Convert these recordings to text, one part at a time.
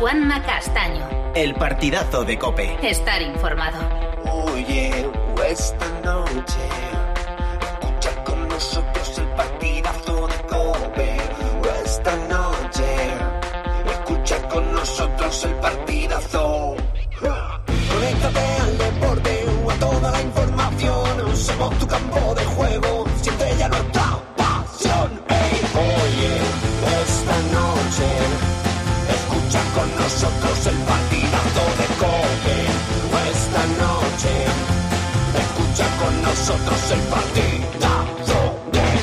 Juanma Castaño. El partidazo de COPE. Estar informado. Oye, esta noche escucha con nosotros el partidazo de COPE. Esta noche escucha con nosotros el partidazo. Conéctate al deporte o a toda la información. Somos tu campo de juego, siempre ya nuestra pasión. Hey, oye, esta noche escucha con nosotros el partidazo de COPE. Esta noche escucha con nosotros el partidazo de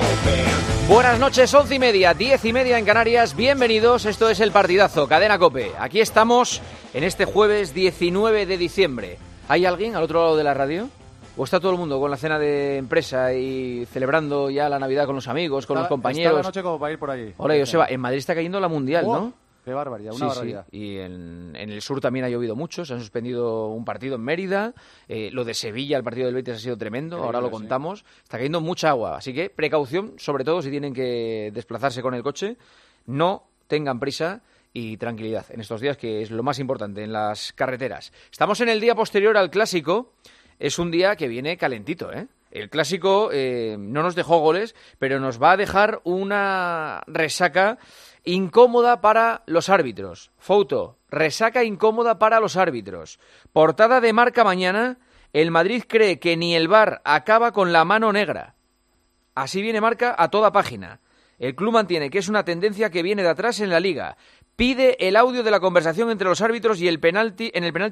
COPE. Buenas noches, 11:30, 10:30 en Canarias. Bienvenidos, esto es El Partidazo, Cadena COPE. Aquí estamos en este jueves 19 de diciembre. ¿Hay alguien al otro lado de la radio? ¿O está todo el mundo con la cena de empresa y celebrando ya la Navidad con los amigos, con los compañeros? Está la noche como para ir por allí. Hola, Joseba, en Madrid está cayendo la Mundial, ¿no? Qué barbaridad, una barbaridad. Sí. Y en el sur también ha llovido mucho, se han suspendido un partido en Mérida, lo de Sevilla, el partido del Betis ha sido tremendo, ahora lo contamos. Sí. Está cayendo mucha agua, así que precaución, sobre todo si tienen que desplazarse con el coche, no tengan prisa y tranquilidad en estos días, que es lo más importante en las carreteras. Estamos en el día posterior al Clásico, es un día que viene calentito, ¿eh? El Clásico no nos dejó goles, pero nos va a dejar una resaca incómoda para los árbitros. Foto, resaca incómoda para los árbitros. Portada de Marca mañana, el Madrid cree que ni el VAR acaba con la mano negra. Así viene Marca a toda página. El club mantiene que es una tendencia que viene de atrás en la Liga. Pide el audio de la conversación entre los árbitros y el penalti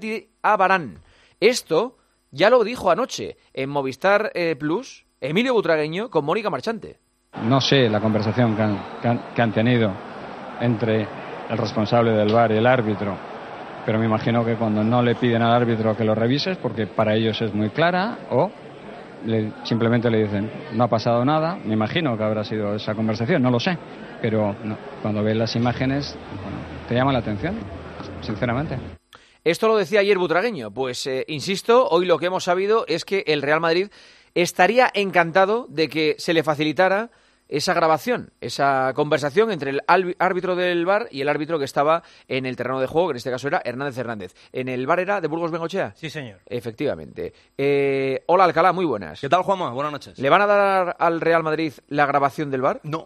a Varane. Esto ya lo dijo anoche en Movistar Plus Emilio Butragueño con Mónica Marchante. No sé la conversación que han tenido entre el responsable del VAR y el árbitro, pero me imagino que cuando no le piden al árbitro que lo revises, porque para ellos es muy clara, o simplemente le dicen, no ha pasado nada, me imagino que habrá sido esa conversación, no lo sé, pero no, cuando ves las imágenes, bueno, te llama la atención, sinceramente. Esto lo decía ayer Butragueño, pues insisto, hoy lo que hemos sabido es que el Real Madrid estaría encantado de que se le facilitara esa grabación, esa conversación entre el árbitro del VAR y el árbitro que estaba en el terreno de juego, que en este caso era Hernández. ¿En el VAR era de Burgos Bengoechea? Sí, señor. Efectivamente. Hola, Alcalá, muy buenas. ¿Qué tal, Juanma? Buenas noches. ¿Le van a dar al Real Madrid la grabación del VAR? No.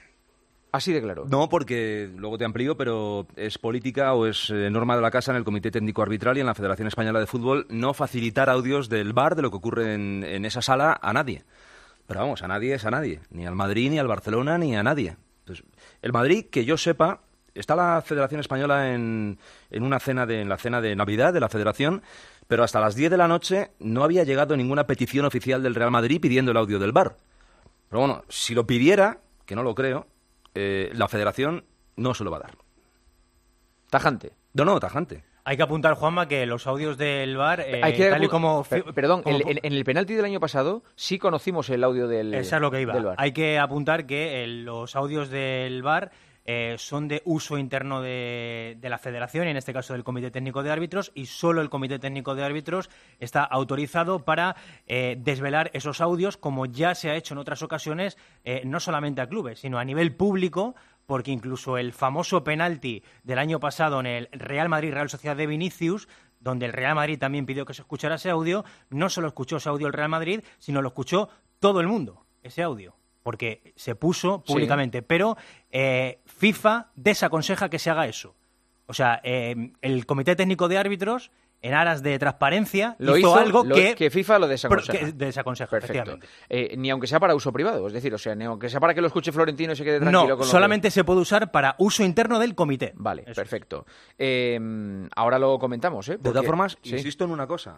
Así de claro. No, porque luego te amplío, pero es política o es norma de la casa en el Comité Técnico Arbitral y en la Federación Española de Fútbol no facilitar audios del VAR de lo que ocurre en esa sala a nadie. Pero vamos, a nadie es a nadie. Ni al Madrid, ni al Barcelona, ni a nadie. Entonces, el Madrid, que yo sepa, está la Federación Española en la cena de Navidad de la Federación, pero hasta las 10 de la noche no había llegado ninguna petición oficial del Real Madrid pidiendo el audio del VAR. Pero bueno, si lo pidiera, que no lo creo, la Federación no se lo va a dar. Tajante. No, tajante. Hay que apuntar, Juanma, que los audios del VAR, tal y como... Perdón, en el penalti del año pasado sí conocimos el audio del VAR. Eso es lo que iba. Hay que apuntar que los audios del VAR son de uso interno de la Federación, y en este caso del Comité Técnico de Árbitros, y solo el Comité Técnico de Árbitros está autorizado para desvelar esos audios, como ya se ha hecho en otras ocasiones, no solamente a clubes, sino a nivel público, porque incluso el famoso penalti del año pasado en el Real Madrid-Real Sociedad de Vinicius, donde el Real Madrid también pidió que se escuchara ese audio, no solo escuchó ese audio el Real Madrid, sino lo escuchó todo el mundo, ese audio, porque se puso públicamente. Sí. Pero FIFA desaconseja que se haga eso. O sea, el Comité Técnico de Árbitros, en aras de transparencia, hizo algo que FIFA lo desaconseja. Desaconseja, perfecto. Ni aunque sea para uso privado, es decir, o sea, ni aunque sea para que lo escuche Florentino y se quede tranquilo. No, con solamente se puede usar para uso interno del comité. Vale, eso. Perfecto. Ahora lo comentamos, ¿eh? Porque, de todas formas, insisto en una cosa.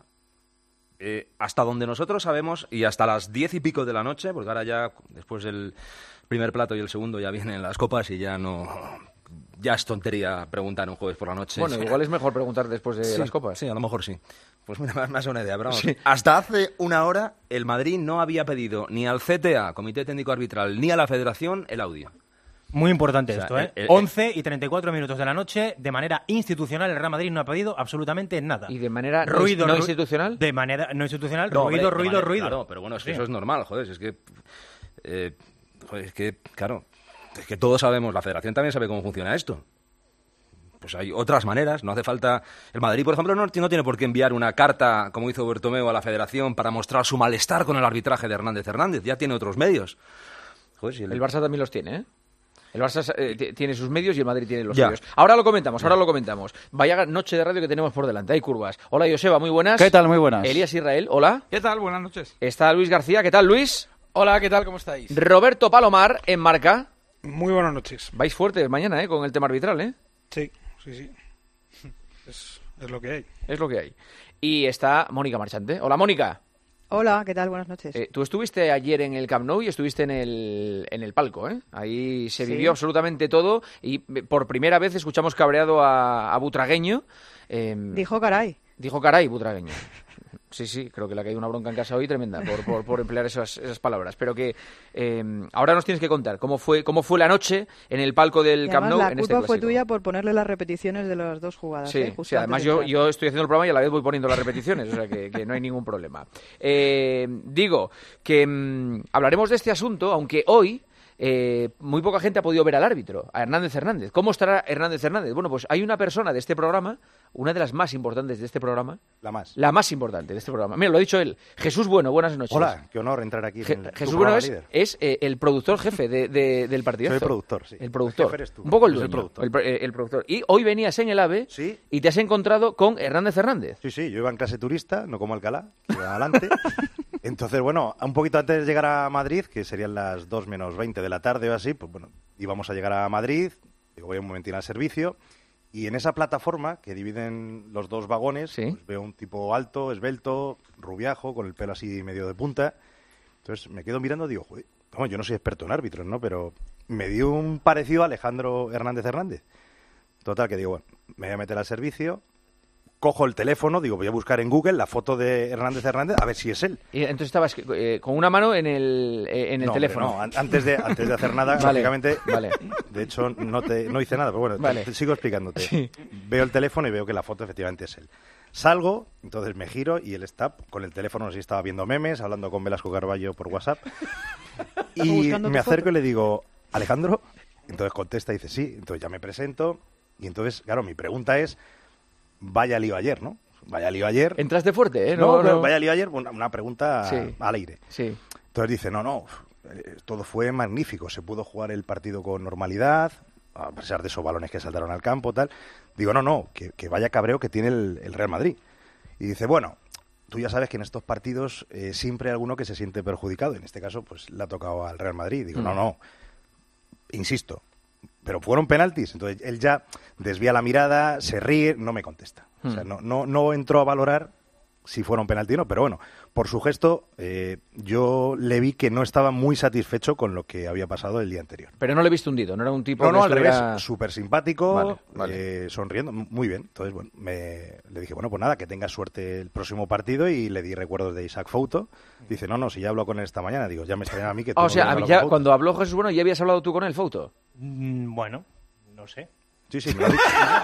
Hasta donde nosotros sabemos, y hasta las 10 y pico de la noche, porque ahora ya, después del primer plato y el segundo, ya vienen las copas y ya no... Ya es tontería preguntar un jueves por la noche. Bueno, igual es mejor preguntar después de las copas. Sí, a lo mejor sí. Pues mira, me hace una idea. Pero vamos, hasta hace una hora el Madrid no había pedido ni al CTA, Comité Técnico Arbitral, ni a la Federación el audio. Muy importante esto, ¿eh? 11 y 34 minutos de la noche, de manera institucional, el Real Madrid no ha pedido absolutamente nada. ¿Y de manera no institucional? De manera no institucional, no, ruido. Claro, pero bueno, es que eso es normal, joder, es que... claro... Es que todos sabemos, la Federación también sabe cómo funciona esto. pues hay otras maneras, no hace falta... El Madrid, por ejemplo, no tiene por qué enviar una carta, como hizo Bertomeu, a la Federación para mostrar su malestar con el arbitraje de Hernández Hernández, ya tiene otros medios. Joder, si el Barça también los tiene, ¿eh? El Barça tiene sus medios y el Madrid tiene los suyos. Ahora lo comentamos. Vaya noche de radio que tenemos por delante, hay curvas. Hola, Joseba, muy buenas. ¿Qué tal? Muy buenas. Elías Israel, hola. ¿Qué tal? Buenas noches. Está Luis García, ¿qué tal, Luis? Hola, ¿qué tal? ¿Cómo estáis? Roberto Palomar, en marca. Muy buenas noches. Vais fuerte mañana, con el tema arbitral, ¿eh? Sí. Es lo que hay. Es lo que hay. Y está Mónica Marchante. Hola, Mónica. Hola, ¿qué tal? Buenas noches. Tú estuviste ayer en el Camp Nou y estuviste en el palco, ¿eh? Ahí se vivió absolutamente todo y por primera vez escuchamos cabreado a Butragueño. Dijo caray. Dijo caray, Butragueño. Sí, creo que le ha caído una bronca en casa hoy tremenda por emplear esas palabras. Pero que ahora nos tienes que contar cómo fue la noche en el palco del Camp Nou. La culpa fue tuya por ponerle las repeticiones de las dos jugadas. Sí, además yo estoy haciendo el programa y a la vez voy poniendo las repeticiones, o sea que no hay ningún problema. Digo que hablaremos de este asunto, aunque hoy muy poca gente ha podido ver al árbitro, a Hernández Hernández. ¿Cómo estará Hernández Hernández? Bueno, pues hay una persona de este programa, una de las más importantes de este programa. La más importante de este programa. Mira, lo ha dicho él. Jesús Bueno, buenas noches. Hola, qué honor entrar aquí. Jesús Bueno es el productor jefe del partido. Soy el productor, sí. El productor. El jefe eres tú. Un poco el dueño. El productor. Y hoy venías en el AVE y te has encontrado con Hernández Hernández. Sí, yo iba en clase turista, no como Alcalá, iba adelante. Entonces, bueno, un poquito antes de llegar a Madrid, que serían las 2 menos 20 de la tarde o así, pues bueno, íbamos a llegar a Madrid, digo, voy un momentín al servicio, y en esa plataforma que dividen los dos vagones, pues veo un tipo alto, esbelto, rubiajo, con el pelo así medio de punta. Entonces me quedo mirando y digo, joder, vamos, yo no soy experto en árbitros, ¿no? Pero me dio un parecido a Alejandro Hernández. Total, que digo, bueno, me voy a meter al servicio. Cojo el teléfono, digo, voy a buscar en Google la foto de Hernández Hernández a ver si es él. Y entonces estabas con una mano en el teléfono. No, antes de hacer nada, prácticamente. Vale. De hecho, no hice nada, pero bueno, te sigo explicándote. Sí. Veo el teléfono y veo que la foto efectivamente es él. Salgo, entonces me giro y él está con el teléfono, así estaba viendo memes, hablando con Velasco Carballo por WhatsApp. Y me acerco y le digo, Alejandro, entonces contesta y dice sí, entonces ya me presento. Y entonces, claro, mi pregunta es, vaya lío ayer, ¿no? Vaya lío ayer. Entraste fuerte, ¿eh? No, vaya lío ayer, una pregunta al aire. Sí. Entonces dice, no, todo fue magnífico, se pudo jugar el partido con normalidad, a pesar de esos balones que saltaron al campo, tal. Digo, no, que vaya cabreo que tiene el Real Madrid. Y dice, bueno, tú ya sabes que en estos partidos siempre hay alguno que se siente perjudicado. En este caso, pues le ha tocado al Real Madrid. Digo, no, insisto, pero fueron penaltis. Entonces él ya desvía la mirada, se ríe, no me contesta. O sea, no entró a valorar si fueron penalti o no, pero bueno, por su gesto yo le vi que no estaba muy satisfecho con lo que había pasado el día anterior. Pero no le viste hundido, no era un tipo... No, al revés, súper simpático, sonriendo, muy bien. Entonces, bueno, le dije, bueno, pues nada, que tengas suerte el próximo partido y le di recuerdos de Isaac Fouto. Dice, no, si ya hablo con él esta mañana, digo, ya me extraña a mí que tú... O sea, ya cuando habló Jesús Bueno, ¿ya habías hablado tú con él, Fouto? Bueno, no sé. Sí, me lo ha dicho.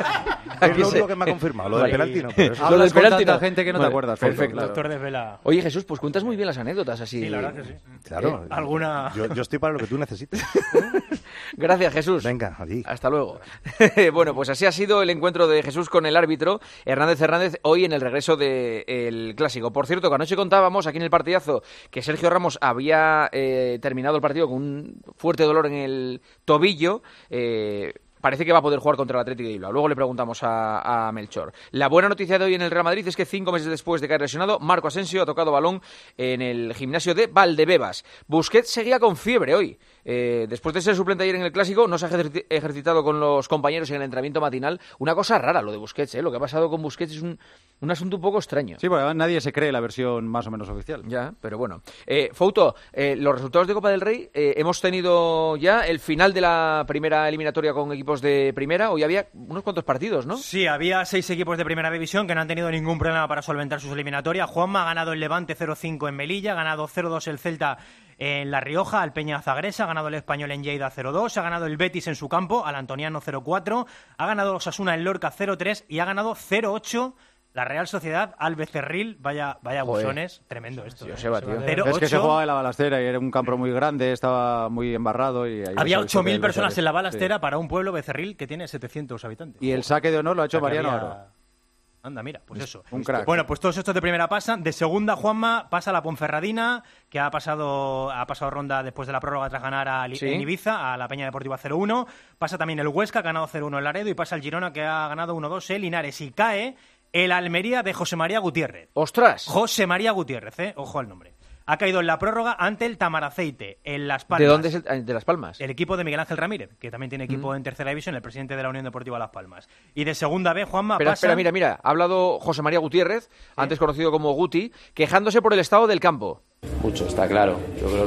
Es lo único que me ha confirmado. Lo del penalti no. Lo del penalti no. Gente que no te acuerdas. Perfecto. Claro. Doctor Desvela. Oye, Jesús, pues cuentas muy bien las anécdotas así. Sí, la verdad que sí. Claro. ¿Alguna? Yo estoy para lo que tú necesites. Gracias, Jesús. Venga, allí. Hasta luego. Bueno, pues así ha sido el encuentro de Jesús con el árbitro Hernández Hernández hoy en el regreso del Clásico. Por cierto, que anoche contábamos aquí en el partidazo que Sergio Ramos había terminado el partido con un fuerte dolor en el tobillo. Parece que va a poder jugar contra el Athletic de Bilbao. Luego le preguntamos a Melchor. La buena noticia de hoy en el Real Madrid es que 5 meses después de caer lesionado, Marco Asensio ha tocado balón en el gimnasio de Valdebebas. Busquets seguía con fiebre hoy. Después de ser suplente ayer en el Clásico, no se ha ejercitado con los compañeros en el entrenamiento matinal. Una cosa rara lo de Busquets, Lo que ha pasado con Busquets es un asunto un poco extraño. Sí, porque nadie se cree la versión más o menos oficial. Ya, pero bueno. Fouto, los resultados de Copa del Rey, hemos tenido ya el final de la primera eliminatoria con equipos de primera. Hoy había unos cuantos partidos, ¿no? Sí, había 6 equipos de primera división que no han tenido ningún problema para solventar sus eliminatorias. Juanma ha ganado el Levante 0-5 en Melilla, ha ganado 0-2 el Celta en La Rioja, al Peña Zagresa, ha ganado el Español en Lleida 0-2, ha ganado el Betis en su campo, al Antoniano 0-4, ha ganado Osasuna en Lorca 0-3 y ha ganado 0-8 La Real Sociedad al Becerril, vaya buzones, tremendo esto. Joseba, tío. Es que se jugaba en la Balastera y era un campo muy grande, estaba muy embarrado. Y había 8.000 personas en la Balastera para un pueblo, Becerril, que tiene 700 habitantes. Y el saque de honor lo ha hecho Mariano Aro. Anda, mira, pues eso. Un crack. Bueno, pues todos estos de primera pasan. De segunda, Juanma, pasa la Ponferradina, que ha pasado ronda después de la prórroga tras ganar en Ibiza, a la Peña Deportiva 0-1. Pasa también el Huesca, que ha ganado 0-1 en Laredo, y pasa el Girona, que ha ganado 1-2 en Linares. Y cae el Almería de José María Gutiérrez. ¡Ostras! José María Gutiérrez, ojo al nombre. Ha caído en la prórroga ante el Tamaraceite, en Las Palmas. ¿De dónde es de Las Palmas? El equipo de Miguel Ángel Ramírez, que también tiene equipo en tercera división, el presidente de la Unión Deportiva Las Palmas. Y de segunda B, Juanma, Espera, mira. Ha hablado José María Gutiérrez, antes conocido como Guti, quejándose por el estado del campo. Mucho, está claro. Yo creo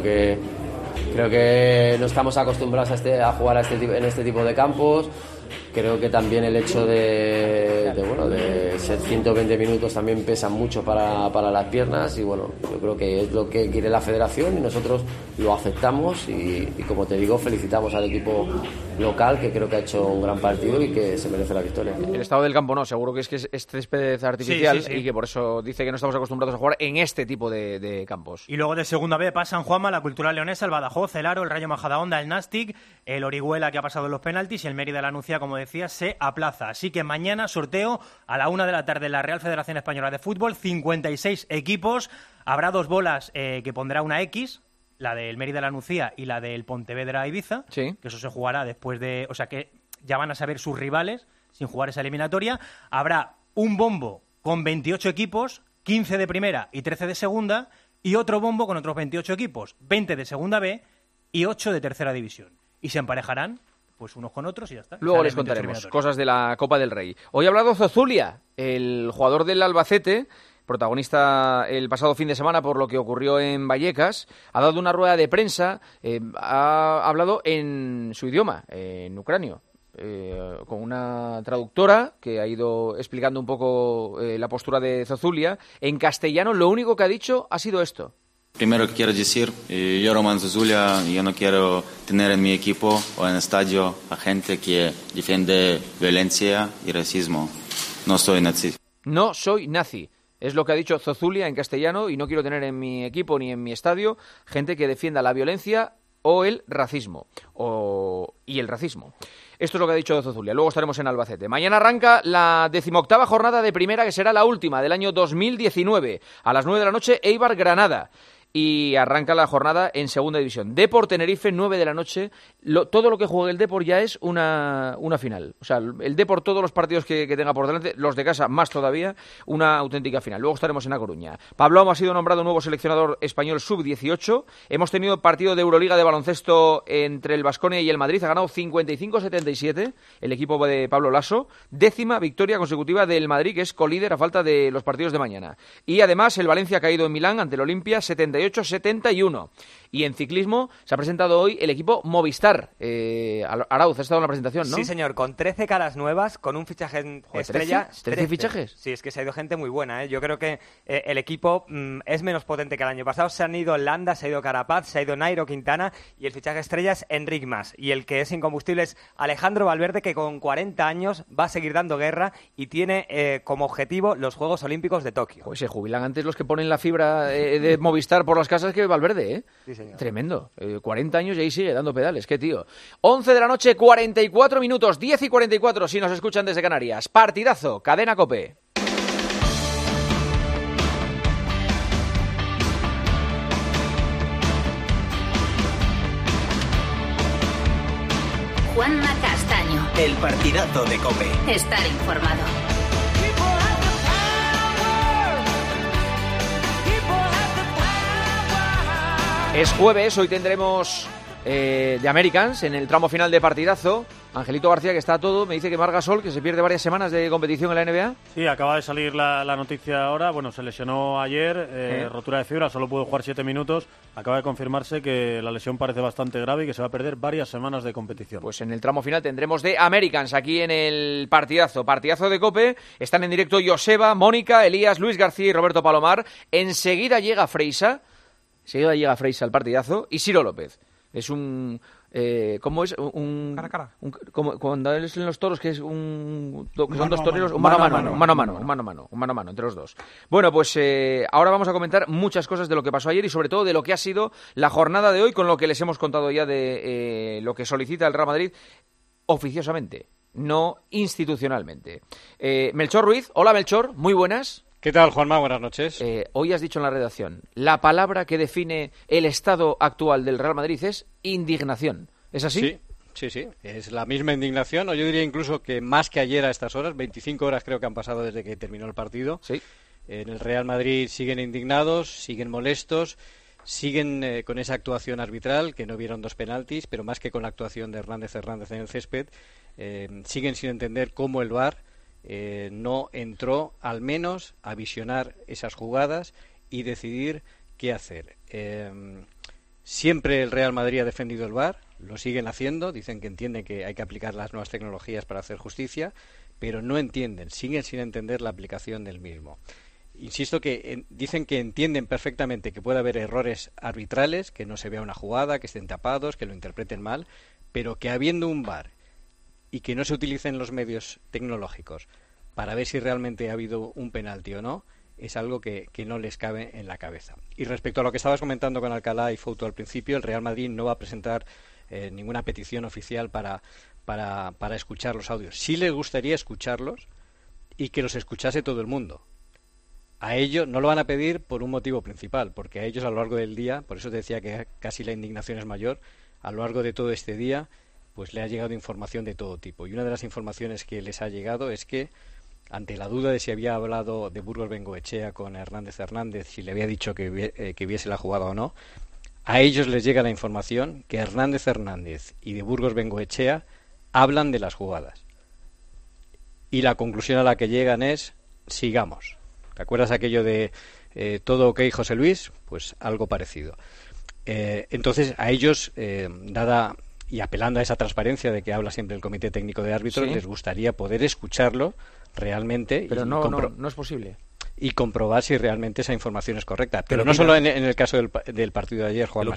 que no estamos acostumbrados a jugar en este tipo de campos. Creo que también el hecho de ser 120 minutos también pesa mucho para las piernas y bueno, yo creo que es lo que quiere la federación y nosotros lo aceptamos y como te digo, felicitamos al equipo local que creo que ha hecho un gran partido y que se merece la victoria. El estado del campo no, seguro que es césped artificial y que por eso dice que no estamos acostumbrados a jugar en este tipo de campos. Y luego de segunda B pasan Juanma, la Cultural Leonesa, el Badajoz, el Aro, el Rayo Majadahonda, el Nastic, el Orihuela que ha pasado en los penaltis y el Mérida la Nucía, como decía, se aplaza. Así que mañana sorteo a la 1 de la tarde en la Real Federación Española de Fútbol, 56 equipos, habrá 2 bolas que pondrá una X, la del Mérida la Nucía y la del Pontevedra Ibiza, que eso se jugará después de... O sea que ya van a saber sus rivales sin jugar esa eliminatoria. Habrá un bombo con 28 equipos, 15 de primera y 13 de segunda, y otro bombo con otros 28 equipos, 20 de segunda B y 8 de tercera división. Y se emparejarán pues unos con otros y ya está. Luego les contaremos cosas de la Copa del Rey. Hoy ha hablado Zozulia, el jugador del Albacete, protagonista el pasado fin de semana por lo que ocurrió en Vallecas. Ha dado una rueda de prensa, ha hablado en su idioma, en ucranio, con una traductora que ha ido explicando un poco la postura de Zozulia. En castellano lo único que ha dicho ha sido esto. Primero que quiero decir, yo Roman Zozulia, yo no quiero tener en mi equipo o en el estadio a gente que defiende violencia y racismo. No soy nazi. No soy nazi. Es lo que ha dicho Zozulia en castellano y no quiero tener en mi equipo ni en mi estadio gente que defienda la violencia o el racismo. Y el racismo. Esto es lo que ha dicho Zozulia. Luego estaremos en Albacete. Mañana arranca la 18ª jornada de primera, que será la última del año 2019. A las 9 de la noche, Eibar-Granada. Y arranca la jornada en segunda división. Depor Tenerife, 9 de la noche. Todo lo que juegue el Depor ya es una final. O sea, el Depor, todos los partidos que tenga por delante, los de casa más todavía, una auténtica final. Luego estaremos en A Coruña. Pablo ha sido nombrado nuevo seleccionador español sub-18. Hemos tenido partido de Euroliga de baloncesto entre el Baskonia y el Madrid. Ha ganado 55-77 el equipo de Pablo Lasso. 10ª victoria consecutiva del Madrid, que es colíder a falta de los partidos de mañana. Y además el Valencia ha caído en Milán ante el Olimpia 78-71. Y en ciclismo se ha presentado hoy el equipo Movistar. Arauz, ha estado en la presentación, ¿no? Sí, señor, con 13 caras nuevas, con un fichaje estrella. ¿13 fichajes? Sí, es que se ha ido gente muy buena, ¿eh? Yo creo que el equipo es menos potente que el año pasado. Se han ido Landa, se ha ido Carapaz, se ha ido Nairo Quintana y el fichaje estrella es Enric Mas. Y el que es incombustible es Alejandro Valverde, que con 40 años va a seguir dando guerra y tiene como objetivo los Juegos Olímpicos de Tokio. Pues se jubilan antes los que ponen la fibra de Movistar por las casas que Valverde, ¿eh? Sí, señor. Tremendo. 40 años y ahí sigue dando pedales. Qué tío. 11 de la noche, 44 minutos, 10 y 44 si nos escuchan desde Canarias. Partidazo, Cadena COPE. Juanma Castaño. El partidazo de COPE. Estar informado. Es jueves, hoy tendremos de Americans en el tramo final de partidazo. Angelito García, que está a todo, me dice que Marc Gasol, que se pierde varias semanas de competición en la NBA. Sí, acaba de salir la noticia ahora. Bueno, se lesionó ayer, rotura de fibra, solo pudo jugar 7 minutos. Acaba de confirmarse que la lesión parece bastante grave y que se va a perder varias semanas de competición. Pues en el tramo final tendremos de Americans aquí en el partidazo de COPE. Están en directo Joseba, Mónica, Elías, Luis García y Roberto Palomar. Enseguida llega Freisa al partidazo y Ciro López. Es un... ¿Cómo es? Cara a cara. Cuando es en los toros, que es son dos toreros, un mano a mano entre los dos. Bueno, pues ahora vamos a comentar muchas cosas de lo que pasó ayer y sobre todo de lo que ha sido la jornada de hoy, con lo que les hemos contado ya de lo que solicita el Real Madrid oficiosamente, no institucionalmente. Melchor Ruiz, hola Melchor, muy buenas. ¿Qué tal, Juanma? Buenas noches. Hoy has dicho en la redacción, la palabra que define el estado actual del Real Madrid es indignación. ¿Es así? Sí. Es la misma indignación, o yo diría incluso que más que ayer a estas horas, 25 horas creo que han pasado desde que terminó el partido. Sí. En el Real Madrid siguen indignados, siguen molestos, siguen con esa actuación arbitral, que no vieron 2 penaltis, pero más que con la actuación de Hernández en el césped, siguen sin entender cómo el VAR no entró al menos a visionar esas jugadas y decidir qué hacer. Siempre el Real Madrid ha defendido el VAR, lo siguen haciendo, dicen que entienden que hay que aplicar las nuevas tecnologías para hacer justicia, pero no entienden, siguen sin entender la aplicación del mismo. Insisto que dicen que entienden perfectamente que puede haber errores arbitrales, que no se vea una jugada, que estén tapados, que lo interpreten mal, pero que habiendo un VAR y que no se utilicen los medios tecnológicos para ver si realmente ha habido un penalti o no, es algo que no les cabe en la cabeza. Y respecto a lo que estabas comentando con Alcalá y Fouto al principio, el Real Madrid no va a presentar ninguna petición oficial para escuchar los audios. Sí les gustaría escucharlos y que los escuchase todo el mundo. A ellos no lo van a pedir por un motivo principal, porque a ellos a lo largo del día, por eso te decía que casi la indignación es mayor, a lo largo de todo este día pues le ha llegado información de todo tipo. Y una de las informaciones que les ha llegado es que, ante la duda de si había hablado de Burgos Bengoechea con Hernández, si le había dicho que viese la jugada o no, a ellos les llega la información que Hernández y de Burgos Bengoechea hablan de las jugadas. Y la conclusión a la que llegan es, sigamos. ¿Te acuerdas aquello de todo ok, José Luis? Pues algo parecido. Entonces, a ellos, dada y apelando a esa transparencia de que habla siempre el Comité Técnico de Árbitros, les gustaría poder escucharlo realmente. Pero no es posible. Y comprobar si realmente esa información es correcta. Pero no solo en el caso del partido de ayer, Juan,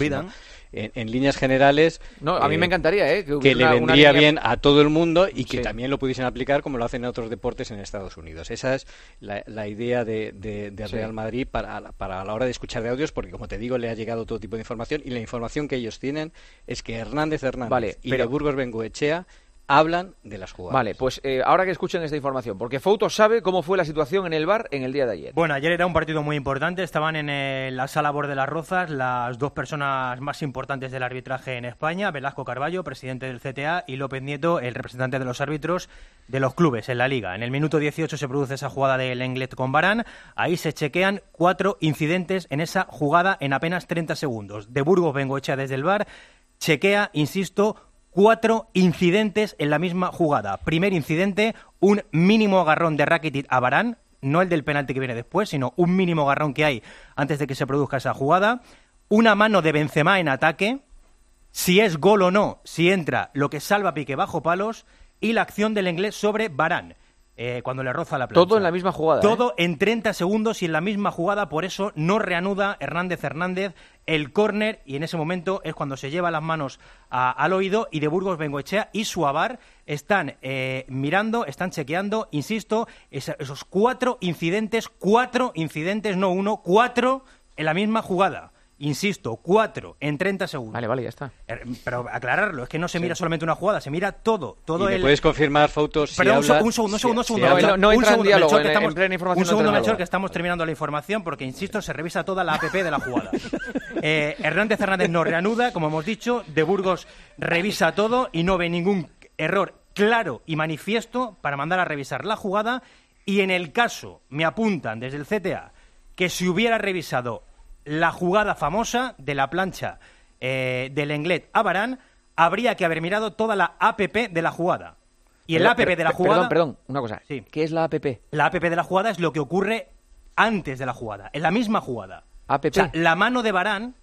en líneas generales. No, a mí me encantaría que le vendría bien a todo el mundo y que también lo pudiesen aplicar como lo hacen en otros deportes en Estados Unidos. Esa es la idea de Real Madrid para la hora de escuchar de audios, porque como te digo, le ha llegado todo tipo de información y la información que ellos tienen es que Hernández y de Burgos Bengoechea hablan de las jugadas. Vale, pues ahora que escuchen esta información, porque Fouto sabe cómo fue la situación en el VAR en el día de ayer. Bueno, ayer era un partido muy importante, estaban en la sala Bor de las Rozas las 2 personas más importantes del arbitraje en España, Velasco Carballo, presidente del CTA, y López Nieto, el representante de los árbitros de los clubes en la Liga. En el minuto 18 se produce esa jugada de Lenglet con Varane, ahí se chequean 4 incidentes en esa jugada en apenas 30 segundos. De Burgos Bengoechea desde el VAR chequea, insisto, 4 incidentes en la misma jugada. Primer incidente, un mínimo agarrón de Rakitic a Varane, no el del penalti que viene después, sino un mínimo agarrón que hay antes de que se produzca esa jugada. Una mano de Benzema en ataque, si es gol o no, si entra, lo que salva Piqué bajo palos, y la acción del inglés sobre Varane, cuando le roza la plancha. Todo en la misma jugada. Todo en 30 segundos y en la misma jugada, por eso no reanuda Hernández el córner, y en ese momento es cuando se lleva las manos al oído, y de Burgos Bengoechea y Suavar están mirando, están chequeando, insisto, esos 4 incidentes, no 1, 4 en la misma jugada. Insisto, 4 en 30 segundos. Vale, ya está. Pero aclararlo, es que no se mira solamente una jugada, se mira todo. ¿Y me puedes confirmar, Fouto, si Pero habla... un segundo. No entra en diálogo, en plena información. Un segundo, Melchor, que estamos terminando la información, porque, insisto, se revisa toda la APP de la jugada. Hernández no reanuda, como hemos dicho, de Burgos revisa todo y no ve ningún error claro y manifiesto para mandar a revisar la jugada, y en el caso, me apuntan desde el CTA, que si hubiera revisado la jugada famosa de la plancha del Lenglet a Varane, habría que haber mirado toda la APP de la jugada. Y el APP de la jugada... Perdón, una cosa. Sí. ¿Qué es la APP? La APP de la jugada es lo que ocurre antes de la jugada, en la misma jugada. APP. O sea, la mano de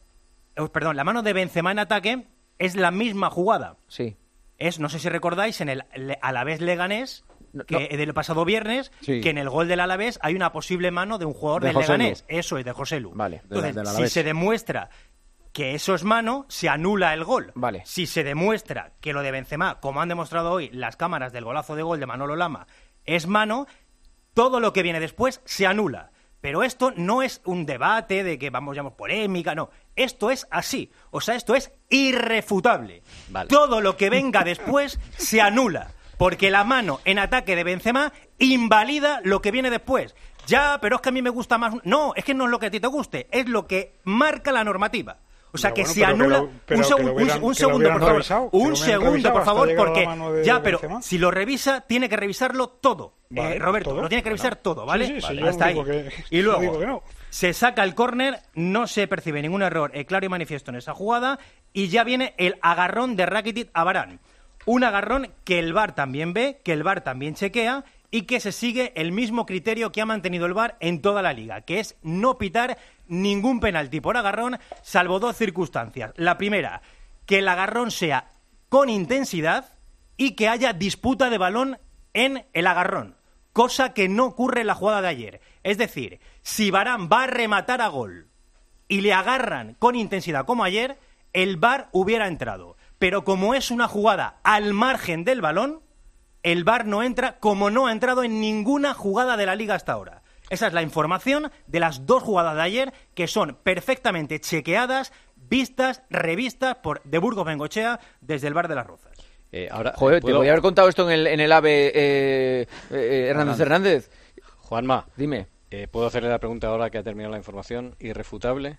la mano de Benzema en ataque es la misma jugada. Sí. No sé si recordáis, en el Alavés Leganés, del pasado viernes, que en el gol del Alavés hay una posible mano de un jugador del Leganés. Eso es, de Joselu. Vale. Entonces, si se demuestra que eso es mano, se anula el gol. Vale. Si se demuestra que lo de Benzema, como han demostrado hoy las cámaras del golazo de gol de Manolo Lama, es mano, todo lo que viene después se anula. Pero esto no es un debate de que vamos polémica, no. Esto es así. O sea, esto es irrefutable. Vale. Todo lo que venga después se anula. Porque la mano en ataque de Benzema invalida lo que viene después. Ya, pero es que a mí me gusta más... No, es que no es lo que a ti te guste, es lo que marca la normativa. O sea, que se anula... Un segundo, por favor, porque... Ya, pero si lo revisa, tiene que revisarlo todo. Vale, Roberto, ¿todo? Lo tiene que revisar todo, ¿vale? Sí, vale, hasta ahí. Y luego, se saca el córner, no se percibe ningún error claro y manifiesto en esa jugada, y ya viene el agarrón de Rakitic a Varane. Un agarrón que el VAR también ve, que el VAR también chequea, y que se sigue el mismo criterio que ha mantenido el VAR en toda la Liga, que es no pitar ningún penalti por agarrón, salvo dos circunstancias. La primera, que el agarrón sea con intensidad y que haya disputa de balón en el agarrón, cosa que no ocurre en la jugada de ayer. Es decir, si Varane va a rematar a gol y le agarran con intensidad como ayer, el VAR hubiera entrado. Pero como es una jugada al margen del balón, el VAR no entra, como no ha entrado en ninguna jugada de la Liga hasta ahora. Esa es la información de las dos jugadas de ayer, que son perfectamente chequeadas, vistas, revistas por de Burgos Bengoechea desde el VAR de las Rozas. Joder, te podía haber contado esto en el AVE, Hernández. Juanma, dime. ¿Puedo hacerle la pregunta ahora que ha terminado la información? ¿Irrefutable?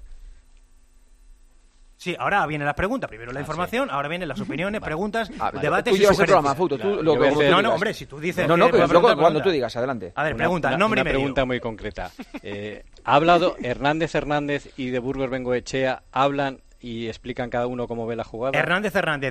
Sí, ahora viene la pregunta. Primero la información, ahora vienen las opiniones, preguntas, debates tú llevas el programa, Fouto. No, hombre, si tú dices... No, pero cuando tú digas, adelante. A ver, pregunta, nombre y medio. Una pregunta muy concreta. ¿Ha hablado Hernández y de Burgos Bengoechea, hablan y explican cada uno cómo ve la jugada? Hernández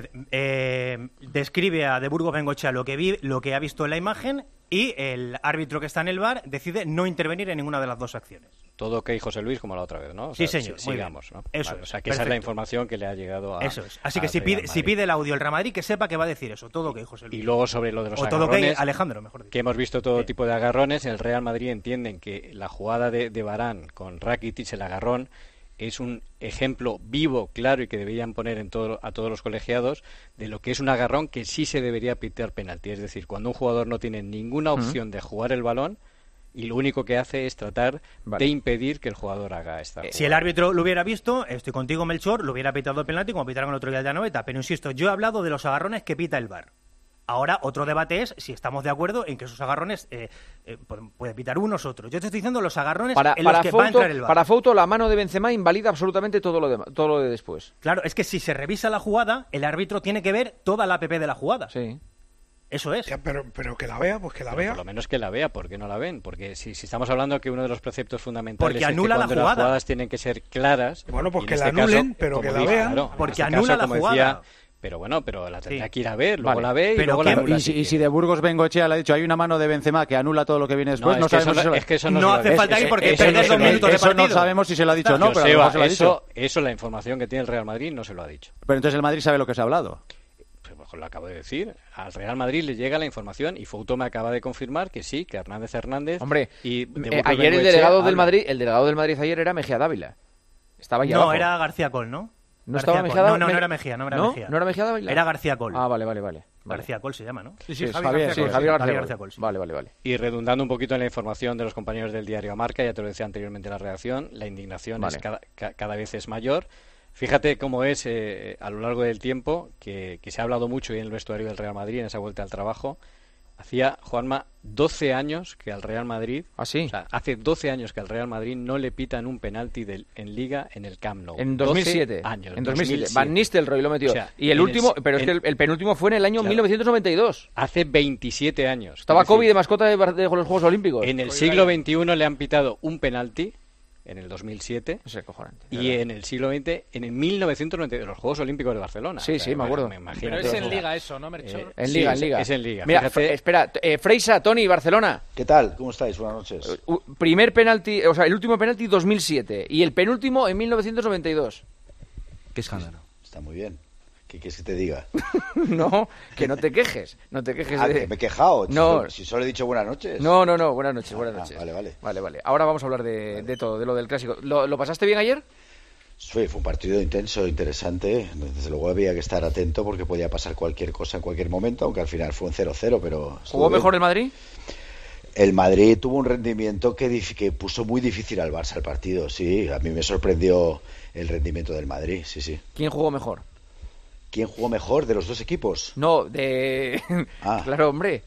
describe a de Burgos Bengoechea lo que ha visto en la imagen, y el árbitro que está en el VAR decide no intervenir en ninguna de las dos acciones. Todo ok, José Luis, como la otra vez, ¿no? O sea, sí, señor. Sigamos, ¿no? Eso vale, es. O sea, que perfecto. esa es la información que le ha llegado a... Eso es. Así que si pide el audio el Real Madrid, que sepa que va a decir eso. Todo ok, José Luis. Y luego sobre lo de los agarrones... todo ok, Alejandro, mejor dicho. Que hemos visto todo tipo de agarrones. En el Real Madrid entienden que la jugada de Varane con Rakitic, el agarrón, es un ejemplo vivo, claro, y que deberían poner a todos los colegiados de lo que es un agarrón que sí se debería pitar penalti. Es decir, cuando un jugador no tiene ninguna opción de jugar el balón y lo único que hace es tratar de impedir que el jugador haga esta jugada. Si el árbitro lo hubiera visto, estoy contigo, Melchor, lo hubiera pitado el penalti como pitaron el otro día el de Anoeta. Pero insisto, yo he hablado de los agarrones que pita el VAR. Ahora, otro debate es si estamos de acuerdo en que esos agarrones puede pitar unos otros. Yo te estoy diciendo los agarrones en los que va a entrar el VAR. Para Fouto, la mano de Benzema invalida absolutamente todo lo de después. Claro, es que si se revisa la jugada, el árbitro tiene que ver toda la APP de la jugada. Sí. Eso es. Ya, pero que la vea, pues que la vea. Por lo menos que la vea, ¿por qué no la ven? Porque si estamos hablando que uno de los preceptos fundamentales porque es anula que cuando la jugada. las jugadas tienen que ser claras... Bueno, pues que la anulen, pero que la vean. Claro, porque anula la jugada. Pero la tendría que ir a ver, luego la ve y pero luego la anula. Y si de Burgos Bengoechea le ha dicho hay una mano de Benzema que anula todo lo que viene después, no sabemos si es que eso no hace falta ir porque perder 2 minutos de partido. Eso no sabemos si se lo ha dicho o no, pero Joseba, se lo ha dicho. Eso la información que tiene el Real Madrid no se lo ha dicho. Pero entonces el Madrid sabe lo que se ha hablado. Pues lo acabo de decir. Al Real Madrid le llega la información y Fouto me acaba de confirmar que sí, que Hernández Hombre, y ayer el delegado del Madrid ayer era Mejía Dávila. Estaba ahí abajo. No, era García Col, ¿no? ¿No estaba Mejía Dávila? No era Mejía, no era Mejía. ¿No era Mejía Dávila? Era García Col. Ah, vale. García Col se llama, ¿no? Sí, Javier García Col. Vale. Y redundando un poquito en la información de los compañeros del diario Marca, ya te lo decía anteriormente en la redacción, la indignación es cada vez es mayor. Fíjate cómo es a lo largo del tiempo que se ha hablado mucho en el vestuario del Real Madrid en esa vuelta al trabajo. Hacía, Juanma, 12 años que al Real Madrid... ¿Ah, sí? O sea, hace 12 años que al Real Madrid no le pitan un penalti en Liga en el Camp Nou. En 2007. 12 años. En 2007. Van Nistelrooy lo metió. O sea, y el último... Pero es que el penúltimo fue en el año 1992. Hace 27 años. Estaba Kobe de mascota de los Juegos Olímpicos. En el siglo XXI le han pitado un penalti en el 2007 y en el siglo XX, en el 1992, los Juegos Olímpicos de Barcelona. Sí, me acuerdo. Pero es en Liga eso, ¿no, Melchor? En Liga. Es en Liga. Mira, espera, Freisa, Tony, Barcelona. ¿Qué tal? ¿Cómo estáis? Buenas noches. Primer penalti, o sea, el último penalti 2007 y el penúltimo en 1992. Qué escándalo. Está muy bien. ¿Qué quieres que te diga? No, que no te quejes. No te quejes que me he quejado. No. Si solo he dicho buenas noches. No. Buenas noches. Vale. Vale. Ahora vamos a hablar de todo, de lo del clásico. ¿Lo pasaste bien ayer? Sí, fue un partido intenso, interesante. Desde luego había que estar atento porque podía pasar cualquier cosa en cualquier momento, aunque al final fue un 0-0, pero... ¿Jugó mejor el Madrid? El Madrid tuvo un rendimiento que puso muy difícil al Barça el partido, sí. A mí me sorprendió el rendimiento del Madrid, sí, sí. ¿Quién jugó mejor? ¿Quién jugó mejor de los dos equipos? No, de... Claro, hombre.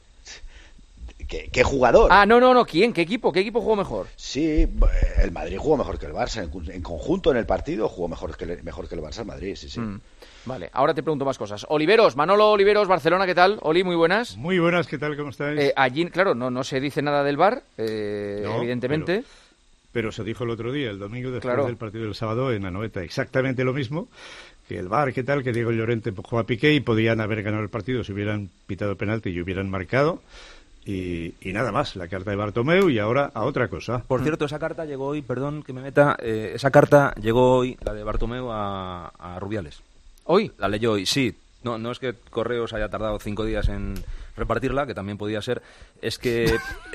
¿Qué jugador? No. ¿Quién? ¿Qué equipo? ¿Qué equipo jugó mejor? Sí, el Madrid jugó mejor que el Barça. En conjunto en el partido jugó mejor que el Barça el Madrid, sí, sí. Vale, ahora te pregunto más cosas. Oliveros, Manolo Oliveros, Barcelona, ¿qué tal? Oli, muy buenas. Muy buenas, ¿qué tal? ¿Cómo estáis? Allí, claro, no se dice nada del VAR, evidentemente. Pero se dijo el otro día, el domingo, después del partido del sábado en Anoeta, exactamente lo mismo. Que el VAR, ¿qué tal? Que Diego Llorente empujó a Piqué y podían haber ganado el partido si hubieran pitado penalti y hubieran marcado. Y nada más, la carta de Bartomeu y ahora a otra cosa. Por cierto, esa carta llegó hoy, perdón que me meta, esa carta llegó hoy, la de Bartomeu, a Rubiales. ¿Hoy? La leyó hoy, sí. No es que Correos haya tardado 5 días en repartirla, que también podía ser. Es que...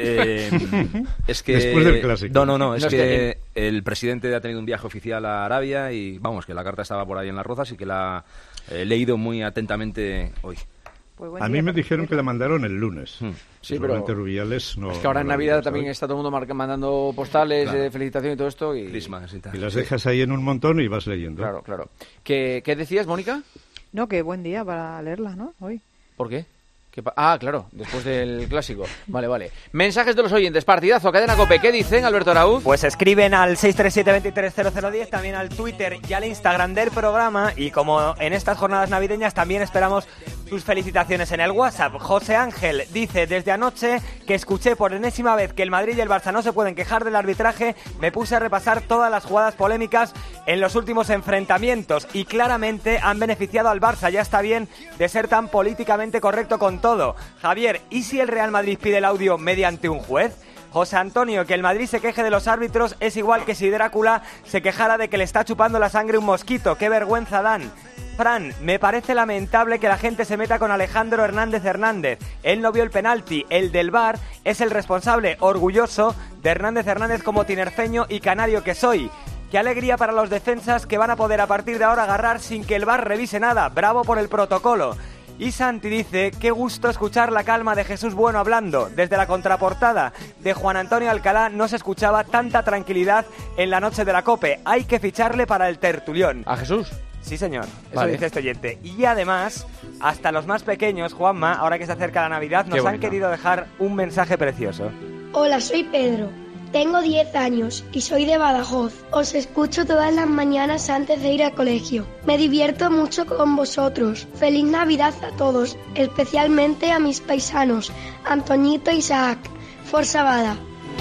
Después del clásico. No, es que el presidente ha tenido un viaje oficial a Arabia y, vamos, que la carta estaba por ahí en las Rozas y que la he leído muy atentamente hoy. Pues a mí me dijeron que la mandaron el lunes. Sí, pero Rubiales no. Es que ahora en Navidad también está todo el mundo mandando postales de felicitación y todo esto. Y las dejas ahí en un montón y vas leyendo. Claro. ¿Qué decías, Mónica? No, que buen día para leerla, ¿no? Hoy. ¿Por qué? Claro, después del clásico. Vale. Mensajes de los oyentes. Partidazo, Cadena COPE. ¿Qué dicen, Alberto Araúz? Pues escriben al 637-230010, también al Twitter y al Instagram del programa. Y como en estas jornadas navideñas, también esperamos sus felicitaciones en el WhatsApp. José Ángel dice: desde anoche que escuché por enésima vez que el Madrid y el Barça no se pueden quejar del arbitraje, me puse a repasar todas las jugadas polémicas en los últimos enfrentamientos y claramente han beneficiado al Barça. Ya está bien de ser tan políticamente correcto con todo. Javier, ¿y si el Real Madrid pide el audio mediante un juez? José Antonio, que el Madrid se queje de los árbitros es igual que si Drácula se quejara de que le está chupando la sangre un mosquito. ¡Qué vergüenza dan! Fran, me parece lamentable que la gente se meta con Alejandro Hernández. Él no vio el penalti, el del VAR es el responsable, orgulloso de Hernández como tinerfeño y canario que soy. Qué alegría para los defensas que van a poder a partir de ahora agarrar sin que el VAR revise nada. Bravo por el protocolo. Y Santi dice: qué gusto escuchar la calma de Jesús Bueno hablando. Desde la contraportada de Juan Antonio Alcalá no se escuchaba tanta tranquilidad en la noche de la COPE. Hay que ficharle para el tertulión. ¿A Jesús? Sí, señor. Eso dice este oyente. Y además, hasta los más pequeños, Juanma, ahora que se acerca la Navidad, nos han querido dejar un mensaje precioso. Hola, soy Pedro. Tengo 10 años y soy de Badajoz. Os escucho todas las mañanas antes de ir al colegio. Me divierto mucho con vosotros. Feliz Navidad a todos, especialmente a mis paisanos, Antoñito e Isaac. Forza Bada.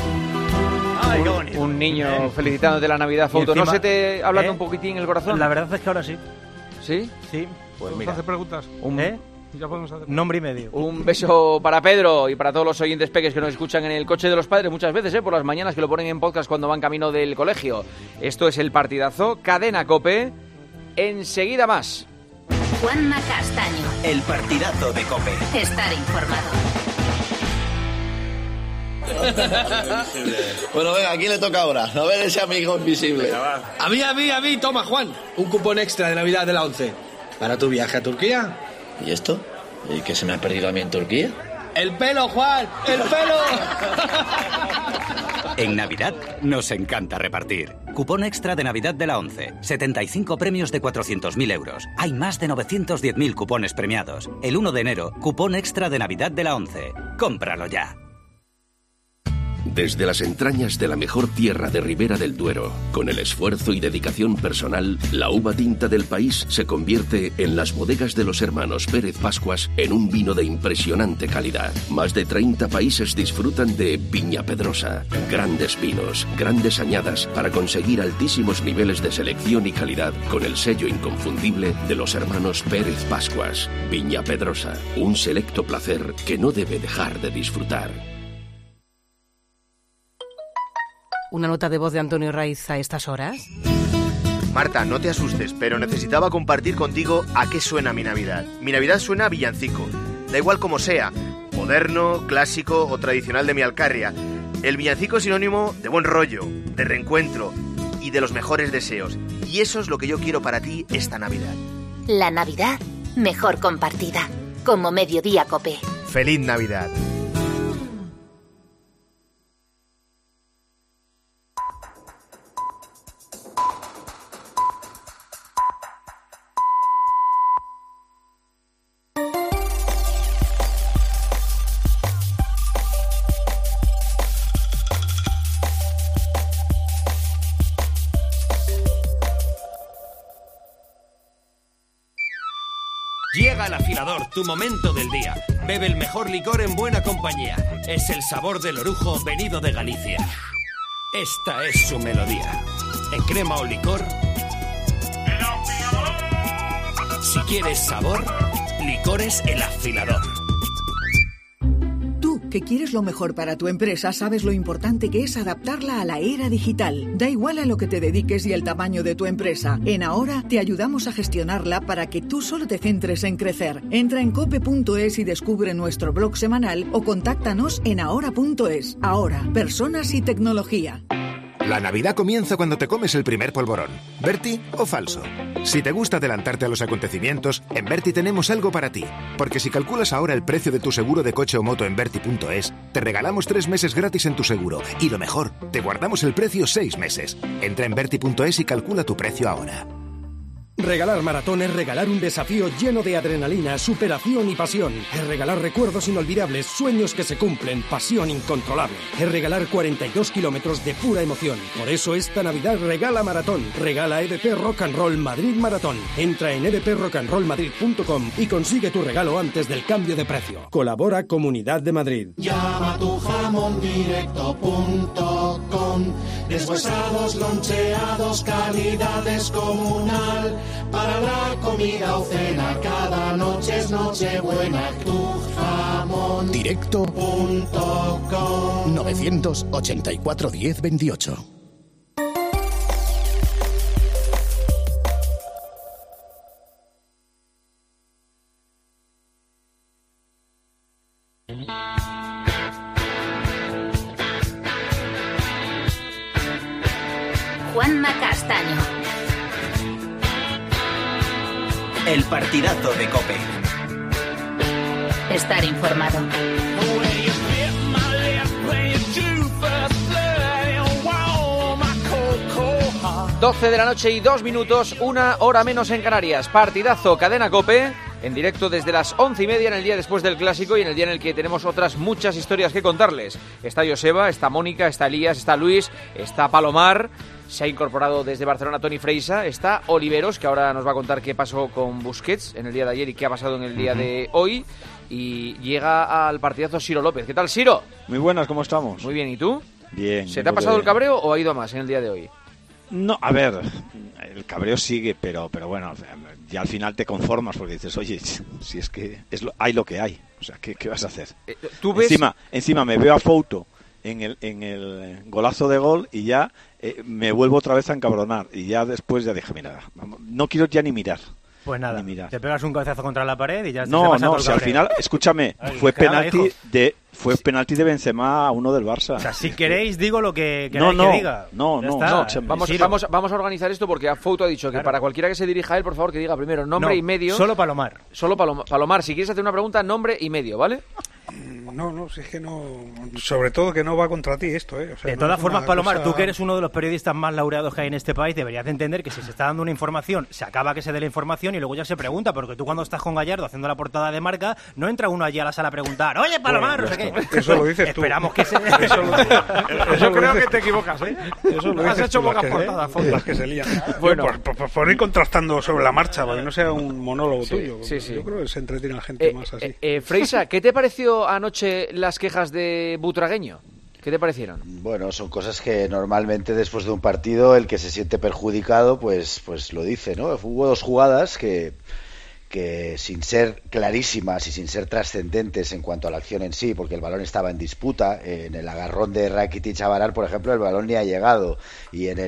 Un niño felicitándote la Navidad, Foto. ¿No se te hablando un poquitín el corazón? La verdad es que ahora sí. ¿Sí? Sí. Pues mira. ¿Hace preguntas? Ya podemos hacer. Nombre y medio. Un beso para Pedro y para todos los oyentes peques que nos escuchan en el coche de los padres muchas veces, por las mañanas, que lo ponen en podcast cuando van camino del colegio. Esto es el partidazo, Cadena COPE. Enseguida más. Juanma Castaño. El partidazo de COPE. Estar informado. Bueno, venga, ¿a quién le toca ahora? A ver ese amigo invisible. A mí, toma, Juan. Un cupón extra de Navidad de la 11. Para tu viaje a Turquía. ¿Y esto? ¿Y qué se me ha perdido a mí en Turquía? ¡El pelo, Juan! ¡El pelo! En Navidad nos encanta repartir. Cupón extra de Navidad de la 11. 75 premios de 400.000 euros. Hay más de 910.000 cupones premiados. El 1 de enero, cupón extra de Navidad de la 11. Cómpralo ya. Desde las entrañas de la mejor tierra de Ribera del Duero, con el esfuerzo y dedicación personal, la uva tinta del país se convierte en las bodegas de los hermanos Pérez Pascuas en un vino de impresionante calidad. Más de 30 países disfrutan de Viña Pedrosa. Grandes vinos, grandes añadas para conseguir altísimos niveles de selección y calidad con el sello inconfundible de los hermanos Pérez Pascuas. Viña Pedrosa, un selecto placer que no debe dejar de disfrutar. ¿Una nota de voz de Antonio Raiz a estas horas? Marta, no te asustes, pero necesitaba compartir contigo a qué suena mi Navidad. Mi Navidad suena a villancico. Da igual como sea, moderno, clásico o tradicional de mi Alcarria. El villancico es sinónimo de buen rollo, de reencuentro y de los mejores deseos. Y eso es lo que yo quiero para ti esta Navidad. La Navidad mejor compartida. Como Mediodía Cope. ¡Feliz Navidad! Llega al afilador, tu momento del día. Bebe el mejor licor en buena compañía. Es el sabor del orujo venido de Galicia. Esta es su melodía. En crema o licor. Si quieres sabor, Licores El Afilador. Que quieres lo mejor para tu empresa, sabes lo importante que es adaptarla a la era digital. Da igual a lo que te dediques y el tamaño de tu empresa. En Ahora te ayudamos a gestionarla para que tú solo te centres en crecer. Entra en cope.es y descubre nuestro blog semanal o contáctanos en ahora.es. Ahora, personas y tecnología. La Navidad comienza cuando te comes el primer polvorón. ¿Berti o falso? Si te gusta adelantarte a los acontecimientos, en Berti tenemos algo para ti. Porque si calculas ahora el precio de tu seguro de coche o moto en Berti.es, te regalamos 3 meses gratis en tu seguro. Y lo mejor, te guardamos el precio 6 meses. Entra en Berti.es y calcula tu precio ahora. Regalar maratón es regalar un desafío lleno de adrenalina, superación y pasión. Es regalar recuerdos inolvidables, sueños que se cumplen, pasión incontrolable. Es regalar 42 kilómetros de pura emoción. Por eso esta Navidad regala maratón. Regala EDP Rock and Roll Madrid Maratón. Entra en edprockandrollmadrid.com y consigue tu regalo antes del cambio de precio. Colabora Comunidad de Madrid. Llama a tu jamondirecto.com. Deshuesados, loncheados, calidad descomunal. Para la comida o cena, cada noche es Nochebuena. Tu jamón directo.com 984 10 28. Juanma Castaño. El partidazo de COPE. Estar informado. 12 de la noche y 2 minutos, 1 hora menos en Canarias. Partidazo, cadena COPE, en directo desde las 11:30 en el día después del Clásico y en el día en el que tenemos otras muchas historias que contarles. Está Joseba, está Mónica, está Elías, está Luis, está Palomar. Se ha incorporado desde Barcelona Toni Freisa, está Oliveros, que ahora nos va a contar qué pasó con Busquets en el día de ayer y qué ha pasado en el día de hoy. Y llega al partidazo Ciro López. ¿Qué tal, Ciro? Muy buenas, ¿cómo estamos? Muy bien, ¿y tú? Bien. ¿Se te ha pasado el cabreo o ha ido más en el día de hoy? No, a ver, el cabreo sigue, pero bueno, ya al final te conformas porque dices, oye, si es que hay lo que hay, o sea, ¿qué vas a hacer? ¿Tú ves? Encima me veo a Fouto en el golazo de gol y ya me vuelvo otra vez a encabronar y ya después ya dije, mira, no quiero ya ni mirar. Pues nada, te pegas un cabezazo contra la pared y ya no, si al final, escúchame, fue penalti de Benzema a uno del Barça. O sea, si queréis digo lo que queráis que diga. No. Vamos a organizar esto porque Fouto ha dicho que para cualquiera que se dirija a él, por favor, que diga primero nombre y medio. Solo Palomar. Solo Palomar, si quieres hacer una pregunta, nombre y medio, ¿vale? No, si es que no... Sobre todo que no va contra ti esto, ¿eh? O sea, de todas formas, Palomar, tú que eres uno de los periodistas más laureados que hay en este país, deberías de entender que si se está dando una información, se acaba que se dé la información y luego ya se pregunta, porque tú cuando estás con Gallardo haciendo la portada de Marca, no entra uno allí a la sala a preguntar, oye, Palomar, no sé qué. Eso lo dices tú. Esperamos que se... Yo creo que te equivocas, ¿eh? Eso lo has hecho pocas portadas, las que se lían. Bueno, por ir contrastando sobre la marcha, para que no sea un monólogo tuyo. Sí. Yo creo que se entretiene la gente más así. Freisa, ¿qué te pareció anoche las quejas de Butragueño? ¿Qué te parecieron? Bueno, son cosas que normalmente después de un partido el que se siente perjudicado pues lo dice, ¿no? Hubo 2 jugadas que sin ser clarísimas y sin ser trascendentes en cuanto a la acción en sí, porque el balón estaba en disputa, en el agarrón de Rakitic a Varane, por ejemplo, el balón ni ha llegado, y en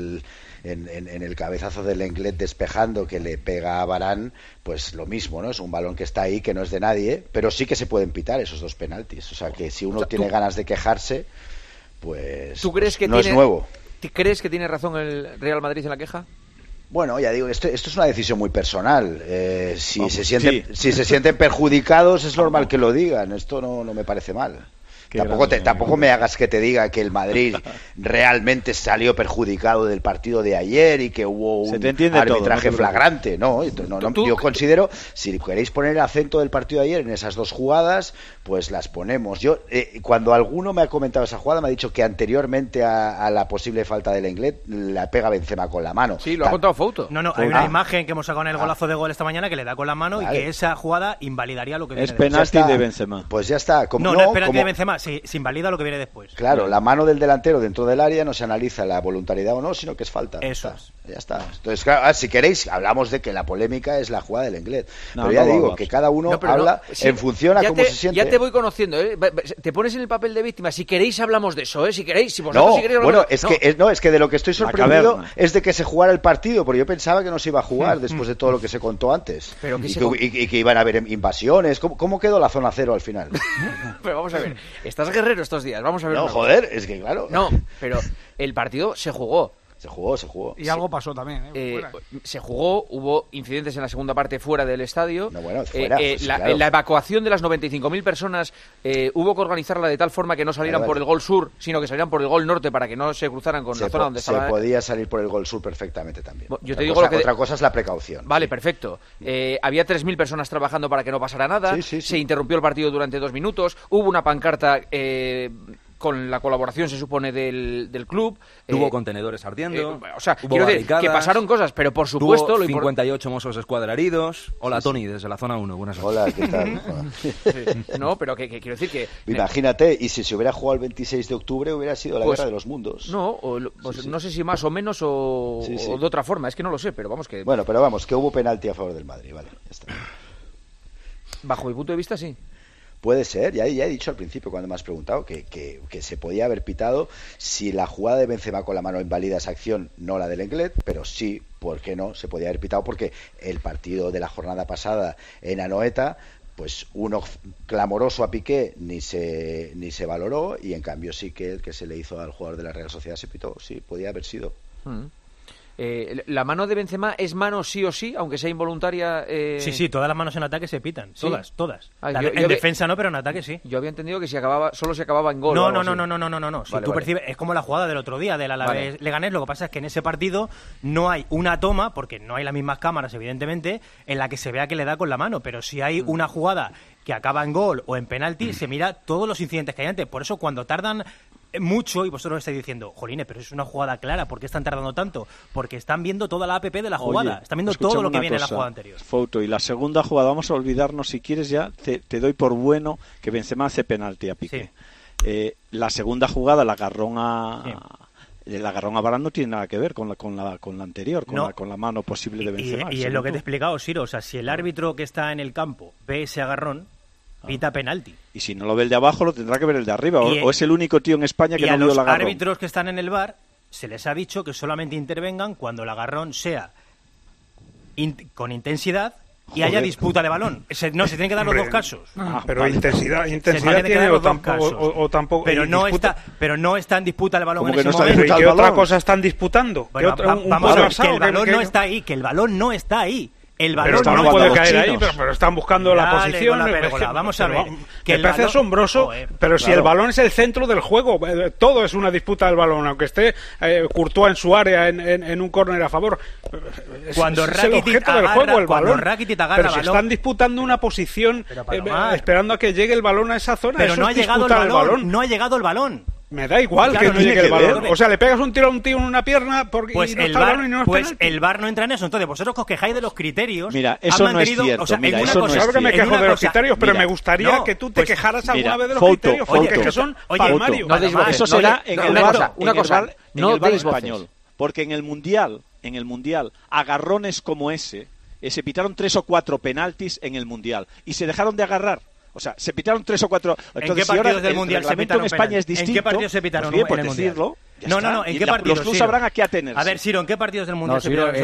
el cabezazo del Lenglet despejando que le pega a Varane, pues lo mismo, ¿no? Es un balón que está ahí, que no es de nadie, pero sí que se pueden pitar esos 2 penaltis. O sea, que si uno tiene ganas de quejarse, pues ¿tú crees que no es nuevo. ¿Crees que tiene razón el Real Madrid en la queja? Bueno, ya digo, esto es una decisión muy personal. Si se sienten perjudicados, es normal que lo digan. Esto no me parece mal. Tampoco me hagas que te diga que el Madrid realmente salió perjudicado del partido de ayer y que hubo un arbitraje flagrante. No, yo considero, si queréis poner el acento del partido de ayer en esas dos jugadas, pues las ponemos. Yo cuando alguno me ha comentado esa jugada, me ha dicho que anteriormente a la posible falta del Lenglet la pega Benzema con la mano. Sí, lo ha contado Fouto. No, hay una imagen que hemos sacado en el golazo de gol esta mañana que le da con la mano y que esa jugada invalidaría lo que viene después. Es penalti de Benzema. Pues ya está. No es penalti de Benzema. Se invalida lo que viene después. Claro, la mano del delantero dentro del área no se analiza la voluntariedad o no, sino que es falta. Eso es. Ya está. Entonces, claro, si queréis, hablamos de que la polémica es la jugada del Lenglet. Pero ya digo, que cada uno habla en función a cómo se siente. Ya te voy conociendo, ¿eh? Te pones en el papel de víctima. Si queréis, hablamos de eso, ¿eh? Si queréis, si vosotros queréis... Es que de lo que estoy sorprendido es de que se jugara el partido, porque yo pensaba que no se iba a jugar después de todo lo que se contó antes. Y que iban a haber invasiones. ¿Cómo quedó la zona cero al final? Pero vamos a ver, estás guerrero estos días, vamos a ver. No, joder, es que claro. No, pero el partido se jugó. Se jugó. Y algo pasó también. Se jugó, hubo incidentes en la segunda parte fuera del estadio. Claro. La evacuación de las 95.000 personas hubo que organizarla de tal forma que no salieran por el gol sur, sino que salieran por el gol norte para que no se cruzaran con la zona donde estaba. Se podía salir por el gol sur perfectamente también. Yo te digo otra cosa es la precaución. Vale, perfecto. Había 3.000 personas trabajando para que no pasara nada. Se interrumpió el partido durante 2 minutos. Hubo una pancarta... con la colaboración, se supone, del club. Hubo contenedores ardiendo. Quiero decir que pasaron cosas, pero por supuesto... Hubo 58 Mossos Escuadra heridos. Hola, Tony, desde la zona 1. Buenas noches. Hola, ¿qué tal? No, pero que quiero decir que... Imagínate, y si se hubiera jugado el 26 de octubre, hubiera sido la guerra de los mundos. No, no sé si más o menos o de otra forma, es que no lo sé, pero vamos que... Bueno, pero vamos, que hubo penalti a favor del Madrid, vale, ya está. Bajo mi punto de vista, sí. Puede ser, ya he dicho al principio cuando me has preguntado que se podía haber pitado si la jugada de Benzema con la mano invalida esa acción, no la del Lenglet, pero sí, ¿por qué no? Se podía haber pitado porque el partido de la jornada pasada en Anoeta, pues uno clamoroso a Piqué ni se valoró y en cambio sí que el que se le hizo al jugador de la Real Sociedad se pitó, sí, podía haber sido. ¿La mano de Benzema es mano sí o sí, aunque sea involuntaria? Sí, todas las manos en ataque se pitan, todas. En defensa no, pero en ataque sí. Yo había entendido que solo se acababa en gol. No. Si tú percibes, es como la jugada del otro día del Alavés Leganés. Lo que pasa es que en ese partido no hay una toma, porque no hay las mismas cámaras, evidentemente, en la que se vea que le da con la mano, pero si hay una jugada que acaba en gol o en penalti, se mira todos los incidentes que hay antes. Por eso cuando tardan mucho, y vosotros estáis diciendo, jolines, pero es una jugada clara, ¿por qué están tardando tanto? Porque están viendo toda la app de la jugada, están viendo todo lo que viene en la jugada anterior. Foto, y la segunda jugada, vamos a olvidarnos, si quieres ya, te doy por bueno que Benzema hace penalti a Piqué. Sí. La segunda jugada, el agarrón a Varane no tiene nada que ver con la anterior, con la mano posible de Benzema. Y es lo que te he explicado, Siro, o sea, si el árbitro que está en el campo ve ese agarrón, pita penalti. Y si no lo ve el de abajo, lo tendrá que ver el de arriba. O es el único tío en España que no vio el agarrón. Y a los árbitros que están en el VAR se les ha dicho que solamente intervengan cuando el agarrón sea con intensidad y haya disputa de balón. Se tienen que dar los dos casos. Pero intensidad tiene o tampoco. Pero no está en disputa el balón en ese momento. ¿Y qué otra cosa están disputando? Bueno, vamos a ver, que el balón no está ahí, que el balón no está ahí. El balón no puede caer ahí, pero están buscando la posición. Vamos a ver. Que me parece asombroso, pero si el balón es el centro del juego, todo es una disputa del balón, aunque esté Courtois en su área en un córner a favor. Cuando es el objeto del juego, el balón. Pero si están disputando una posición esperando a que llegue el balón a esa zona, pero no ha llegado el balón. No ha llegado el balón. Me da igual que no llegue el balón. O sea, le pegas un tiro a un tío en una pierna porque pues no está el balón y no es penalti. El VAR no entra en eso. Entonces, vosotros que os quejáis de los criterios... Mira, eso no es cierto. Claro que me quejo de los criterios, pero me gustaría que tú te quejaras alguna vez de los criterios, porque que son palmarios. Eso será en el VAR español. Porque en el Mundial, agarrones como ese, se pitaron 3 o 4 penaltis en el Mundial. Y se dejaron de agarrar. O sea, se pitaron 3 o 4. Entonces, ¿en qué partidos del Mundial se pitaron? En España es distinto. ¿En qué partidos se pitaron en el Mundial? Decirlo, no, ¿en qué partidos? Los clubes sabrán a qué atenerse. A ver, Siro, ¿en qué partidos del Mundial se pitaron?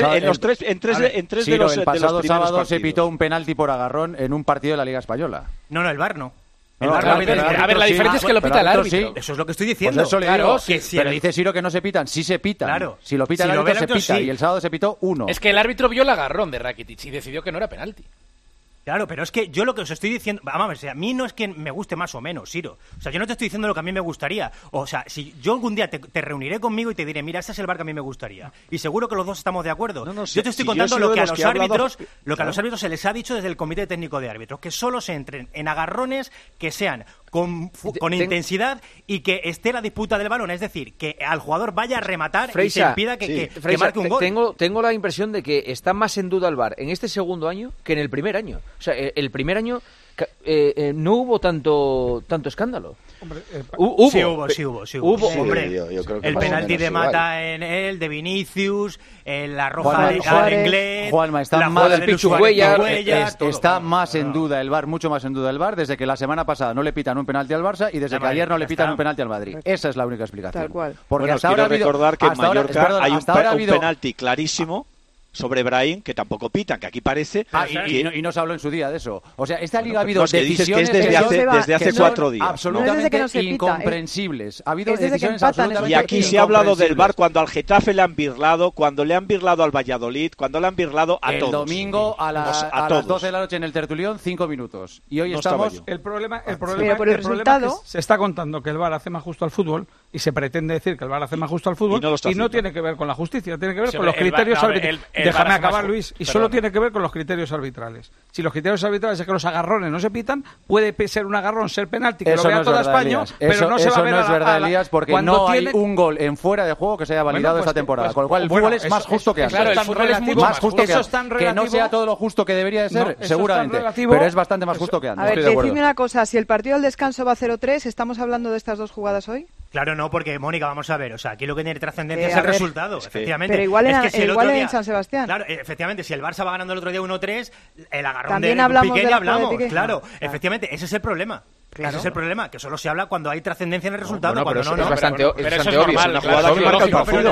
En tres de los el pasado sábado partidos. se pitó un penalti por agarrón en un partido de la Liga Española. No, el VAR no. A ver, la diferencia es que lo pita el árbitro. Eso es lo que estoy diciendo. Pues eso le digo, que si pero dice Siro que no se pitan. Sí se pitan. Claro. Si lo pita el árbitro, se pita. Y el sábado se pitó 1. Es que el árbitro vio el agarrón de Rakitic y decidió que no era penalti. Claro, pero es que yo lo que os estoy diciendo... Vamos, a mí no es que me guste más o menos, Siro. O sea, yo no te estoy diciendo lo que a mí me gustaría. O sea, si yo algún día te reuniré conmigo y te diré, mira, este es el VAR que a mí me gustaría. Y seguro que los dos estamos de acuerdo. Yo te estoy contando lo que a los árbitros a los árbitros se les ha dicho desde el Comité Técnico de Árbitros. Que solo se entren en agarrones que sean con intensidad y que esté la disputa del balón. Es decir, que al jugador vaya a rematar y se impida que marque un gol. Tengo la impresión de que está más en duda el VAR en este segundo año que en el primer año. O sea, el primer año no hubo tanto escándalo. Hombre, Sí hubo. Hombre, yo creo que el penalti de Mata en él, de Vinicius, la roja de Inglés, Juanma, está más en duda el VAR, mucho más en duda el VAR, desde que la semana pasada no le pitan un penalti al Barça y desde que ayer no le pitan un penalti al Madrid. Esa es la única explicación. Tal cual. Porque hasta ahora recordar que en Mallorca hay un penalti clarísimo sobre Brahim, que tampoco pitan, que aquí parece... y no se habló en su día de eso. O sea, esta liga ha habido decisiones que desde hace 4 días. Absolutamente incomprensibles. Ha habido decisiones absolutamente... Y aquí se ha hablado del VAR cuando al Getafe le han birlado, cuando le han birlado al Valladolid, cuando le han birlado a todos. El domingo a las 12 de la noche en el Tertulión, 5 minutos. Y hoy estamos... El problema es resultado... que se está contando que el VAR hace más justo al fútbol y se pretende decir que el VAR hace más justo al fútbol y no tiene que ver con la justicia, tiene que ver con los criterios arbitrales. Déjame acabar, Luis. Y solo tiene que ver con los criterios arbitrales. Si los criterios arbitrales es que los agarrones no se pitan, puede ser un agarrón, ser penalti, que lo vea toda España, pero no se va a ver no es verdad, Elías, porque no hay un gol en fuera de juego que se haya validado esta temporada. Con lo cual el fútbol es más justo que antes. Claro, el fútbol es mucho más justo que no sea todo lo justo que debería de ser, seguramente, pero es bastante más justo que antes. A ver, decidme una cosa, si el partido del descanso va 0-3, ¿estamos hablando de estas dos jugadas hoy? Claro, no, porque, Mónica, vamos a ver, o sea, aquí lo que tiene trascendencia es el resultado, efectivamente. Pero igual en San Sebastián. Claro, efectivamente, si el Barça va ganando el otro día 1-3, el agarrón también de Piqué ni hablamos, Piqué. Claro, efectivamente, ese es el problema. Claro. Ese es el problema, que solo se habla cuando hay trascendencia en el resultado, cuando no. Es bastante obvio. Pero eso es normal, una jugada que marca el partido.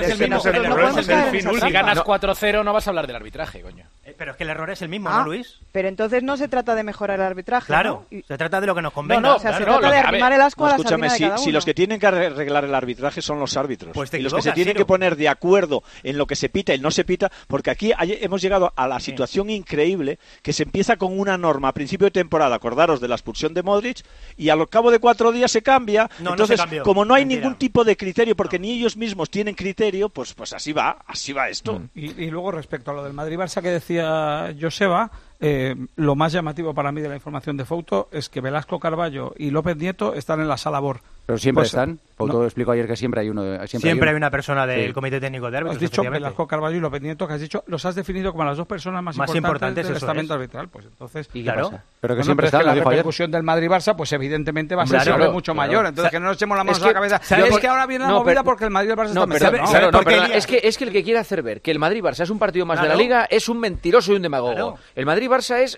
El error es el final. Si ganas 4-0 no vas a hablar del arbitraje, coño. Pero es que el error es el mismo, ¿no, Luis? Pero entonces no se trata de mejorar el arbitraje. Claro, ¿no? Se trata de lo que nos convenga. Se trata de arrimar el ascua a la sardina de cada uno. Si los que tienen que arreglar el arbitraje son los árbitros, pues y los que se tienen que poner de acuerdo en lo que se pita y no se pita, porque aquí hemos llegado a la situación increíble que se empieza con una norma a principio de temporada, acordaros de la expulsión de Modric, y al cabo de 4 días se cambia. Entonces, como no hay ningún tipo de criterio, porque ni ellos mismos tienen criterio, pues así va esto. Y luego respecto a lo del Madrid-Barça que decía Joseba, lo más llamativo para mí de la información de Fouto es que Velasco Carballo y López Nieto están en la sala BOR. Pero siempre están. Fouto explicó ayer que siempre hay uno. Siempre hay una persona del Comité Técnico de Árbitros. Has dicho Velasco Carballo y López Nieto, que has dicho, los has definido como las dos personas más importantes del estamento arbitral. Pues entonces, ¿y claro? Pero que siempre está la repercusión del Madrid-Barça, pues evidentemente va a ser siempre mucho mayor. Entonces, que no nos echemos la mano a la cabeza. Es que ahora viene la movida porque el Madrid y el Barça están metidos. Es que el que quiere hacer ver que el Madrid-Barça es un partido más de la Liga es un mentiroso y un demagogo. El Madrid-Barça es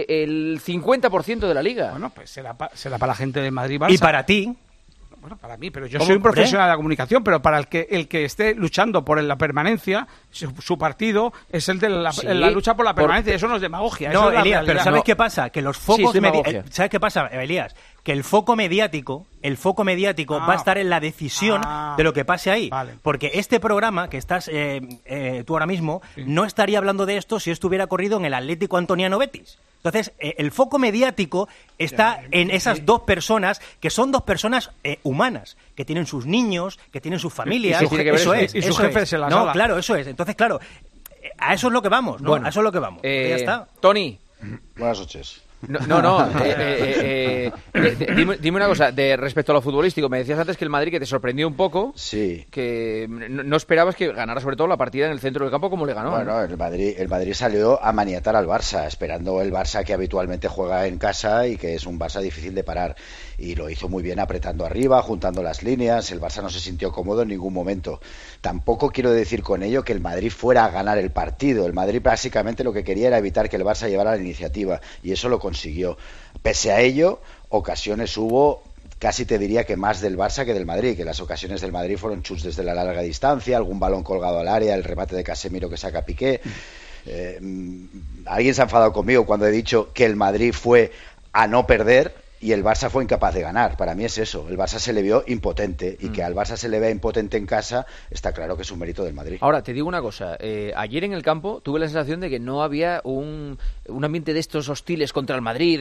el 50% de la Liga. Bueno, pues será para la gente del Madrid-Barça. Y para ti. Bueno, para mí, pero yo soy un profesional de la comunicación, pero para el que esté luchando por la permanencia, su partido es el de la lucha por la permanencia, eso no es demagogia. No, Elías, pero ¿sabes qué pasa? Que los focos ¿sabes qué pasa, Elías? Que el foco mediático va a estar en la decisión de lo que pase ahí. Vale. Porque este programa que estás tú ahora mismo no estaría hablando de esto si estuviera corrido en el Atlético Antoniano Betis. Entonces, el foco mediático está en esas dos personas, que son dos personas humanas, que tienen sus niños, que tienen sus familias. Y sus jefes en la sala. No, claro, eso es. Entonces, claro, a eso es lo que vamos, ¿no? Bueno, a eso es lo que vamos. Ya está. Tony. Buenas noches. Dime una cosa, respecto a lo futbolístico, me decías antes que el Madrid, que te sorprendió un poco, que no esperabas que ganara sobre todo la partida en el centro del campo como le ganó. Bueno, el Madrid salió a maniatar al Barça, esperando el Barça que habitualmente juega en casa y que es un Barça difícil de parar, y lo hizo muy bien apretando arriba, juntando las líneas. El Barça no se sintió cómodo en ningún momento. Tampoco quiero decir con ello que el Madrid fuera a ganar el partido. El Madrid básicamente lo que quería era evitar que el Barça llevara la iniciativa, y eso lo consiguió. Pese a ello, ocasiones hubo, casi te diría que más del Barça que del Madrid, que las ocasiones del Madrid fueron chuts desde la larga distancia, algún balón colgado al área, el remate de Casemiro que saca Piqué. Alguien se ha enfadado conmigo cuando he dicho que el Madrid fue a no perder, y el Barça fue incapaz de ganar. Para mí es eso, el Barça se le vio impotente, y que al Barça se le vea impotente en casa, está claro que es un mérito del Madrid. Ahora, te digo una cosa, ayer en el campo tuve la sensación de que no había un ambiente de estos hostiles contra el Madrid,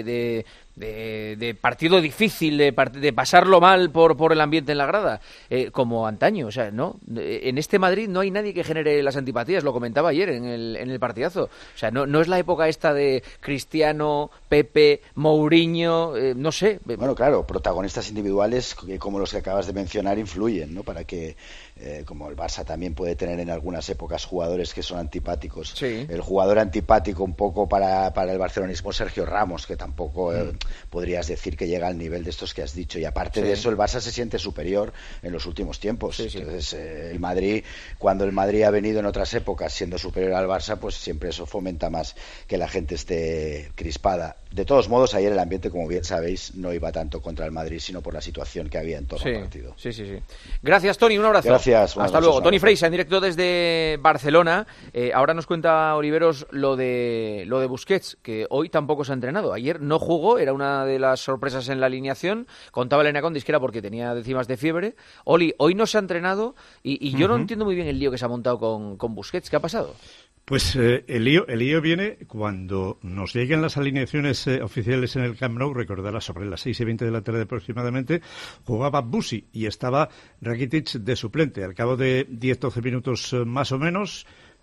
de partido difícil, de pasarlo mal por el ambiente en la grada, como antaño. O sea, no, en este Madrid no hay nadie que genere las antipatías, lo comentaba ayer en el partidazo. O sea, no es la época esta de Cristiano, Pepe, Mourinho, no sé. Bueno, claro, protagonistas individuales como los que acabas de mencionar influyen, ¿no? Para que, como el Barça también puede tener en algunas épocas jugadores que son antipáticos. Sí. El jugador antipático un poco para el barcelonismo, Sergio Ramos, que tampoco podrías decir que llega al nivel de estos que has dicho. Y aparte de eso, el Barça se siente superior en los últimos tiempos. Entonces, el Madrid, cuando el Madrid ha venido en otras épocas siendo superior al Barça, pues siempre eso fomenta más que la gente esté crispada. De todos modos, ayer el ambiente, como bien sabéis, no iba tanto contra el Madrid, sino por la situación que había en torno al partido. Sí. Gracias, Toni, un abrazo. Gracias. Hasta luego. Toni Freisa, en directo desde Barcelona. Ahora nos cuenta Oliveros lo de Busquets, que hoy tampoco se ha entrenado. Ayer no jugó, era una de las sorpresas en la alineación. Contaba Elena Condis que era porque tenía décimas de fiebre. Oli, hoy no se ha entrenado y yo no entiendo muy bien el lío que se ha montado con Busquets. ¿Qué ha pasado? Pues el lío viene cuando nos lleguen las alineaciones oficiales en el Camp Nou. Recordarás, sobre las 6:20 de la tarde aproximadamente, jugaba Busi y estaba Rakitic de suplente. Al cabo de 10-12 minutos más o menos,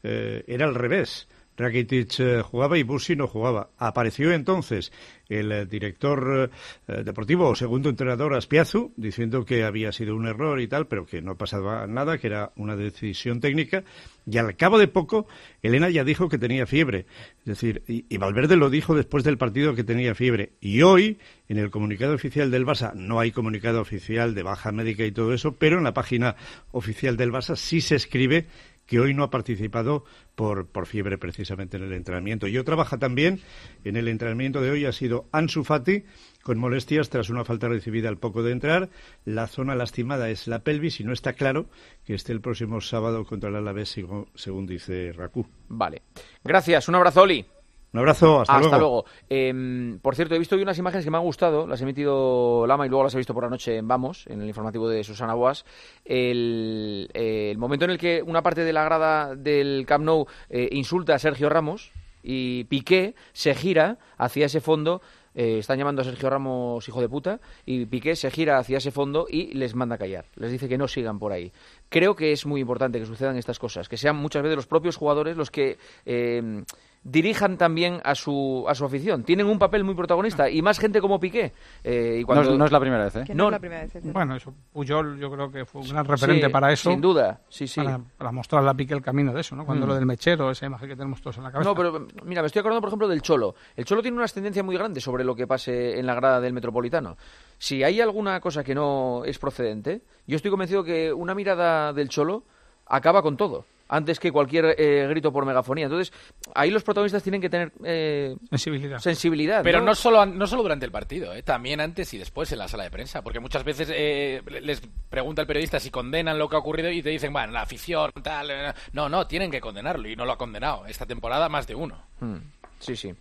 era al revés. Rakitic jugaba y Busi no jugaba. Apareció entonces el director deportivo o segundo entrenador Azpiazu diciendo que había sido un error y tal, pero que no pasaba nada, que era una decisión técnica, y al cabo de poco Elena ya dijo que tenía fiebre. Es decir, y Valverde lo dijo después del partido que tenía fiebre. Y hoy, en el comunicado oficial del Barça, no hay comunicado oficial de baja médica y todo eso, pero en la página oficial del Barça sí se escribe que hoy no ha participado por fiebre precisamente en el entrenamiento. Y otra baja también en el entrenamiento de hoy ha sido Ansu Fati, con molestias tras una falta recibida al poco de entrar. La zona lastimada es la pelvis y no está claro que esté el próximo sábado contra el Alavés, según dice Raku. Vale. Gracias. Un abrazo, Oli. Un abrazo, hasta luego. Por cierto, he visto hoy unas imágenes que me han gustado, las ha emitido Lama y luego las he visto por la noche en Vamos, en el informativo de Susana Boas. El momento en el que una parte de la grada del Camp Nou insulta a Sergio Ramos y Piqué se gira hacia ese fondo. Están llamando a Sergio Ramos hijo de puta y Piqué se gira hacia ese fondo y les manda a callar. Les dice que no sigan por ahí. Creo que es muy importante que sucedan estas cosas, que sean muchas veces los propios jugadores los que dirijan también a su afición. Tienen un papel muy protagonista y más gente como Piqué. Y cuando... no es la primera vez, ¿eh? No es la primera vez. Bueno, eso, Puyol yo creo que fue un gran referente para eso. Sin duda, sí. Para mostrarle a Piqué el camino de eso, ¿no? Cuando lo del mechero, esa imagen que tenemos todos en la cabeza. No, pero mira, me estoy acordando, por ejemplo, del Cholo. El Cholo tiene una ascendencia muy grande sobre lo que pase en la grada del Metropolitano. Si hay alguna cosa que no es procedente, yo estoy convencido que una mirada del Cholo acaba con todo, antes que cualquier grito por megafonía. Entonces, ahí los protagonistas tienen que tener sensibilidad. Pero no solo durante el partido, también antes y después en la sala de prensa, porque muchas veces les pregunta el periodista si condenan lo que ha ocurrido y te dicen, bueno, la afición, tal... No, tienen que condenarlo y no lo ha condenado. Esta temporada más de uno. Sí.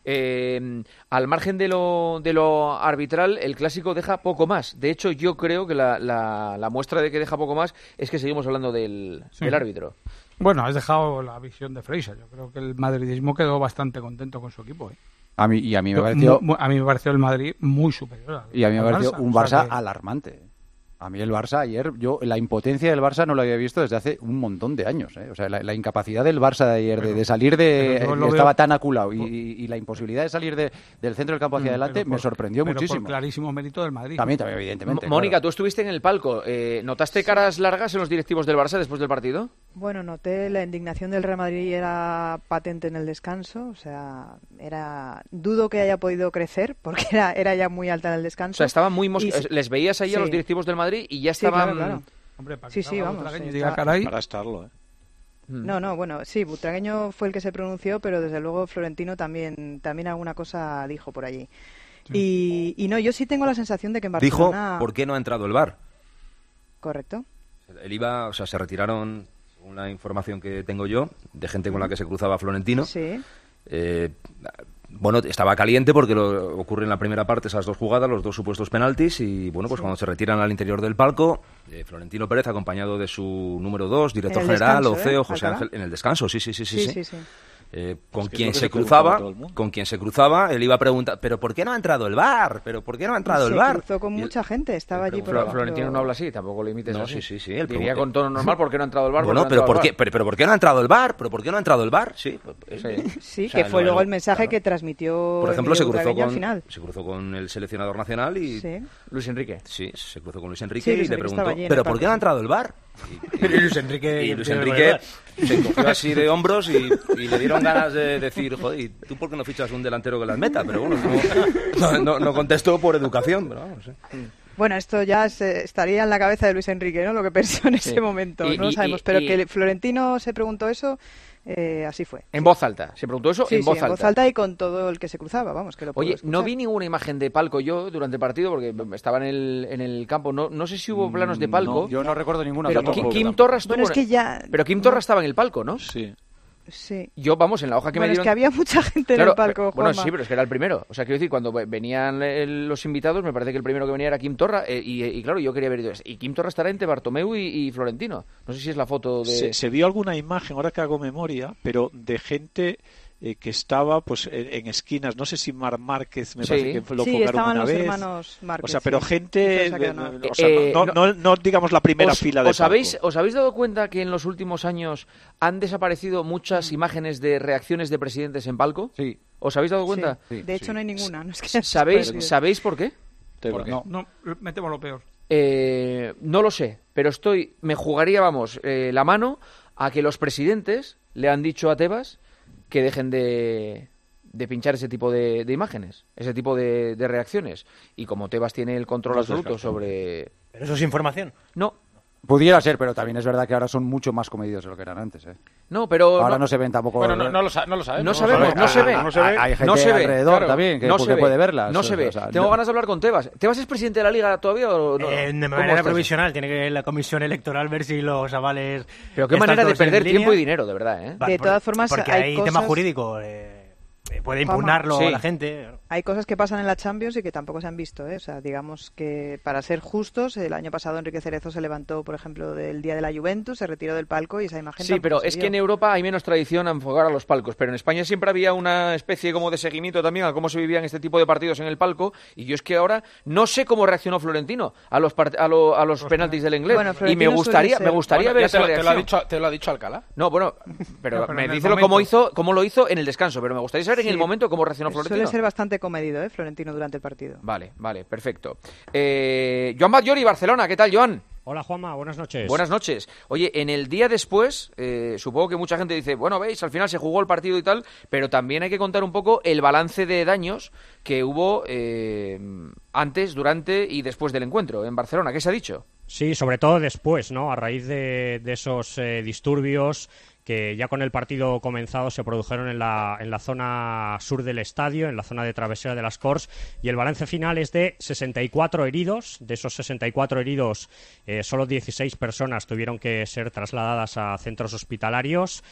Al margen de lo arbitral, el clásico deja poco más. De hecho, yo creo que la muestra de que deja poco más es que seguimos hablando del árbitro. Bueno, has dejado la visión de Freisa. Yo creo que el madridismo quedó bastante contento con su equipo. A mí me pareció el Madrid muy superior. Y a mí me pareció un Barça alarmante. A mí el Barça ayer, la impotencia del Barça no lo había visto desde hace un montón de años. O sea, la incapacidad del Barça de ayer de salir estaba tan aculado y la imposibilidad de salir del centro del campo hacia adelante me sorprendió muchísimo. Por clarísimo mérito del Madrid. También evidentemente. Mónica, tú estuviste en el palco. ¿Notaste caras largas en los directivos del Barça después del partido? Bueno, noté la indignación del Real Madrid, era patente en el descanso. O sea, dudo que haya podido crecer porque era ya muy alta en el descanso. O sea, estaban muy les veías ahí a los directivos del Madrid y ya estaban... Claro. Hombre, para vamos. Para estarlo, No, bueno, sí, Butragueño fue el que se pronunció, pero desde luego Florentino también alguna cosa dijo por allí. Sí. Y no, yo sí tengo la sensación de que en Barcelona... Dijo por qué no ha entrado el VAR. Correcto. Se retiraron, según la información que tengo yo, de gente con la que se cruzaba Florentino. Sí. Bueno, estaba caliente porque ocurre en la primera parte esas dos jugadas, los dos supuestos penaltis, y bueno, pues cuando se retiran al interior del palco, Florentino Pérez, acompañado de su número 2, director general, Oceo, José Ángel, en el descanso, sí. Con quien se cruzaba, él iba a preguntar, ¿pero por qué no ha entrado el VAR? ¿Pero por qué no ha entrado el VAR? Se cruzó con mucha gente, estaba allí. Florentino no habla así, tampoco le imites así. Sí. Él diría con tono normal, ¿por qué no ha entrado el VAR? Bueno, pero ¿por qué no ha entrado el VAR? ¿Pero por qué no ha entrado el VAR? Sí, que fue luego el mensaje que transmitió. Por ejemplo, se final. cruzó con el seleccionador nacional y Luis Enrique. Sí, se cruzó con Luis Enrique y le preguntó, ¿pero por qué no ha entrado el VAR? Y Luis Enrique se encogió así de hombros y le dieron ganas de decir, joder, ¿y tú por qué no fichas un delantero que las meta? Pero bueno, no contestó por educación, pero vamos. Bueno, esto ya estaría en la cabeza de Luis Enrique, ¿no? Lo que pensó en ese momento, no lo sabemos. Pero que Florentino se preguntó eso, así fue. En voz alta, se preguntó eso en voz alta. En voz alta y con todo el que se cruzaba, vamos, que lo puedo escuchar. No vi ninguna imagen de palco yo durante el partido porque estaba en el campo. No sé si hubo planos de palco. No, yo no recuerdo ninguna. Pero Kim Torras Pero Kim Torras estaba en el palco, ¿no? Sí. Yo, vamos, en la hoja que me dieron... es que había mucha gente en el palco, Juanma. Bueno, sí, pero es que era el primero. O sea, quiero decir, cuando venían los invitados, me parece que el primero que venía era Kim Torra, y claro, yo quería ver... Y Kim Torra estará entre Bartomeu y Florentino. No sé si es la foto de... Se vio alguna imagen, ahora que hago memoria, pero de gente... que estaba pues en esquinas, no sé si Marc Márquez me parece que lo enfocaron una vez. Hermanos Márquez, o sea, pero gente no digamos la primera fila de ¿Os habéis dado cuenta que en los últimos años han desaparecido muchas imágenes de reacciones de presidentes en palco? Sí. ¿Os habéis dado cuenta? Sí. De hecho no hay ninguna. No es que ¿Sabéis por qué? No, metemos lo peor. No lo sé, pero me jugaría, la mano a que los presidentes le han dicho a Tebas que dejen de pinchar ese tipo de imágenes, ese tipo de reacciones. Y como Tebas tiene el control absoluto sobre... ¿Pero eso es información? No. Pudiera ser, pero también es verdad que ahora son mucho más comedidos de lo que eran antes. No, pero... Ahora no se ven tampoco... Bueno, no lo sabemos. No sabemos, no se ve. Hay gente alrededor también que puede verlas. No se ve. Tengo ganas de hablar con Tebas. ¿Tebas es presidente de la Liga todavía o no? De manera provisional. Tiene que la comisión electoral ver si los avales... Pero qué manera de perder tiempo y dinero, de verdad, ¿eh? De todas formas, porque hay tema jurídico... puede impugnarlo la gente. Hay cosas que pasan en la Champions y que tampoco se han visto, ¿eh? O sea, digamos que, para ser justos, el año pasado Enrique Cerezo se levantó, por ejemplo, del día de la Juventus, se retiró del palco y esa imagen... Sí, pero es que en Europa hay menos tradición a enfocar a los palcos, pero en España siempre había una especie como de seguimiento también a cómo se vivían este tipo de partidos en el palco, y yo es que ahora no sé cómo reaccionó Florentino a los penaltis del Inglés, y me gustaría ver esa reacción. ¿Te lo ha dicho Alcalá? No, bueno, pero me dice cómo lo hizo en el descanso, pero me gustaría saber en el momento cómo reaccionó Florentino. Suele ser bastante comedido, Florentino, durante el partido. Vale, perfecto. Joan Batllori, Barcelona, ¿qué tal, Joan? Hola, Juanma, buenas noches. Buenas noches. Oye, en el día después, supongo que mucha gente dice, bueno, veis, al final se jugó el partido y tal, pero también hay que contar un poco el balance de daños que hubo antes, durante y después del encuentro en Barcelona. ¿Qué se ha dicho? Sí, sobre todo después, ¿no? A raíz de esos disturbios que ya con el partido comenzado se produjeron en la zona sur del estadio, en la zona de travesera de las Corts, y el balance final es de 64 heridos. De esos 64 heridos, solo 16 personas tuvieron que ser trasladadas a centros hospitalarios,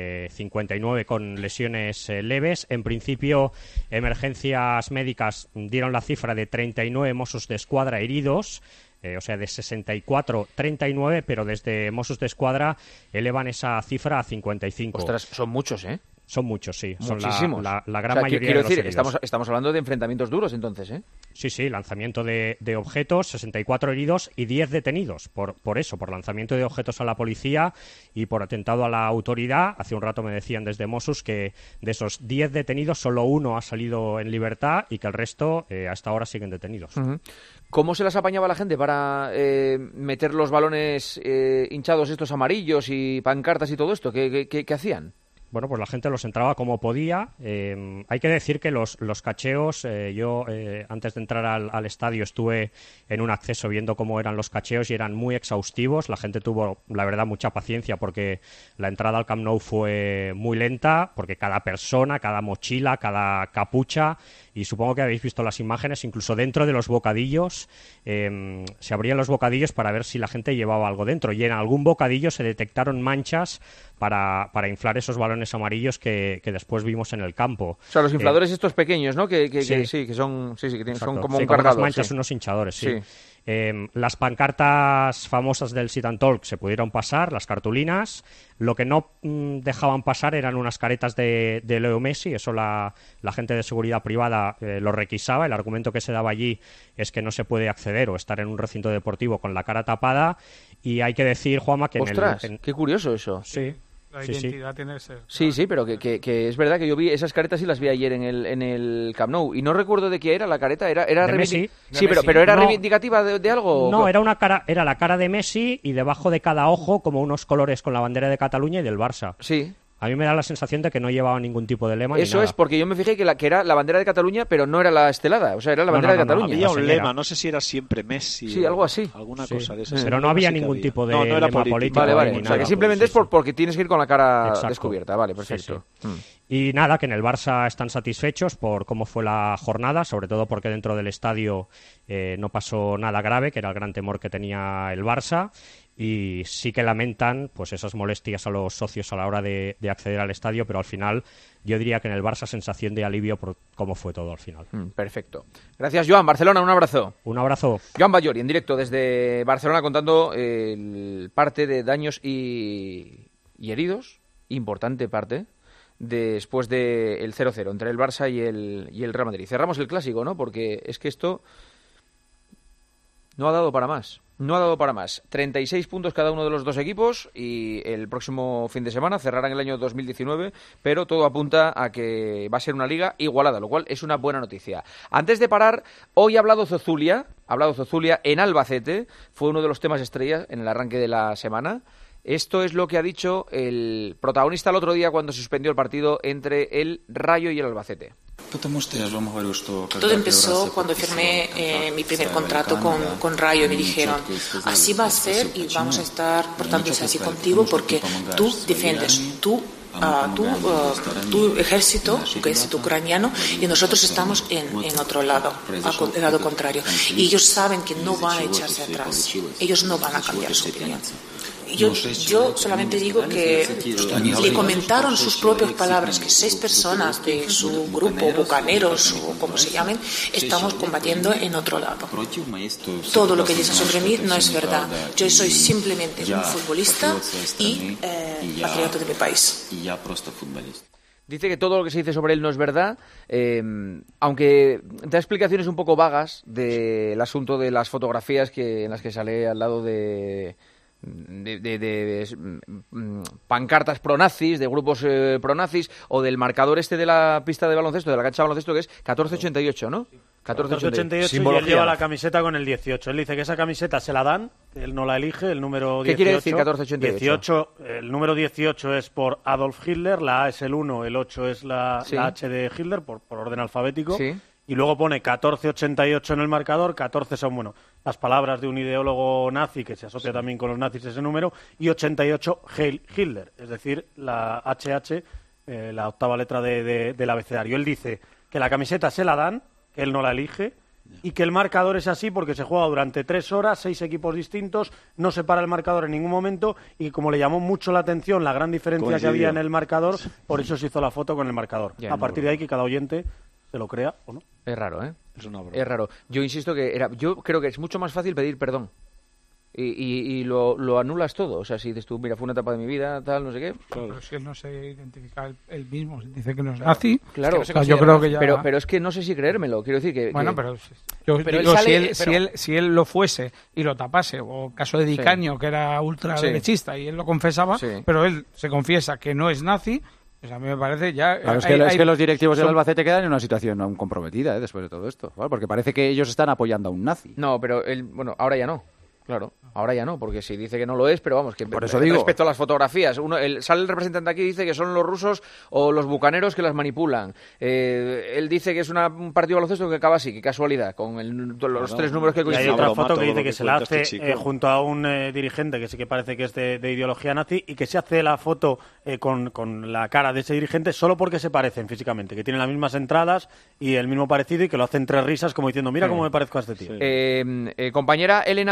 59 con lesiones leves. En principio, emergencias médicas dieron la cifra de 39 Mossos d'Esquadra heridos, o sea, de 64, 39, pero desde Mossos d'Esquadra elevan esa cifra a 55. Ostras, son muchos, ¿eh? Son muchos, sí. Muchísimos. Son la gran mayoría de los heridos. Estamos hablando de enfrentamientos duros, entonces, ¿eh? Sí, lanzamiento de objetos, 64 heridos y 10 detenidos por lanzamiento de objetos a la policía y por atentado a la autoridad. Hace un rato me decían desde Mossos que de esos 10 detenidos solo uno ha salido en libertad y que el resto hasta ahora siguen detenidos. Uh-huh. ¿Cómo se las apañaba la gente para meter los balones hinchados estos amarillos y pancartas y todo esto? ¿Qué hacían? Bueno, pues la gente los entraba como podía. Hay que decir que los cacheos, yo antes de entrar al estadio estuve en un acceso viendo cómo eran los cacheos y eran muy exhaustivos. La gente tuvo, la verdad, mucha paciencia porque la entrada al Camp Nou fue muy lenta, porque cada persona, cada mochila, cada capucha, y supongo que habéis visto las imágenes, incluso dentro de los bocadillos, se abrían los bocadillos para ver si la gente llevaba algo dentro, y en algún bocadillo se detectaron manchas para inflar esos balones cinturones amarillos que después vimos en el campo. O sea, los infladores estos pequeños, ¿no? Que son como un cargador. Unas manchas, unos hinchadores, sí. Las pancartas famosas del Sit and Talk se pudieron pasar, las cartulinas. Lo que no dejaban pasar eran unas caretas de Leo Messi. Eso la gente de seguridad privada lo requisaba. El argumento que se daba allí es que no se puede acceder o estar en un recinto deportivo con la cara tapada. Y hay que decir, Juanma, que qué curioso eso. Sí. La identidad tiene que ser. Sí, pero que es verdad que yo vi esas caretas y las vi ayer en el Camp Nou. Y no recuerdo de qué era la careta. Era de Messi. Sí, pero ¿era reivindicativa de algo? No, era la cara de Messi y debajo de cada ojo como unos colores con la bandera de Cataluña y del Barça. Sí. A mí me da la sensación de que no llevaba ningún tipo de lema. Eso es porque yo me fijé que era la bandera de Cataluña, pero no era la estelada, o sea, era la bandera de Cataluña. Había un lema, no sé si era siempre Messi. Sí, algo así. Alguna cosa de esas. Pero no había ningún tipo de lema político. Vale. O sea, que simplemente es porque tienes que ir con la cara descubierta. Vale, perfecto. Y nada, que en el Barça están satisfechos por cómo fue la jornada, sobre todo porque dentro del estadio no pasó nada grave, que era el gran temor que tenía el Barça. Y sí que lamentan pues esas molestias a los socios a la hora de acceder al estadio, pero al final yo diría que en el Barça sensación de alivio por cómo fue todo al final. Perfecto. Gracias, Joan. Barcelona, un abrazo. Un abrazo. Joan Ballori, en directo desde Barcelona, contando el parte de daños y heridos, importante parte, después del 0-0 entre el Barça y el Real Madrid. Cerramos el clásico, ¿no? Porque es que esto no ha dado para más. 36 puntos cada uno de los dos equipos y el próximo fin de semana cerrarán el año 2019, pero todo apunta a que va a ser una liga igualada, lo cual es una buena noticia. Antes de parar, hoy ha hablado Zozulia en Albacete, fue uno de los temas estrellas en el arranque de la semana. Esto es lo que ha dicho el protagonista el otro día cuando se suspendió el partido entre el Rayo y el Albacete. Todo empezó cuando firmé mi primer contrato con Rayo. Me dijeron, así va a ser y vamos a estar portándose así contigo porque tú defiendes tu ejército ucraniano y nosotros estamos en otro lado, al lado contrario. Y ellos saben que no van a echarse atrás, ellos no van a cambiar su opinión. Yo solamente digo que le comentaron sus propias palabras que 6 personas de su grupo, bucaneros o como se llamen, estamos combatiendo en otro lado. Todo lo que dicen sobre mí no es verdad. Yo soy simplemente un futbolista y patriota de mi país. Dice que todo lo que se dice sobre él no es verdad, aunque da explicaciones un poco vagas del asunto de las fotografías en las que sale al lado de pancartas pronazis, de grupos pronazis, o del marcador de la pista de baloncesto, de la cancha de baloncesto, que es 1488, ¿no? 1488 y él lleva la camiseta con el 18. Él dice que esa camiseta se la dan, él no la elige, el número 18. ¿Qué quiere decir 1488? El número 18 es por Adolf Hitler, la A es el 1, el 8 es la H de Hitler, por orden alfabético. Sí. Y luego pone 1488 en el marcador, 14 son, las palabras de un ideólogo nazi, que se asocia también con los nazis ese número, y 88 Heil Hitler, es decir, la HH, la octava letra del abecedario. Él dice que la camiseta se la dan, que él no la elige, y que el marcador es así porque se juega durante 3 horas, 6 equipos distintos, no se para el marcador en ningún momento, y como le llamó mucho la atención la gran diferencia que había en el marcador, por eso se hizo la foto con el marcador. A partir de ahí que cada oyente se lo crea o no. Es raro, ¿eh? Es una broma. Es raro. Yo insisto yo creo que es mucho más fácil pedir perdón. Y lo anulas todo. O sea, si dices tú, mira, fue una etapa de mi vida, tal, no sé qué. Claro. Pero si él no se identifica él mismo, dice que no es nazi. Claro, es que yo creo que ya... Pero es que no sé si creérmelo. Quiero decir que... Bueno, si él lo fuese y lo tapase, o caso de Dicanio, que era ultraderechista, y él lo confesaba, pero él se confiesa que no es nazi... Pues a mí me parece ya... Claro, es que los directivos del Albacete quedan en una situación comprometida después de todo esto, ¿vale? Porque parece que ellos están apoyando a un nazi. No, pero ahora ya no. Claro, ahora ya no, porque si dice que no lo es, pero vamos, que por eso digo, respecto a las fotografías, sale el representante aquí y dice que son los rusos o los bucaneros que las manipulan. Él dice que es un partido de baloncesto que acaba así, que casualidad, con los 3 números que coinciden. Hay otra foto que dice que se la hace junto a un dirigente que sí que parece que es de ideología nazi y que se hace la foto con la cara de ese dirigente solo porque se parecen físicamente, que tienen las mismas entradas y el mismo parecido y que lo hacen 3 risas como diciendo, mira cómo me parezco a este tío. Compañera Elena Valero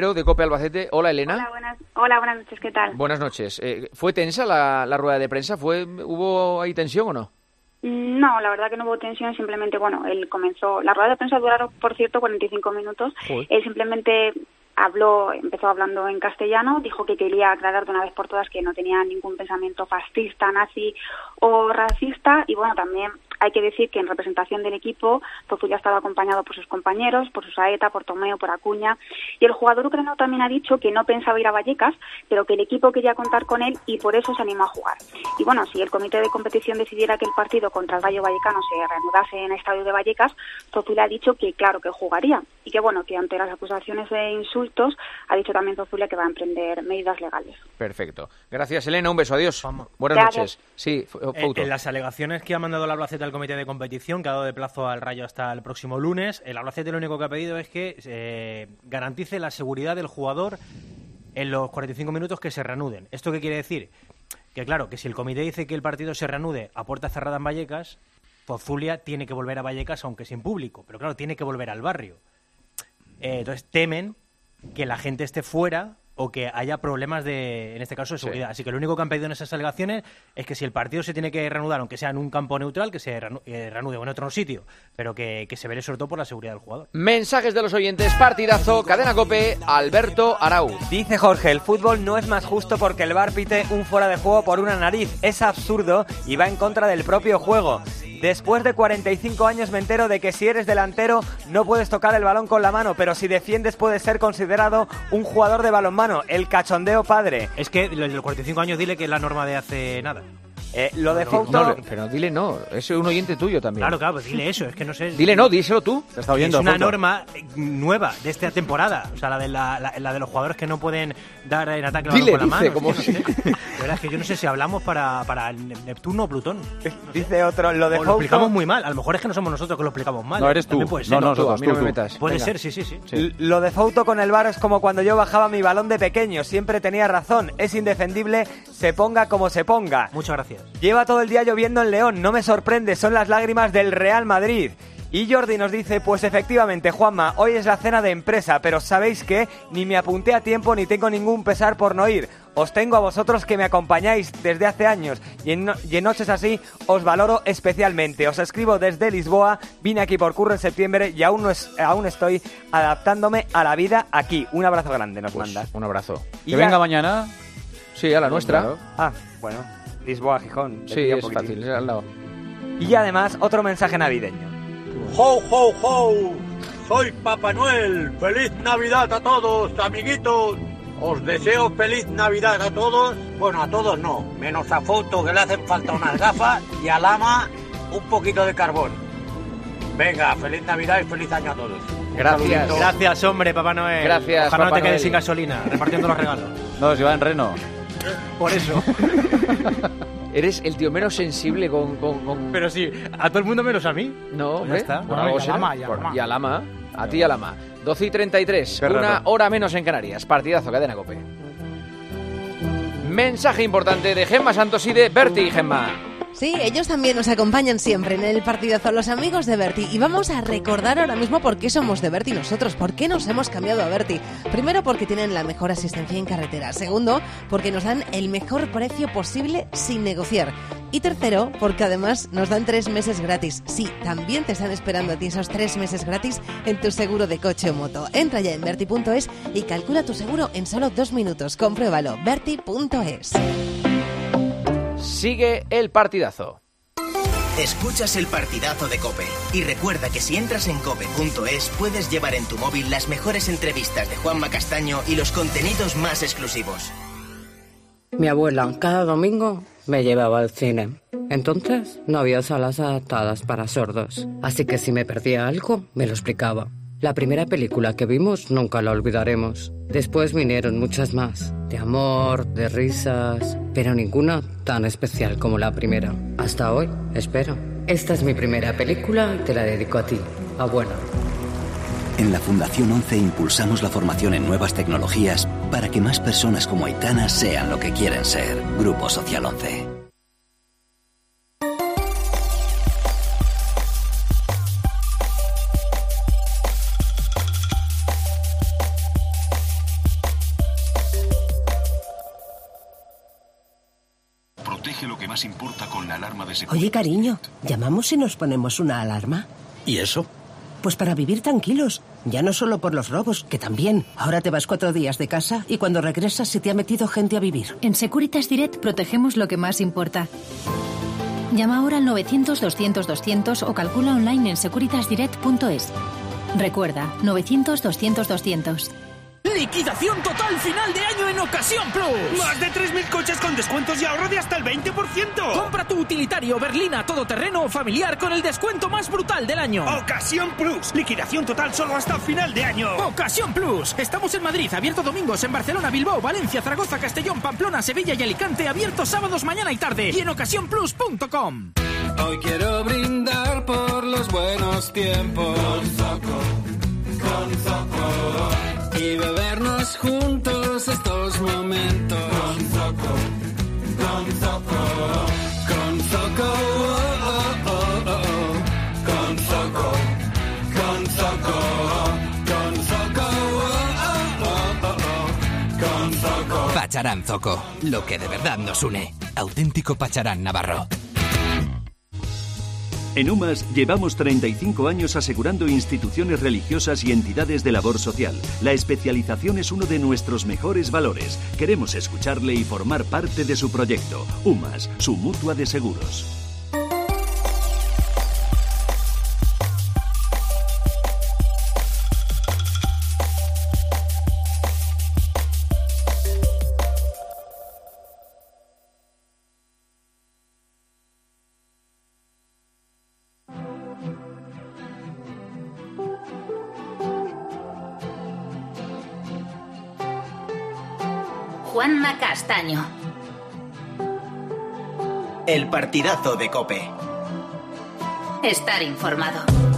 Romero, de COPE Albacete. Hola, Elena. Hola, buenas noches, ¿qué tal? Buenas noches. ¿Fue tensa la rueda de prensa? ¿Hubo ahí tensión o no? No, la verdad que no hubo tensión, simplemente, él comenzó... La rueda de prensa duraron, por cierto, 45 minutos. Joder. Él simplemente empezó hablando en castellano, dijo que quería aclarar de una vez por todas que no tenía ningún pensamiento fascista, nazi o racista, y también hay que decir que en representación del equipo, Zozulia estaba acompañado por sus compañeros, por Susaeta, por Tomeo, por Acuña, y el jugador ucraniano también ha dicho que no pensaba ir a Vallecas, pero que el equipo quería contar con él y por eso se animó a jugar. Y si el comité de competición decidiera que el partido contra el Rayo Vallecano se reanudase en el estadio de Vallecas, Zozulia ha dicho que claro que jugaría, y que ante las acusaciones de insultos, ha dicho también Zozulia que va a emprender medidas legales. Perfecto. Gracias, Elena, un beso, adiós. Buenas noches. Sí, en las alegaciones que ha mandado el Albacete al comité de competición, que ha dado de plazo al Rayo hasta el próximo lunes, el Albacete lo único que ha pedido es que garantice la seguridad del jugador en los 45 minutos que se reanuden. ¿Esto qué quiere decir? Que claro, que si el comité dice que el partido se reanude a puerta cerrada en Vallecas, Zozulia tiene que volver a Vallecas aunque sin público, pero claro, tiene que volver al barrio. Entonces temen que la gente esté fuera o que haya problemas en este caso, de seguridad. Sí. Así que lo único que han pedido en esas alegaciones es que si el partido se tiene que reanudar, aunque sea en un campo neutral, que se reanude o en otro sitio, pero que se vele sobre todo por la seguridad del jugador. Mensajes de los oyentes, partidazo, Cadena COPE, Alberto Arau. Dice Jorge, el fútbol no es más justo porque el VAR pite un fuera de juego por una nariz. Es absurdo y va en contra del propio juego. Después de 45 años me entero de que si eres delantero no puedes tocar el balón con la mano, pero si defiendes puedes ser considerado un jugador de balonmano. El cachondeo padre. Es que lo de los 45 años dile que es la norma de hace nada. Lo de Fouto... No, pero dile no, es un oyente tuyo también. Claro, pues dile eso, es que no sé... Dile no, díselo tú. Te está oyendo, es una norma nueva de esta temporada, o sea, la de los jugadores que no pueden dar en ataque la con la mano. Como si... La verdad es que yo no sé si hablamos para Neptuno o Plutón. Dice otro, lo de Fouto... Lo explicamos muy mal, a lo mejor es que no somos nosotros que lo explicamos mal. No, eres tú. Puede ser, no, a mí no me metas. Puede ser, sí. Lo de Fouto con el VAR es como cuando yo bajaba mi balón de pequeño, siempre tenía razón, es indefendible, se ponga como se ponga. Muchas gracias. Lleva todo el día lloviendo en León, no me sorprende, son las lágrimas del Real Madrid. Y Jordi nos dice, pues efectivamente, Juanma, hoy es la cena de empresa, pero ¿sabéis qué? Ni me apunté a tiempo ni tengo ningún pesar por no ir. Os tengo a vosotros que me acompañáis desde hace años y en noches así os valoro especialmente. Os escribo desde Lisboa, vine aquí por curro en septiembre y aún estoy adaptándome a la vida aquí. Un abrazo grande nos manda. Un abrazo. Que venga mañana. Sí, a la nuestra. Claro. Bueno, Lisboa, Gijón. Sí, es fácil, es al lado. Y además, otro mensaje navideño. ¡Ho, ho, ho! Soy Papá Noel. ¡Feliz Navidad a todos, amiguitos! Os deseo feliz Navidad a todos. Bueno, a todos no, menos a Fouto, que le hacen falta unas gafas, y a Lama un poquito de carbón. Venga, feliz Navidad y feliz año a todos. Gracias. Gracias, hombre, Papá Noel. Gracias, Ojalá Papá no te quedes Noel. sin gasolina, repartiendo los regalos. No, si va en Reno. Por eso. Eres el tío menos sensible con... Pero sí, a todo el mundo menos a mí. No, pues ya está. Bueno, y a Lama. A ti y a Lama. 12:33, una hora menos en Canarias. Partidazo, Cadena COPE. Mensaje importante de Gemma Santos y de Berti. Gemma. Sí, ellos también nos acompañan siempre en el partidazo, los amigos de Berti. Y vamos a recordar ahora mismo por qué somos de Berti nosotros, por qué nos hemos cambiado a Berti. Primero, porque tienen la mejor asistencia en carretera. Segundo, porque nos dan el mejor precio posible sin negociar. Y tercero, porque además nos dan 3 meses gratis. Sí, también te están esperando a ti esos 3 meses gratis en tu seguro de coche o moto. Entra ya en Berti.es y calcula tu seguro en solo 2 minutos. Compruébalo, Berti.es. Sigue el partidazo. Escuchas el partidazo de COPE. Y recuerda que si entras en cope.es puedes llevar en tu móvil las mejores entrevistas de Juanma Castaño y los contenidos más exclusivos. Mi abuela cada domingo me llevaba al cine. Entonces no había salas adaptadas para sordos. Así que si me perdía algo, me lo explicaba. La primera película que vimos nunca la olvidaremos. Después vinieron muchas más. De amor, de risas, pero ninguna tan especial como la primera. Hasta hoy, espero. Esta es mi primera película y te la dedico a ti, abuela. En la Fundación 11 impulsamos la formación en nuevas tecnologías para que más personas como Aitana sean lo que quieren ser. Grupo Social 11. más importa con la alarma de seguridad. Oye, cariño, ¿llamamos y nos ponemos una alarma? ¿Y eso? Pues para vivir tranquilos. Ya no solo por los robos, que también. Ahora te vas 4 días de casa y cuando regresas se te ha metido gente a vivir. En Securitas Direct protegemos lo que más importa. Llama ahora al 900-200-200 o calcula online en securitasdirect.es. Recuerda, 900-200-200. ¡Liquidación total final de año en Ocasión Plus! ¡Más de 3.000 coches con descuentos y ahorro de hasta el 20%! Compra tu utilitario berlina todoterreno o familiar con el descuento más brutal del año. ¡Ocasión Plus! Liquidación total solo hasta final de año. ¡Ocasión Plus! Estamos en Madrid, abierto domingos, en Barcelona, Bilbao, Valencia, Zaragoza, Castellón, Pamplona, Sevilla y Alicante, abiertos sábados, mañana y tarde. Y en ocasiónplus.com. Hoy quiero brindar por los buenos tiempos. Con Zoco. Y bebernos juntos estos momentos. Con Zoco. Con Zoco. Con Zoco. Con Zoco. Con Zoco. Pacharán Zoco, lo que de verdad nos une. Auténtico Pacharán navarro. En UMAS llevamos 35 años asegurando instituciones religiosas y entidades de labor social. La especialización es uno de nuestros mejores valores. Queremos escucharle y formar parte de su proyecto. UMAS, su mutua de seguros. Juanma Castaño. El partidazo de COPE. Estar informado.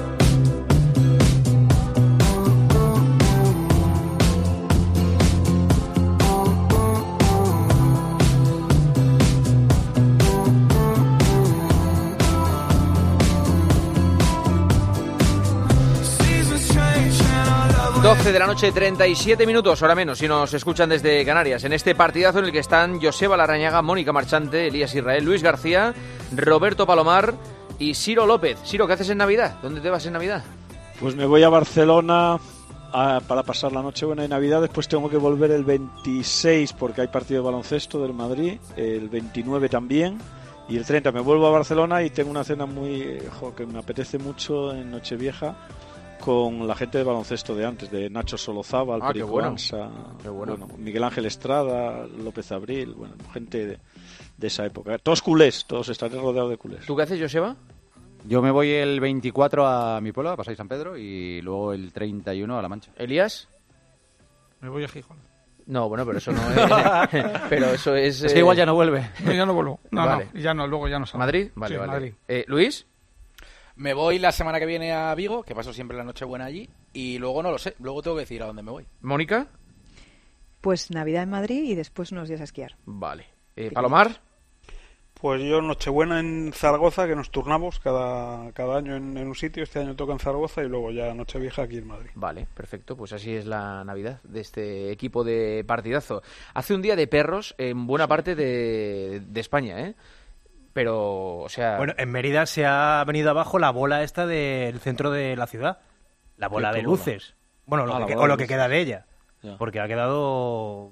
12 de la noche, 37 minutos, hora menos, si nos escuchan desde Canarias, en este partidazo en el que están Joseba Larrañaga, Mónica Marchante, Elías Israel, Luis García, Roberto Palomar y Ciro López. Ciro, ¿qué haces en Navidad? ¿Dónde te vas en Navidad? Pues me voy a Barcelona para pasar la Nochebuena y Navidad. Después tengo que volver el 26 porque hay partido de baloncesto del Madrid, el 29 también, y el 30 me vuelvo a Barcelona y tengo una cena que me apetece mucho en Nochevieja con la gente de baloncesto de antes, de Nacho Solozábal, Perico Ansa, Miguel Ángel Estrada, López Abril, gente de esa época. Todos culés, todos estaré rodeados de culés. ¿Tú qué haces, Joseba? Yo me voy el 24 a mi pueblo, a Pasay San Pedro, y luego el 31 a La Mancha. ¿Elías? Me voy a Gijón. No, bueno, pero eso no es... pero eso es... Es que igual ya no vuelve. No, ya no vuelvo. No, vale. no, ya no, luego ya no salgo. ¿Madrid? Vale, sí, vale. Madrid. ¿Luis? Me voy la semana que viene a Vigo, que paso siempre la Nochebuena allí, y luego no lo sé, luego tengo que decir a dónde me voy. ¿Mónica? Pues Navidad en Madrid y después unos días a esquiar. Vale. ¿Palomar? Pues yo Nochebuena en Zaragoza, que nos turnamos cada año en un sitio. Este año toca en Zaragoza y luego ya Nochevieja aquí en Madrid. Vale, perfecto. Pues así es la Navidad de este equipo de partidazo. Hace un día de perros en buena parte de España, ¿eh? Pero, o sea... Bueno, en Mérida se ha venido abajo la bola esta del centro de la ciudad. La bola de luces. Bueno, lo que queda de ella. Ya. Porque ha quedado,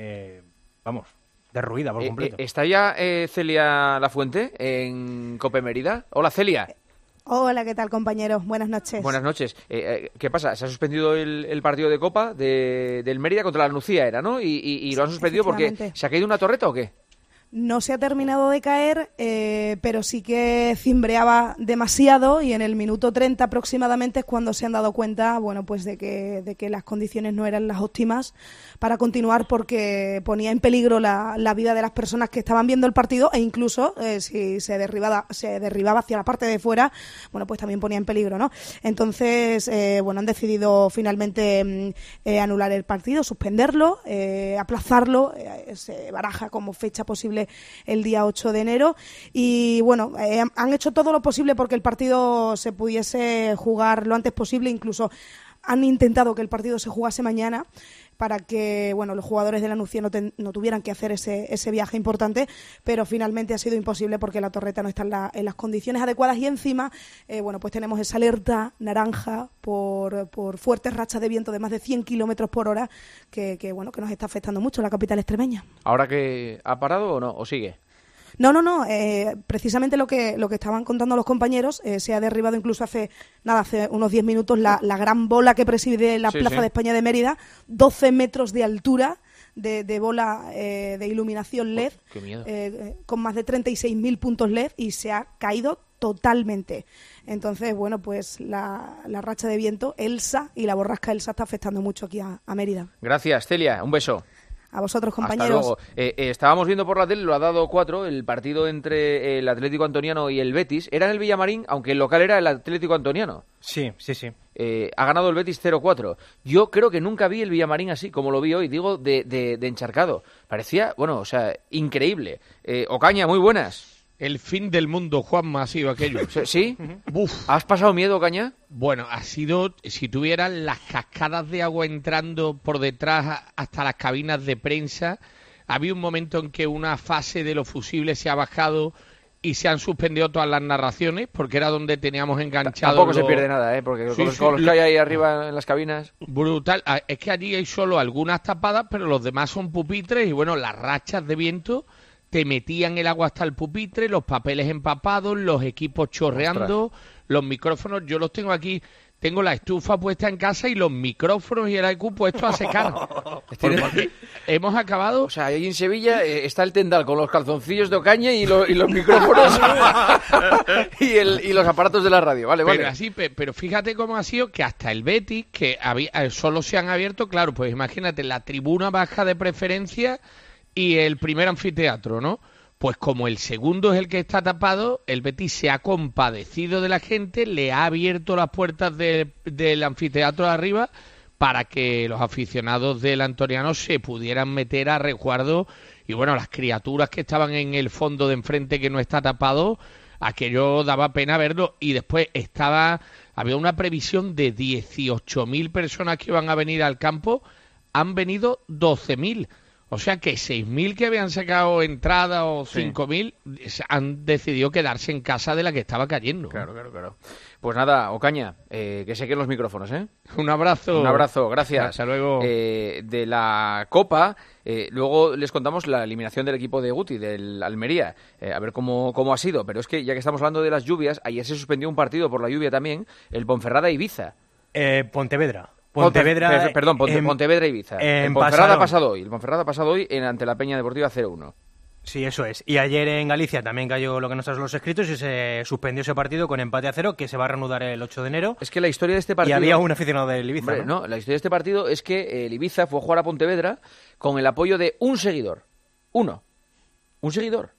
derruida por completo. ¿Está ya Celia Lafuente en COPE Mérida? Hola, Celia. Hola, ¿qué tal, compañeros? Buenas noches. Buenas noches. ¿Qué pasa? ¿Se ha suspendido el partido de Copa del Mérida contra la Nucía, era, ¿no? Y lo han suspendido porque ¿se ha caído una torreta o qué? No se ha terminado de caer, pero sí que cimbreaba demasiado y en el minuto 30 aproximadamente es cuando se han dado cuenta, bueno, pues de que las condiciones no eran las óptimas para continuar porque ponía en peligro la vida de las personas que estaban viendo el partido e incluso si se derribaba hacia la parte de fuera, bueno, pues también ponía en peligro, ¿no? Entonces, han decidido finalmente anular el partido, suspenderlo, aplazarlo, se baraja como fecha posible el día 8 de enero y bueno, han hecho todo lo posible porque el partido se pudiese jugar lo antes posible, incluso han intentado que el partido se jugase mañana para que los jugadores de la Nucía no tuvieran que hacer ese viaje importante, pero finalmente ha sido imposible porque la torreta no está en las condiciones adecuadas y encima pues tenemos esa alerta naranja por fuertes rachas de viento de más de 100 kilómetros por hora que nos está afectando mucho la capital extremeña. ¿Ahora que ha parado o no? ¿O sigue? No. Precisamente lo que estaban contando los compañeros, se ha derribado incluso hace unos 10 minutos la gran bola que preside la Plaza de España de Mérida, 12 metros de altura de bola de iluminación LED, qué miedo. Con más de 36.000 puntos LED y se ha caído totalmente. Entonces, pues la racha de viento Elsa y la borrasca Elsa está afectando mucho aquí a Mérida. Gracias, Celia. Un beso. A vosotros, compañeros. Hasta luego. Estábamos viendo por la tele, lo ha dado 4, el partido entre el Atlético Antoniano y el Betis. Era en el Villamarín, aunque el local era el Atlético Antoniano. Sí. Ha ganado el Betis 0-4. Yo creo que nunca vi el Villamarín así, como lo vi hoy, digo, de encharcado. Parecía, increíble. Ocaña, muy buenas. El fin del mundo, Juanma, ha sido aquello. ¿Sí? Uf. ¿Has pasado miedo, Ocaña? Bueno, ha sido, si tuvieran las cascadas de agua entrando por detrás hasta las cabinas de prensa, había un momento en que una fase de los fusibles se ha bajado y se han suspendido todas las narraciones, porque era donde teníamos enganchados. Tampoco se pierde nada, porque con los que hay ahí arriba en las cabinas. Brutal. Es que allí hay solo algunas tapadas, pero los demás son pupitres y las rachas de viento te metían el agua hasta el pupitre, los papeles empapados, los equipos chorreando, los micrófonos. Yo los tengo aquí, tengo la estufa puesta en casa y los micrófonos y el IQ puestos a secar. Hemos acabado... O sea, ahí en Sevilla está el tendal con los calzoncillos de Ocaña y los micrófonos y los aparatos de la radio. Vale. Pero fíjate cómo ha sido que hasta el Betis, que solo se han abierto, claro, pues imagínate, la tribuna baja de preferencia y el primer anfiteatro, ¿no? Pues como el segundo es el que está tapado, el Betis se ha compadecido de la gente, le ha abierto las puertas del anfiteatro de arriba para que los aficionados del Antoniano se pudieran meter a resguardo. Y las criaturas que estaban en el fondo de enfrente que no está tapado, aquello daba pena verlo. Y después había una previsión de 18.000 personas que iban a venir al campo, han venido 12.000. O sea que 6.000 que habían sacado entrada o 5.000 han decidido quedarse en casa de la que estaba cayendo. Claro. Pues nada, Ocaña, que sequen los micrófonos, ¿eh? Un abrazo. Gracias. Hasta luego. De la Copa, luego les contamos la eliminación del equipo de Guti, del Almería, a ver cómo ha sido. Pero es que ya que estamos hablando de las lluvias, ayer se suspendió un partido por la lluvia también, el Ponferrada-Ibiza. Pontevedra. Pontevedra e Ibiza. El Ponferrada ha pasado hoy ante la Peña Deportiva 0-1. Sí, eso es. Y ayer en Galicia también cayó lo que nos traen los escritos y se suspendió ese partido con empate a 0, que se va a reanudar el 8 de enero. Es que la historia de este partido... Y había un aficionado del Ibiza, hombre, ¿no? La historia de este partido es que el Ibiza fue a jugar a Pontevedra con el apoyo de un seguidor. Un seguidor.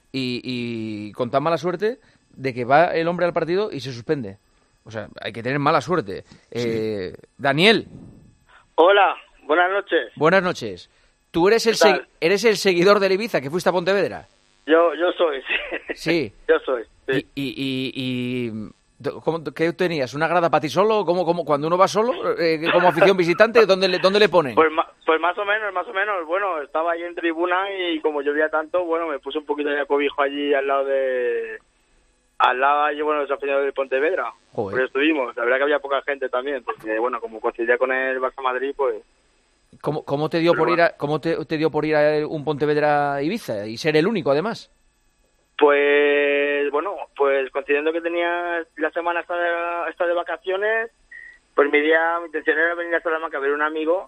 Y con tan mala suerte de que va el hombre al partido y se suspende. O sea, hay que tener mala suerte. Daniel. Hola, buenas noches. Buenas noches. ¿Tú eres el seguidor del Ibiza que fuiste a Pontevedra? Yo soy, sí. Sí. Yo soy, sí. ¿Y qué tenías? ¿Una grada para ti solo? ¿Cómo cuando uno va solo, como afición visitante, ¿dónde le ponen? Pues más o menos. Bueno, estaba ahí en tribuna y como llovía tanto, me puse un poquito de cobijo allí al lado allí, los aficionados de Pontevedra. Joder. Pues estuvimos. La verdad que había poca gente también, porque, como coincidía con el Barça Madrid, pues... ¿Cómo te dio por ir a un Pontevedra Ibiza y ser el único, además? Pues, considerando que tenía la semana esta de vacaciones, pues mi intención era venir a Salamanca a ver un amigo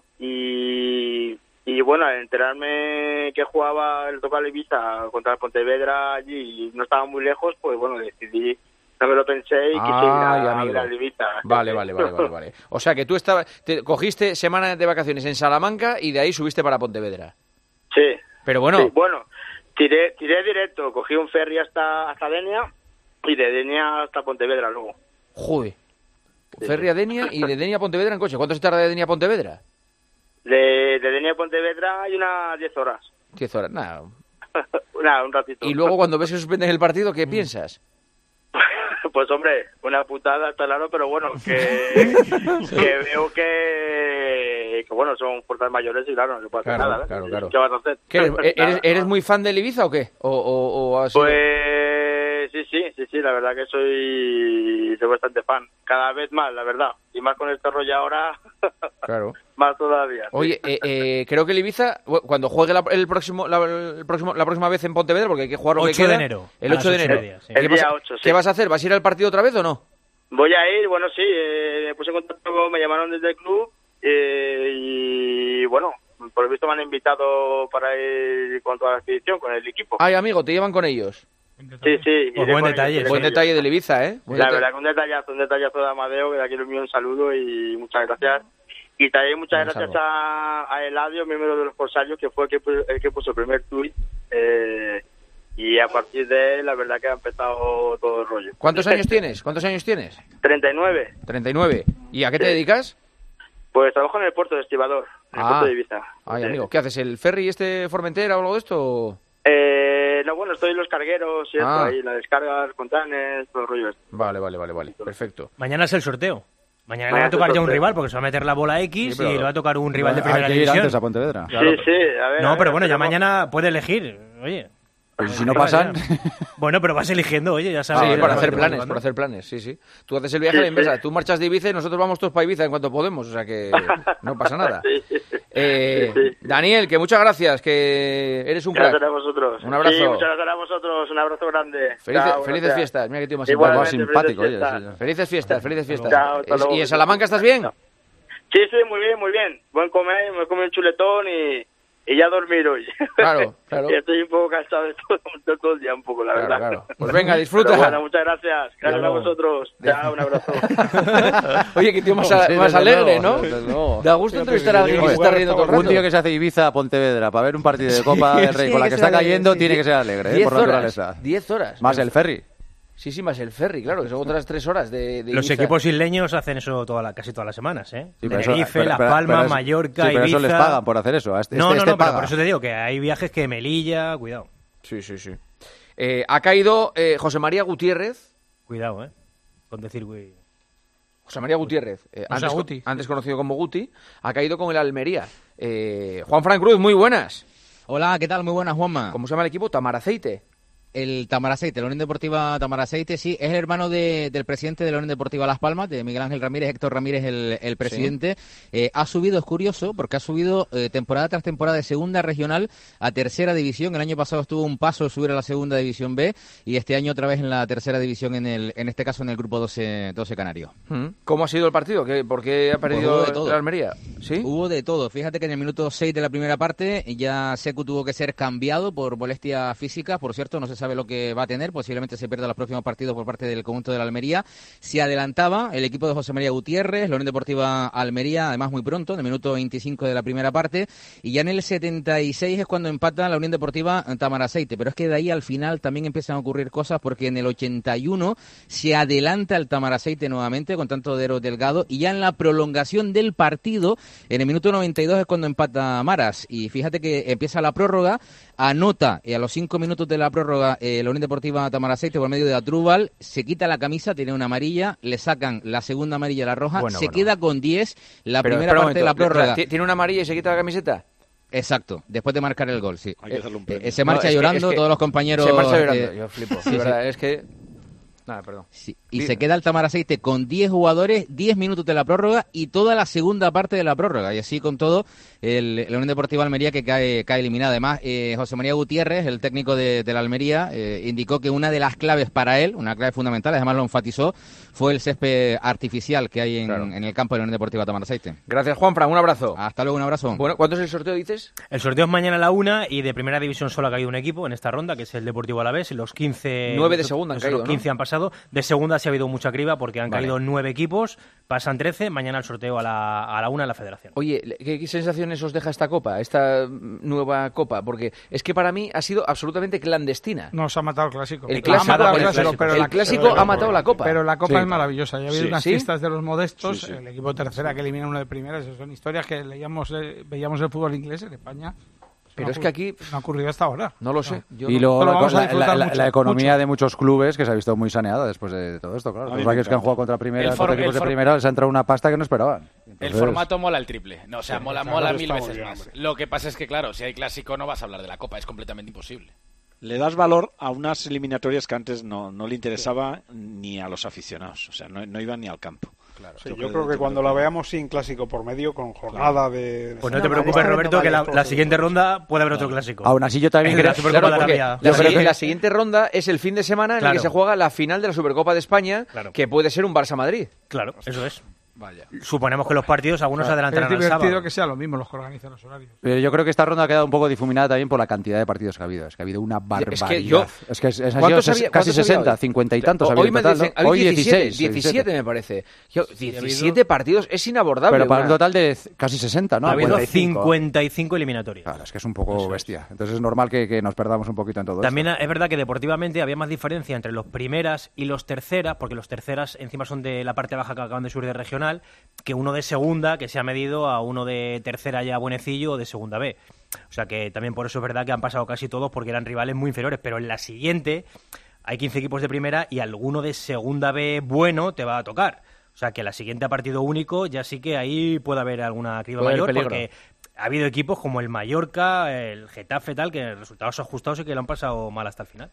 y al enterarme que jugaba el Tocal Ibiza contra el Pontevedra allí y no estaba muy lejos, pues decidí, no me lo pensé y quise ir a ver al Ibiza. Vale. O sea que tú cogiste semana de vacaciones en Salamanca y de ahí subiste para Pontevedra. Sí. Pero bueno. Sí, tiré directo, cogí un ferry hasta Denia y de Denia hasta Pontevedra luego. Joder. Ferry a Denia y de Denia a Pontevedra en coche. ¿Cuánto se tarda de Denia a Pontevedra? De Denia a Pontevedra hay unas 10 horas. 10 horas, nada. Un ratito. Y luego cuando ves que suspenden el partido, ¿qué piensas? Pues hombre, una putada, está claro, pero bueno, que veo que bueno, son fuerzas mayores y claro, no se puede hacer nada. Claro. ¿Qué vas a hacer? ¿Eres muy fan del Ibiza o qué? ¿O así? Pues sí, la verdad que soy bastante fan. Cada vez más, la verdad. Y más con este rollo ahora, claro. Más todavía. Sí. Oye, creo que el Ibiza, cuando juegue la próxima vez en Pontevedra, porque hay que jugar lo que queda. 8 de enero. El 8 de enero. El día 8, sí. ¿Qué vas a hacer? ¿Vas a ir al partido otra vez o no? Voy a ir, bueno, sí. Me puse en contacto, me llamaron desde el club y bueno, por lo visto me han invitado para ir con toda la expedición, con el equipo. Ay, amigo, ¿te llevan con ellos? Sí. Pues buen detalle. Buen detalle del Ibiza, ¿eh? La verdad que un detallazo de Amadeo, que de aquí le envío un saludo y muchas gracias. Y también muchas gracias a Eladio, miembro de los Corsarios, que fue el que puso el primer tuit. Y a partir de él, la verdad que ha empezado todo el rollo. ¿Cuántos años tienes? 39. 39. ¿Y a qué te dedicas? Pues trabajo en el puerto de Estibador, en el puerto de Ibiza. Ay, amigo, ¿qué haces? ¿El ferry Formentera o algo de esto? No, bueno, estoy en los cargueros y esto, ahí, la descarga, los contanes, todo el rollo. Vale, perfecto. Mañana es el sorteo. Mañana le va a tocar ya un rival, porque se va a meter la bola X y le va a tocar un rival de primera división. Ir antes a Pontevedra. Claro, sí, a ver. No, pero bueno, ya mañana puede elegir, oye. Pues si no pasan... Bueno, pero vas eligiendo, oye, ya sabes. Sí, para hacer planes, sí. Tú haces el viaje a la inversa, tú marchas de Ibiza y nosotros vamos todos para Ibiza en cuanto podemos, o sea que no pasa nada. Daniel, que muchas gracias, que eres un crack. Gracias a vosotros. Un abrazo. Sí, muchas gracias a vosotros, un abrazo grande. Felices fiestas, mira que tío más simpático. Felices fiestas. Chao, ¿Y en Salamanca estás bien? Sí, muy bien. Buen comer, me comí un chuletón y ya a dormir hoy. Claro. Y estoy un poco cansado de todo el día, un poco, la verdad. Claro. Pues venga, disfruta. Pero bueno, muchas gracias. Gracias a vosotros. Chao, un abrazo. Oye, qué tío más alegre, ¿no? Da gusto entrevistar a alguien que se está riendo todo el rato. Un tío que se hace Ibiza a Pontevedra para ver un partido de Copa del Rey con la que está cayendo, tiene que ser alegre, por naturaleza. 10 horas. Más el ferry. Sí, más el ferry, claro, que son otras 3 horas de Los Ibiza. equipos isleños hacen eso casi todas las semanas, ¿eh? Sí, Tenerife, Las Palmas, Mallorca, Ibiza... pero eso les pagan por hacer eso. No, pero por eso te digo que hay viajes que Melilla, cuidado. Sí. Ha caído José María Gutiérrez. Cuidado, con decir... José María Gutiérrez, antes conocido como Guti, ha caído con el Almería. Juan Fran Cruz, muy buenas. Hola, ¿qué tal? Muy buenas, Juanma. ¿Cómo se llama el equipo? Tamaraceite. El Tamaraceite, la Unión Deportiva Tamaraceite, sí, es el hermano del presidente de la Unión Deportiva Las Palmas, de Miguel Ángel Ramírez, Héctor Ramírez, el presidente. Sí. Ha subido, es curioso, porque ha subido temporada tras temporada de segunda regional a tercera división. El año pasado estuvo un paso de subir a la segunda división B y este año otra vez en la tercera división, en este caso en el grupo 12 canario. ¿Cómo ha sido el partido? ¿Por qué ha perdido el Almería? ¿Sí? Hubo de todo. Fíjate que en el minuto 6 de la primera parte ya Secu tuvo que ser cambiado por molestia física. Por cierto, no se sabe lo que va a tener, posiblemente se pierda los próximos partidos por parte del conjunto de la Almería. Se adelantaba el equipo de José María Gutiérrez, la Unión Deportiva Almería, además muy pronto, en el minuto 25 de la primera parte, y ya en el 76 es cuando empata la Unión Deportiva Tamaraceite, pero es que de ahí al final también empiezan a ocurrir cosas, porque en el 81 se adelanta el Tamaraceite nuevamente con tanto de Eros Delgado, y ya en la prolongación del partido, en el minuto 92 es cuando empata Maras, y fíjate que empieza la prórroga, anota a los 5 minutos de la prórroga la Unión Deportiva Tamaraceite por medio de Atrúbal, se quita la camisa, tiene una amarilla, le sacan la segunda amarilla a la roja, queda con 10, primera parte de la prórroga. ¿Tiene una amarilla y se quita la camiseta? Exacto, después de marcar el gol, sí. Se marcha llorando, todos los compañeros... Se marcha llorando, yo flipo. Sí, verdad, es que... Nada, perdón. Sí. Y se queda el Tamaraceite con 10 jugadores, 10 minutos de la prórroga y toda la segunda parte de la prórroga. Y así con todo, la Unión Deportiva Almería que cae eliminada. Además, José María Gutiérrez, el técnico de la Almería, indicó que una de las claves para él, una clave fundamental, además lo enfatizó, fue el césped artificial que hay en el campo de la Unión Deportiva Tamaraceite. Gracias, Juanfran. Un abrazo. Hasta luego, un abrazo. Bueno, ¿cuánto es el sorteo, dices? El sorteo es mañana a la 1 y de primera división solo ha caído un equipo en esta ronda, que es el Deportivo Alavés. Los 15... 9 de segunda han caído, Los 15 han pasado. De segunda sí ha habido mucha criba porque han caído 9 equipos, pasan 13, mañana el sorteo a la 1 en la Federación. Oye, ¿qué sensaciones os deja esta Copa, esta nueva Copa? Porque es que para mí ha sido absolutamente clandestina. Nos ha matado el Clásico. El Clásico ha matado la Copa. Pero la Copa es maravillosa. Ya ha habido unas fiestas de los modestos, el equipo tercera que elimina uno de primeras, son historias que veíamos el fútbol inglés en España. Pero es que aquí... No ha ocurrido hasta ahora. No lo sé. Y luego la economía de muchos clubes que se ha visto muy saneada después de todo esto, claro. Los varios que han jugado contra equipos de primera les ha entrado una pasta que no esperaban. El formato mola el triple. No, o sea, mola 1000 veces más. Lo que pasa es que, claro, si hay clásico no vas a hablar de la Copa. Es completamente imposible. Le das valor a unas eliminatorias que antes no le interesaba ni a los aficionados. O sea, no iban ni al campo. Claro. Sí, yo creo que cuando la veamos sin clásico por medio, con jornada de... Pues no te preocupes, Roberto, que la siguiente ronda puede haber otro clásico. Aún así yo también creo que la siguiente ronda es el fin de semana en el que se juega la final de la Supercopa de España, que puede ser un Barça-Madrid. Claro, eso es. Vaya. Suponemos que los partidos algunos se adelantarán al sábado. Es divertido que sea lo mismo los que organizan los horarios. Pero yo creo que esta ronda ha quedado un poco difuminada también por la cantidad de partidos que ha habido. Es que ha habido una barbaridad. Es que ha sido casi 60, 50 y tantos. Hoy me dicen, hoy 17 me parece. 17 partidos es inabordable. Pero para un total de casi 60, ¿no? Ha habido 55 eliminatorias. Claro, es que es un poco bestia. Entonces es normal que nos perdamos un poquito en todo También esto. Es verdad que deportivamente había más diferencia entre los primeras y los terceras, porque los terceras encima son de la parte baja que acaban de subir de regional, que uno de segunda que se ha medido a uno de tercera ya buenecillo o de segunda B. O sea que también por eso es verdad que han pasado casi todos porque eran rivales muy inferiores, pero en la siguiente hay 15 equipos de primera y alguno de segunda B bueno te va a tocar. O sea que la siguiente a partido único ya sí que ahí puede haber alguna criba mayor porque ha habido equipos como el Mallorca, el Getafe tal, que resultados ajustados y que lo han pasado mal hasta el final.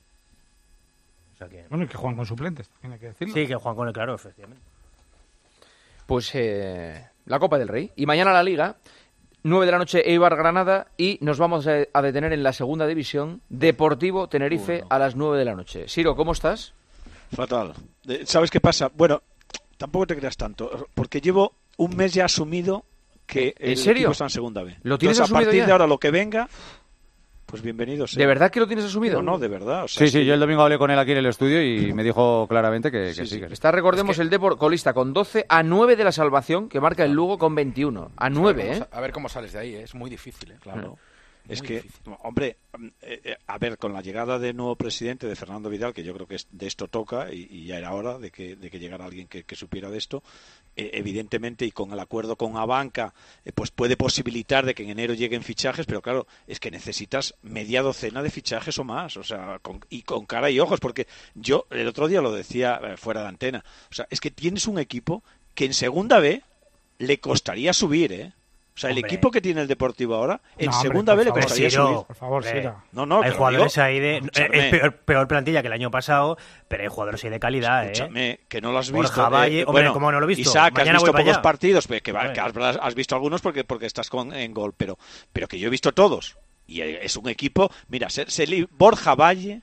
O sea que... Bueno, y que juegan con suplentes, también hay que decirlo. Sí, que juegan con el claro, efectivamente. Pues la Copa del Rey. Y mañana la Liga, 9 de la noche Eibar-Granada y nos vamos a detener en la segunda división, Deportivo Tenerife a las 9 de la noche. Siro, ¿cómo estás? Fatal. ¿Sabes qué pasa? Bueno, tampoco te creas tanto, porque llevo un mes ya asumido que el equipo está en segunda B. ¿Lo tienes asumido a partir ya? de ahora lo que venga... Pues bienvenido sea. ¿De verdad que lo tienes asumido? No, de verdad. O sea, sí, yo el domingo hablé con él aquí en el estudio y me dijo claramente que sí. Está, recordemos, el Depor colista con 12 a 9 de la salvación, que marca el Lugo con 21. A 9, A ver cómo sales de ahí, es muy difícil, Claro. Es que, hombre, a ver, con la llegada del nuevo presidente, de Fernando Vidal, que yo creo que de esto toca y ya era hora de que llegara alguien que supiera de esto, evidentemente, y con el acuerdo con Abanca, pues puede posibilitar de que en enero lleguen fichajes, pero claro, es que necesitas media docena de fichajes o más, o sea, con cara y ojos, porque yo el otro día lo decía fuera de antena, o sea, es que tienes un equipo que en segunda B le costaría subir, O sea, el equipo que tiene el Deportivo ahora, en segunda B le costaría subir. Por favor, Sira. No, hay jugadores ahí de... Es peor plantilla que el año pasado, pero hay jugadores ahí de calidad, Escúchame, que no lo has visto. Borja Valle, hombre, ¿cómo no lo he visto? Isaac, que has visto pocos partidos, que has visto algunos porque estás en gol, pero que yo he visto todos. Y es un equipo... Mira, Borja Valle...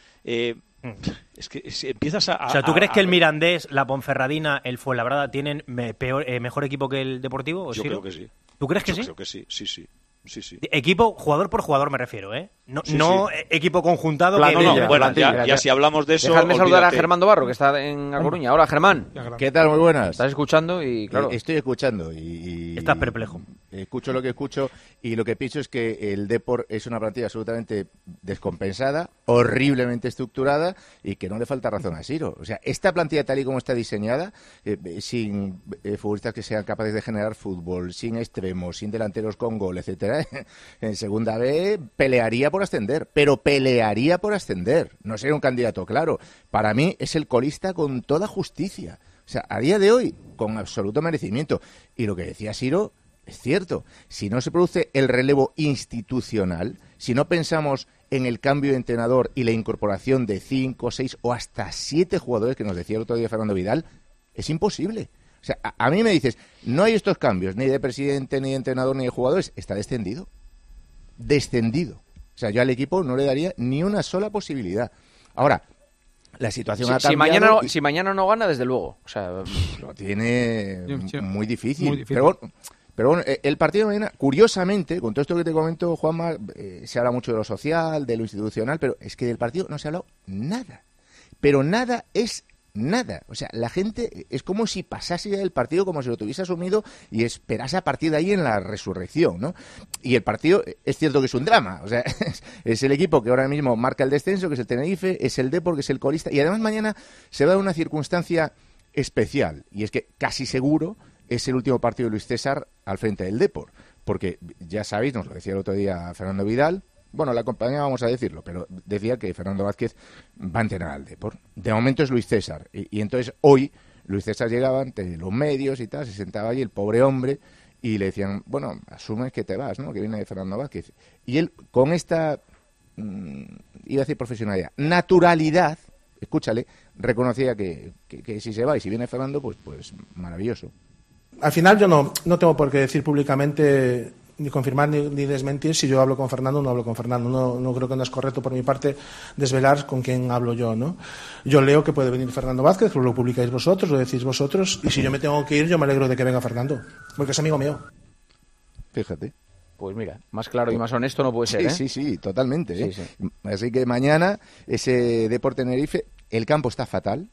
es que empiezas a... O sea, ¿tú crees que el Mirandés, la Ponferradina, el Fuenlabrada tienen mejor equipo que el Deportivo? Yo creo que sí. ¿Tú crees que sí? Yo creo que sí. Equipo, jugador por jugador me refiero, No equipo conjuntado. Bueno, ya si hablamos de eso... Dejadme saludar a Germán Dobarro, que está en A Coruña. Hola, Germán. ¿Qué tal? Muy buenas. Estás escuchando y, claro... Estoy escuchando y... Estás perplejo. Escucho lo que escucho y lo que pienso es que el Depor es una plantilla absolutamente descompensada, horriblemente estructurada y que no le falta razón a Siro. O sea, esta plantilla tal y como está diseñada, sin futbolistas que sean capaces de generar fútbol, sin extremos, sin delanteros con gol, etcétera, en segunda B pelearía por ascender, pero pelearía por ascender. No sería un candidato claro. Para mí es el colista con toda justicia. O sea, a día de hoy, con absoluto merecimiento. Y lo que decía Siro es cierto. Si no se produce el relevo institucional, si no pensamos en el cambio de entrenador y la incorporación de 5, 6 o hasta 7 jugadores, que nos decía el otro día Fernando Vidal, es imposible. O sea, a mí me dices, no hay estos cambios, ni de presidente, ni de entrenador, ni de jugadores. Está descendido. Descendido. O sea, yo al equipo no le daría ni una sola posibilidad. Ahora, la situación ha cambiado. Si mañana no gana, desde luego. O sea, lo tiene muy difícil. Pero bueno, el partido de mañana, curiosamente, con todo esto que te comento, Juanma, se habla mucho de lo social, de lo institucional, pero es que del partido no se ha hablado nada. Pero nada es nada. O sea, la gente es como si pasase ya del partido, como si lo tuviese asumido y esperase a partir de ahí en la resurrección, ¿no? Y el partido es cierto que es un drama. O sea, es el equipo que ahora mismo marca el descenso, que es el Tenerife, es el Depor, que es el colista. Y además mañana se va a dar una circunstancia especial. Y es que casi seguro es el último partido de Luis César al frente del Depor. porque ya sabéis, nos lo decía el otro día Fernando Vidal, bueno, la compañía vamos a decirlo, pero decía que Fernando Vázquez va a entrenar al Depor. De momento es Luis César, y entonces hoy Luis César llegaba ante los medios y tal, se sentaba allí el pobre hombre y le decían, bueno, asumes que te vas, ¿no? Que viene de Fernando Vázquez. Y él, con esta, iba a decir profesionalidad, naturalidad, escúchale, reconocía que si se va y si viene Fernando, pues maravilloso. Al final yo no tengo por qué decir públicamente ni confirmar ni desmentir si yo hablo con Fernando o no hablo con Fernando. No creo que no es correcto por mi parte desvelar con quién hablo yo, ¿no? Yo leo que puede venir Fernando Vázquez, lo publicáis vosotros, lo decís vosotros, y si yo me tengo que ir, yo me alegro de que venga Fernando, porque es amigo mío. Fíjate. Pues mira, más claro y más honesto no puede ser, ¿eh? Sí, totalmente. Sí, sí. Así que mañana ese Depor Tenerife, el campo está fatal.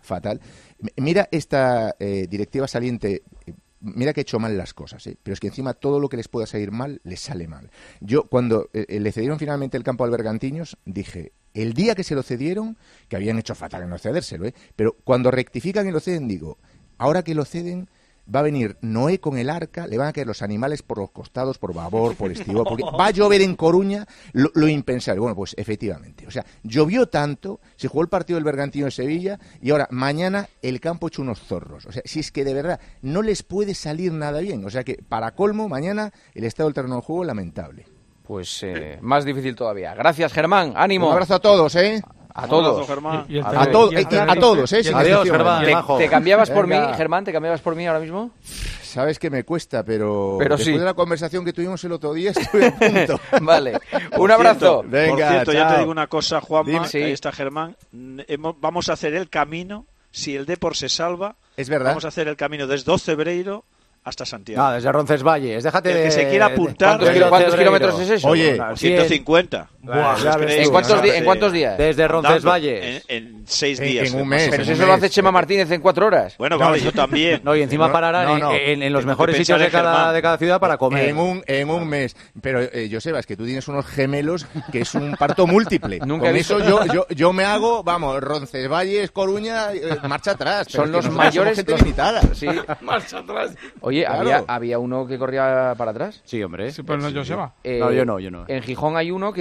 Mira esta directiva saliente, mira que ha hecho mal las cosas, pero es que encima todo lo que les pueda salir mal, les sale mal. Yo, cuando le cedieron finalmente el campo al Bergantiños, dije, el día que se lo cedieron, que habían hecho fatal en no cedérselo, pero cuando rectifican y lo ceden, digo, ahora que lo ceden, va a venir Noé con el arca, le van a caer los animales por los costados, por babor, por estribor, porque va a llover en Coruña lo impensable. Bueno, pues efectivamente, o sea, llovió tanto, se jugó el partido del Bergantino en Sevilla y ahora mañana el campo hecho unos zorros. O sea, si es que de verdad no les puede salir nada bien. O sea que, para colmo, mañana el estado del terreno de juego es lamentable. Pues más difícil todavía. Gracias, Germán. Ánimo. Un abrazo a todos, A todos. A todos, Adiós, Germán. ¿Te cambiabas por mí, Germán? ¿Te cambiabas por mí ahora mismo? Sabes que me cuesta, pero después de la conversación que tuvimos el otro día estoy a punto. Vale. Un abrazo. Venga, por cierto, chao. yo te digo una cosa, Juanma, sí. Ahí está Germán. Vamos a hacer el camino, si el Depor se salva, es verdad. Vamos a hacer el camino desde Ocebreiro hasta Santiago. No, desde Roncesvalles. Déjate el que se quiera apuntar. ¿Cuántos kilómetros es eso? Oye, 150. ¿En cuántos días? Desde Roncesvalles. En 6 días. En un mes. Pero si eso lo hace Chema Martínez en 4 horas. Bueno, vale, yo también. No, y encima pararán en los mejores sitios de cada ciudad para comer. En un mes. Pero, Joseba, es que tú tienes unos gemelos que es un parto múltiple. Nunca Con he eso yo me hago, vamos, Roncesvalles, Coruña, marcha atrás. Son los mayores. Gente limitada. Sí. Marcha atrás. Oye, claro. ¿había uno que corría para atrás? Sí, hombre. Sí, pero no Joseba. No, yo no. En Gijón hay uno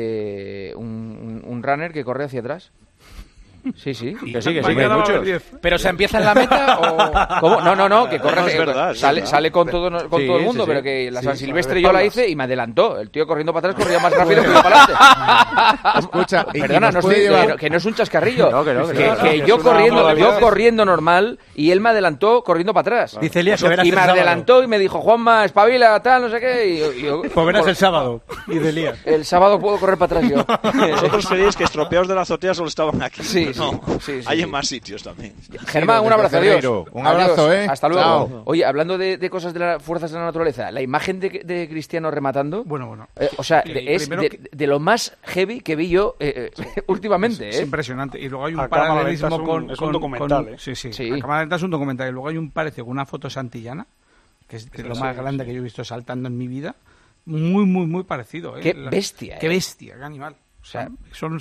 un runner que corre hacia atrás. Sí. Que sí, hay muchos. ¿Pero se empieza en la meta o...? ¿Cómo? No, que corre... No, es verdad, sale con todo el mundo, pero que la San Silvestre yo la hice y me adelantó. El tío corriendo para atrás corría más rápido que yo para adelante. Escucha, perdona, que no es un chascarrillo. Que yo corriendo normal y él me adelantó corriendo para atrás. Dice Elías que verás y me adelantó y me dijo, Juanma, espabila, tal, no sé qué. Pues verás el sábado. Y de Elías. El sábado puedo correr para atrás yo. Vosotros creéis que estropeados de la azotea solo estaban aquí. Sí. Hay en más sitios también. Germán, un abrazo, adiós. Un abrazo, Hasta luego. Chao. Oye, hablando de cosas de las fuerzas de la naturaleza, la imagen de Cristiano rematando, Bueno. o sea, es de lo más heavy que vi yo últimamente. Es impresionante. Y luego hay un Cámara paralelismo Lenta con... es un documental, Sí. La Cámara Lenta es un documental. Y luego hay un parecido con una foto santillana, que es de lo más grande que yo he visto saltando en mi vida. Muy, muy, muy parecido. Qué bestia. Qué bestia, qué animal. O sea, son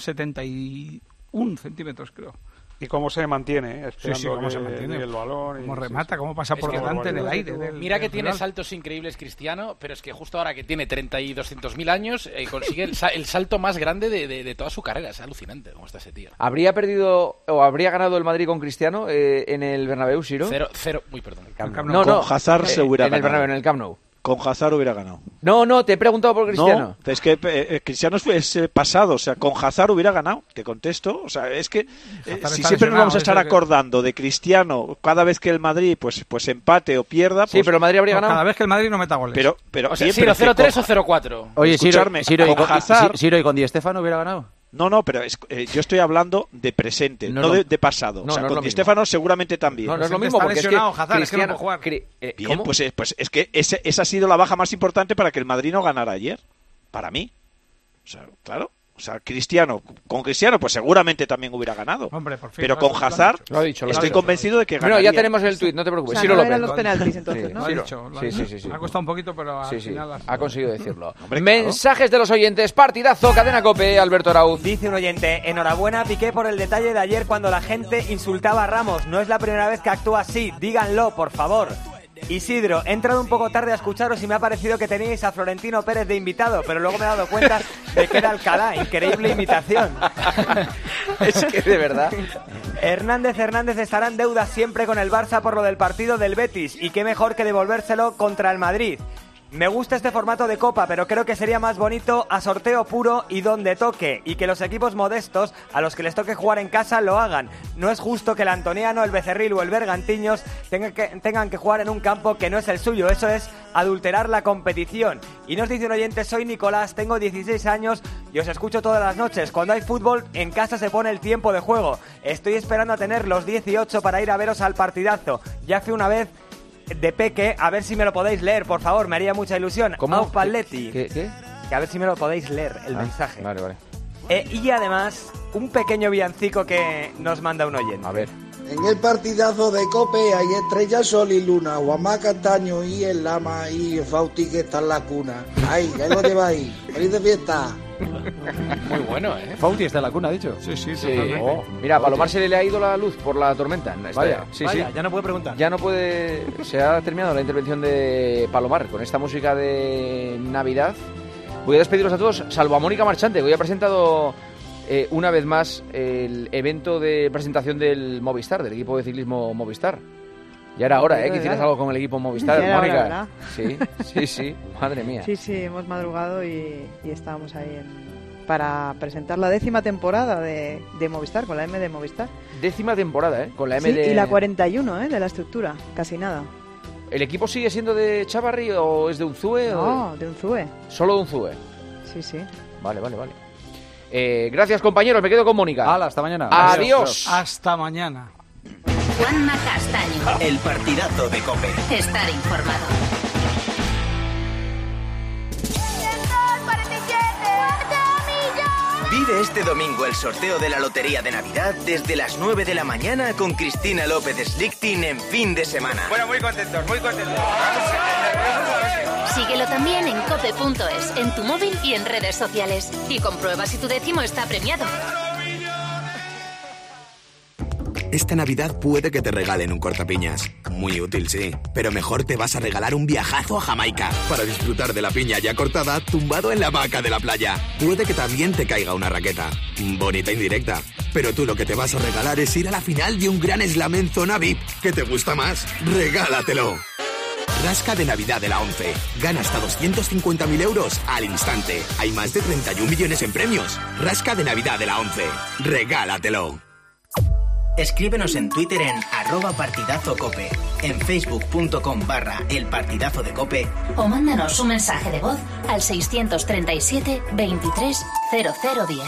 71 centímetros, creo. Y cómo se mantiene, cómo se mantiene, el balón. Cómo remata, cómo pasa por delante en el aire. Mira que tiene saltos increíbles Cristiano, pero es que justo ahora que tiene 30 y 200.000 años, consigue el salto más grande de toda su carrera. Es alucinante cómo está ese tío. ¿Habría perdido o habría ganado el Madrid con Cristiano en el Bernabéu, Ciro? 0. Uy, perdón. No, con Hazard se hubiera en el ganado. Bernabéu, en el Camp Nou. Con Hazard hubiera ganado. No, te he preguntado por Cristiano. No, es que Cristiano es pasado, o sea, con Hazard hubiera ganado, te contesto. O sea, es que si siempre nos vamos a estar acordando de Cristiano cada vez que el Madrid pues empate o pierda... Sí, pero el Madrid habría ganado. Cada vez que el Madrid no meta goles. Pero o sea, 0-3 o 0-4. Oye, Hazard... Ciro, ¿y con Di Stéfano hubiera ganado? No, pero yo estoy hablando de presente, no de pasado. No, o sea, no con Di Stéfano seguramente también. No es lo mismo, porque lesionado, es que Hazard, Cristiano... es que no puede jugar. Bien, pues es que esa ha sido la baja más importante para que el Madrid no ganara ayer. Para mí. O sea, claro. O sea, con Cristiano, pues seguramente también hubiera ganado. Hombre, por fin, pero con Hazard, estoy convencido de que ganaría. Bueno, ya tenemos el tuit, no te preocupes. O sea, no eran los penaltis, entonces, ¿no? Sí. Ha costado un poquito, pero al final... Ha conseguido decirlo. Mensajes de los oyentes. Partidazo, Cadena COPE, Alberto Arauz. Dice un oyente, enhorabuena Piqué por el detalle de ayer cuando la gente insultaba a Ramos. No es la primera vez que actúa así, díganlo, por favor. Isidro, he entrado un poco tarde a escucharos y me ha parecido que teníais a Florentino Pérez de invitado, pero luego me he dado cuenta de que era Alcalá. Increíble imitación. Es que de verdad. Hernández estará en deuda siempre con el Barça por lo del partido del Betis, y qué mejor que devolvérselo contra el Madrid. Me gusta este formato de Copa, pero creo que sería más bonito a sorteo puro y donde toque, y que los equipos modestos, a los que les toque jugar en casa, lo hagan. No es justo que el Antoniano, el Becerril o el Bergantiños tengan que jugar en un campo que no es el suyo. Eso es adulterar la competición. Y nos dice un oyente: soy Nicolás, tengo 16 años y os escucho todas las noches. Cuando hay fútbol, en casa se pone el tiempo de juego. Estoy esperando a tener los 18 para ir a veros al partidazo. Ya fui una vez de peque, a ver si me lo podéis leer, por favor, me haría mucha ilusión. ¿Cómo? Paletti. ¿Qué? Que a ver si me lo podéis leer, el mensaje. Vale. Y además, un pequeño villancico que nos manda un oyente. A ver. En el partidazo de Cope hay estrella, sol y luna, Juanma Castaño y el Lama y Fauti que está en la cuna. Ahí lo lleváis. ¡Feliz de fiesta! Muy bueno, ¿eh? Fauti está en la cuna, ha dicho. Sí. Oh, mira, a Palomar se le ha ido la luz por la tormenta. Vaya, ya no puede preguntar. Ya no puede. Se ha terminado la intervención de Palomar con esta música de Navidad. Voy a despediros a todos, salvo a Mónica Marchante, que hoy ha presentado una vez más el evento de presentación del Movistar, del equipo de ciclismo Movistar. Ya era hora, que hicieras algo con el equipo Movistar, Mónica. Sí, madre mía. Sí, hemos madrugado y estábamos ahí para presentar la 10ª temporada de Movistar, con la M de Movistar. 10ª temporada, con la M de... y la 41, de la estructura, casi nada. ¿El equipo sigue siendo de Chavarri o es de Unzúe? No, de Unzúe. ¿Solo de Unzúe? Sí. Vale. Gracias, compañeros, me quedo con Mónica. Hala, hasta mañana. Adiós. Hasta mañana. Juanma Castaño. El partidazo de COPE. Estar informado. Vive este domingo el sorteo de la Lotería de Navidad desde las 9 de la mañana con Cristina López Slichting en Fin de Semana. Bueno, muy contentos. Síguelo también en cope.es, en tu móvil y en redes sociales. Y comprueba si tu décimo está premiado. Esta Navidad puede que te regalen un cortapiñas. Muy útil, sí. Pero mejor te vas a regalar un viajazo a Jamaica para disfrutar de la piña ya cortada tumbado en la hamaca de la playa. Puede que también te caiga una raqueta. Bonita indirecta. Pero tú lo que te vas a regalar es ir a la final de un gran slam en zona VIP. ¿Qué te gusta más? ¡Regálatelo! Rasca de Navidad de la 11. Gana hasta 250.000 euros al instante. Hay más de 31 millones en premios. Rasca de Navidad de la 11. Regálatelo. Escríbenos en Twitter en @partidazocope, en facebook.com/elpartidazo de Cope o mándanos un mensaje de voz al 637 23 0010.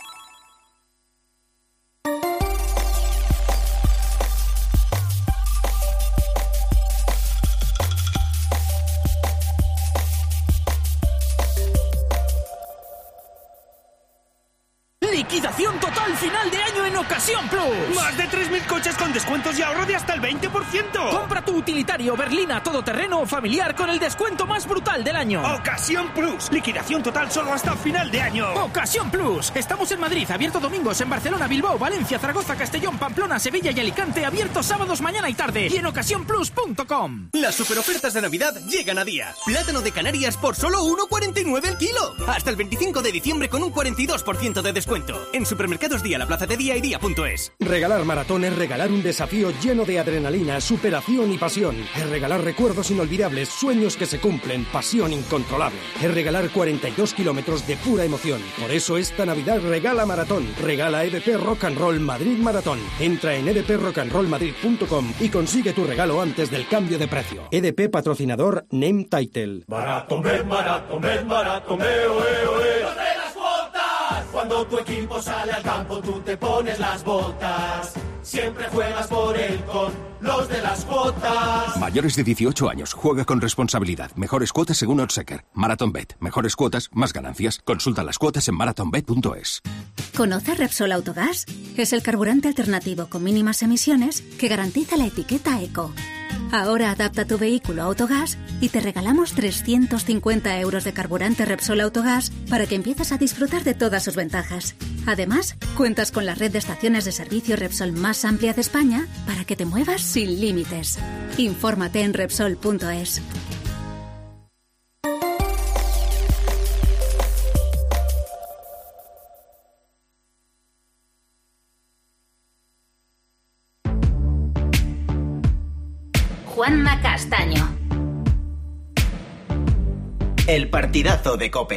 ¡Liquidación total final de año en Ocasión Plus! ¡Más de 3.000 coches con descuentos y ahorro de hasta el 20%! Compra tu utilitario berlina todoterreno o familiar con el descuento más brutal del año. ¡Ocasión Plus! Liquidación total solo hasta final de año. ¡Ocasión Plus! Estamos en Madrid, abierto domingos, en Barcelona, Bilbao, Valencia, Zaragoza, Castellón, Pamplona, Sevilla y Alicante, abiertos sábados, mañana y tarde. Y en ocasiónplus.com. Las superofertas de Navidad llegan a día. Plátano de Canarias por solo 1,49 el kilo. Hasta el 25 de diciembre con un 42% de descuento. En Supermercados Día, La Plaza de Día y Día.es. Regalar maratón es regalar un desafío lleno de adrenalina, superación y pasión. Es regalar recuerdos inolvidables, sueños que se cumplen, pasión incontrolable. Es regalar 42 kilómetros de pura emoción. Por eso esta Navidad regala maratón. Regala EDP Rock and Roll Madrid Maratón. Entra en edprockandrollmadrid.com y consigue tu regalo antes del cambio de precio. EDP patrocinador Name Title. Maratón, maratón, maratón, oe. Cuando tu equipo sale al campo, tú te pones las botas. Siempre juegas por él con los de las cuotas. Mayores de 18 años. Juega con responsabilidad. Mejores cuotas según Oddschecker. MarathonBet. Mejores cuotas, más ganancias. Consulta las cuotas en marathonbet.es. ¿Conoce Repsol Autogás? Es el carburante alternativo con mínimas emisiones que garantiza la etiqueta Eco. Ahora adapta tu vehículo a Autogás y te regalamos 350 euros de carburante Repsol Autogás para que empieces a disfrutar de todas sus ventajas. Además, cuentas con la red de estaciones de servicio Repsol más amplia de España para que te muevas sin límites. Infórmate en Repsol.es. Juanma Castaño. El partidazo de COPE.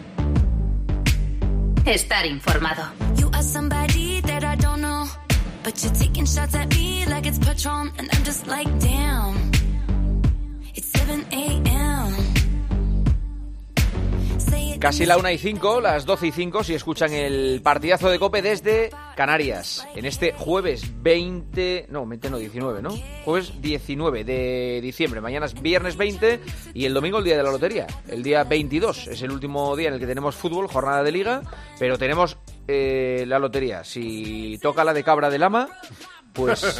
Estar informado. You are somebody that I don't know, but you're taking shots at me like it's Patron, and I'm just like, damn, it's 7 a.m. Casi la 1:05, las 12:05, si escuchan el partidazo de COPE desde Canarias. En este jueves 19, ¿no? Jueves 19 de diciembre. Mañana es viernes 20 y el domingo el día de la lotería. El día 22 es el último día en el que tenemos fútbol, jornada de liga, pero tenemos la lotería. Si toca la de Cabra de Lama, pues...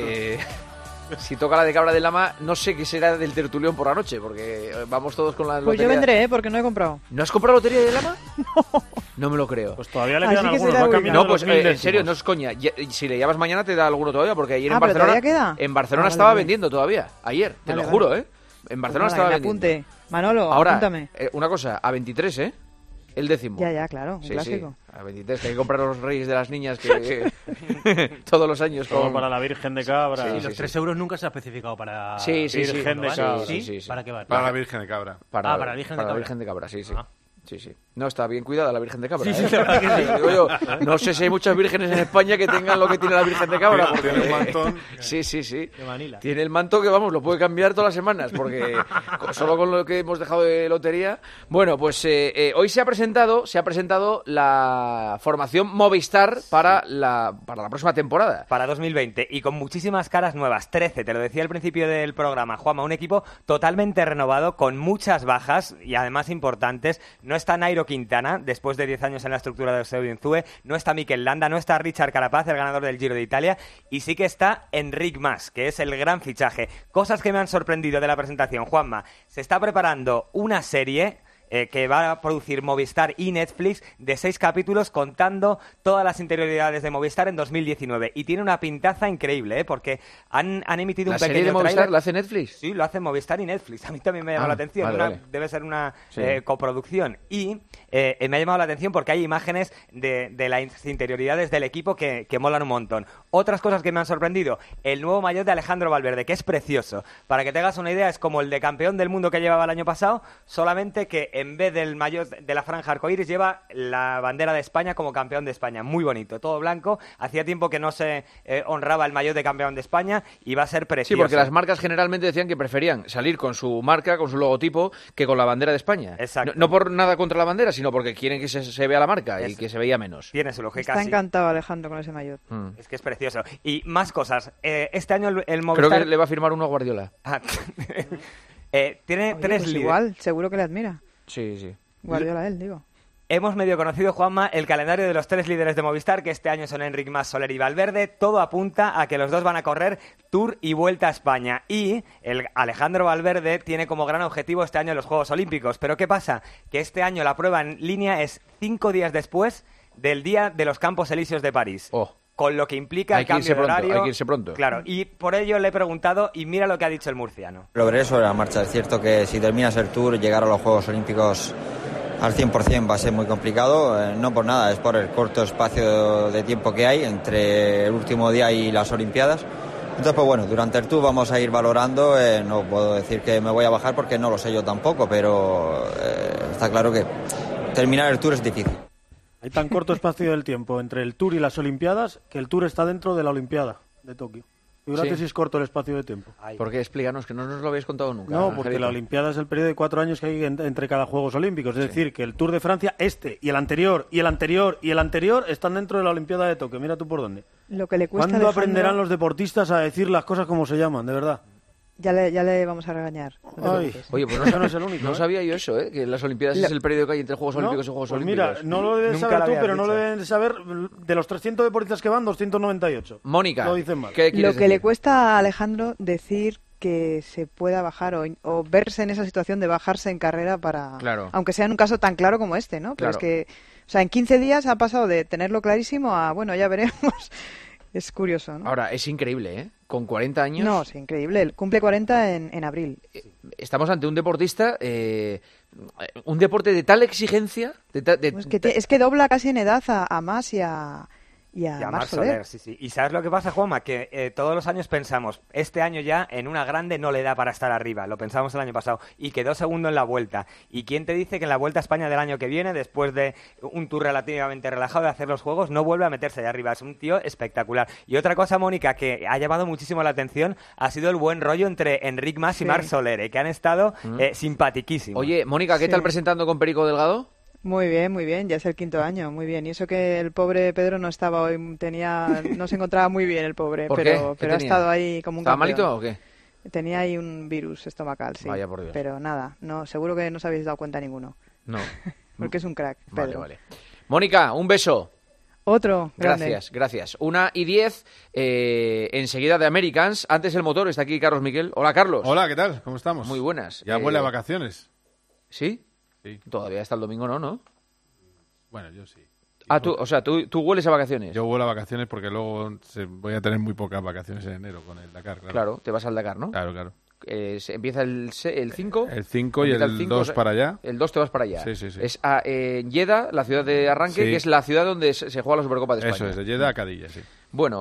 Si toca la de Cabra de Lama, no sé qué será del tertulión por la noche, porque vamos todos con la lotería. Pues yo vendré, porque no he comprado. ¿No has comprado lotería de Lama? No me lo creo. Pues todavía le quedan algunos. Va no, pues en serio, no es coña. Si le llamas mañana te da alguno todavía, porque ayer en Barcelona... ¿todavía queda? En Barcelona estaba vendiendo todavía. Ayer, te lo juro, ¿eh? En Barcelona estaba vendiendo. Apunte. Manolo, ahora, apúntame. Una cosa, a 23, ¿eh? El décimo. Ya, claro, un clásico. Sí, a 23, que hay que comprar los Reyes de las Niñas que todos los años. Como para la Virgen de Cabra. Sí, los 3 euros nunca se ha especificado para Virgen de Cabra. Sí. ¿Para qué va? Para la Virgen de Cabra. Para la Virgen de Cabra, sí. Sí. No, está bien cuidada la Virgen de Cabra. Sí, la verdad que sí. Digo yo, no sé si hay muchas vírgenes en España que tengan lo que tiene la Virgen de Cabra. Porque... Tiene el mantón. Sí. De Manila. Tiene el manto que, vamos, lo puede cambiar todas las semanas, porque solo con lo que hemos dejado de lotería. Bueno, pues hoy se ha presentado la formación Movistar para la próxima temporada. Para 2020, y con muchísimas caras nuevas. 13, te lo decía al principio del programa, Juanma, un equipo totalmente renovado, con muchas bajas, y además importantes. No está Nairo Quintana, después de 10 años en la estructura de Eusebio Unzúe, no está Mikel Landa, no está Richard Carapaz, el ganador del Giro de Italia, y sí que está Enric Mas, que es el gran fichaje. Cosas que me han sorprendido de la presentación, Juanma. Se está preparando una serie... que va a producir Movistar y Netflix, de 6 capítulos contando todas las interioridades de Movistar en 2019. Y tiene una pintaza increíble, porque han emitido un pequeño serie de Movistar trailer. ¿La hace Netflix? Sí, lo hace Movistar y Netflix. A mí también me ha llamado la atención. Vale. Debe ser una coproducción. Y me ha llamado la atención porque hay imágenes de las interioridades del equipo que molan un montón. Otras cosas que me han sorprendido: el nuevo maillot de Alejandro Valverde, que es precioso. Para que te hagas una idea, es como el de campeón del mundo que llevaba el año pasado, solamente que en vez del maillot de la franja arcoíris lleva la bandera de España como campeón de España. Muy bonito, todo blanco. Hacía tiempo que no se honraba el maillot de campeón de España y va a ser precioso. Sí, porque las marcas generalmente decían que preferían salir con su marca, con su logotipo, que con la bandera de España. Exacto. No por nada contra la bandera, sino porque quieren que se vea la marca y que se veía menos. Tiene su lógica. Está encantado Alejandro con ese maillot. Es que es precioso. Y más cosas. Este año el Movistar... Creo que le va a firmar uno a Guardiola. Tiene 3 líderes. Igual, seguro que le admira. Sí. Guardiola él, digo. Hemos medio conocido, Juanma, el calendario de los 3 líderes de Movistar, que este año son Enric Mas, Soler y Valverde. Todo apunta a que los dos van a correr Tour y Vuelta a España. Y el Alejandro Valverde tiene como gran objetivo este año los Juegos Olímpicos. Pero ¿qué pasa? Que este año la prueba en línea es 5 días después del día de los Campos Elíseos de París. Con lo que implica el cambio de horario. Hay que irse pronto. Claro, y por ello le he preguntado, y mira lo que ha dicho el murciano. Lo veré sobre la marcha. Es cierto que si terminas el Tour, llegar a los Juegos Olímpicos al 100% va a ser muy complicado. No por nada, es por el corto espacio de tiempo que hay entre el último día y las Olimpiadas. Entonces, pues bueno, durante el Tour vamos a ir valorando. No puedo decir que me voy a bajar porque no lo sé yo tampoco, pero está claro que terminar el Tour es difícil. Hay tan corto espacio del tiempo entre el Tour y las Olimpiadas que el Tour está dentro de la Olimpiada de Tokio. Fíjate si es corto el espacio de tiempo. ¿Por qué? Explícanos, que no nos lo habéis contado nunca. No, porque la Olimpiada es el periodo de 4 años que hay entre cada Juegos Olímpicos. Es decir, que el Tour de Francia, y el anterior, y el anterior, y el anterior están dentro de la Olimpiada de Tokio. Mira tú por dónde. Lo que le cuesta ¿Cuándo aprenderán los deportistas a decir las cosas como se llaman, de verdad? Ya le vamos a regañar. Oye, pues no es el único. No sabía yo eso, que las Olimpiadas es el periodo que hay entre Juegos Olímpicos y Juegos Olímpicos. Mira, no lo debes saber tú, pero no lo deben saber de los 300 deportistas que van, 298. Mónica, lo dicen mal. Lo que le cuesta a Alejandro decir que se pueda bajar o verse en esa situación de bajarse en carrera para... Claro. Aunque sea en un caso tan claro como este, ¿no? Pero es que, o sea, en 15 días ha pasado de tenerlo clarísimo a, bueno, ya veremos. Es curioso, ¿no? Ahora, es increíble, ¿eh? Con 40 años... No, es increíble. Él cumple 40 en abril. Estamos ante un deportista, un deporte de tal exigencia... Es que dobla casi en edad a Mas y a Marc Soler. Sí. Y ¿sabes lo que pasa, Juanma? Que todos los años pensamos, este año ya en una grande no le da para estar arriba, lo pensamos el año pasado, y quedó segundo en la Vuelta. ¿Y quién te dice que en la Vuelta a España del año que viene, después de un tour relativamente relajado de hacer los juegos, no vuelve a meterse allá arriba? Es un tío espectacular. Y otra cosa, Mónica, que ha llamado muchísimo la atención, ha sido el buen rollo entre Enric Mas y Marc Soler, que han estado simpatiquísimos. Oye, Mónica, ¿qué tal presentando con Perico Delgado? Muy bien, ya es el 5º año, muy bien. Y eso que el pobre Pedro no estaba hoy, no se encontraba muy bien el pobre, pero ha estado ahí como un campeón. ¿Estaba malito o qué? Tenía ahí un virus estomacal, sí. Vaya por Dios. Pero nada, no, seguro que no os habéis dado cuenta ninguno. No. Porque es un crack, Pedro. Vale. Mónica, un beso. Otro, grande. Gracias. 1:10, enseguida de Americans. Antes el motor, está aquí Carlos Miquel. Hola, Carlos. Hola, ¿qué tal? ¿Cómo estamos? Muy buenas. ¿Ya vuelve a vacaciones? ¿Sí? Sí. Todavía hasta el domingo, ¿no? Bueno, yo sí. ¿Tú hueles a vacaciones? Yo vuelo a vacaciones porque luego voy a tener muy pocas vacaciones en enero con el Dakar. Claro, te vas al Dakar, ¿no? Claro. Empieza el 5. El 5 y el 2 para allá. El 2 te vas para allá. Sí. Es a Jeddah, la ciudad de arranque, que es la ciudad donde se juega la Supercopa de España. Eso es, de Jeddah a Cadilla, sí. Bueno,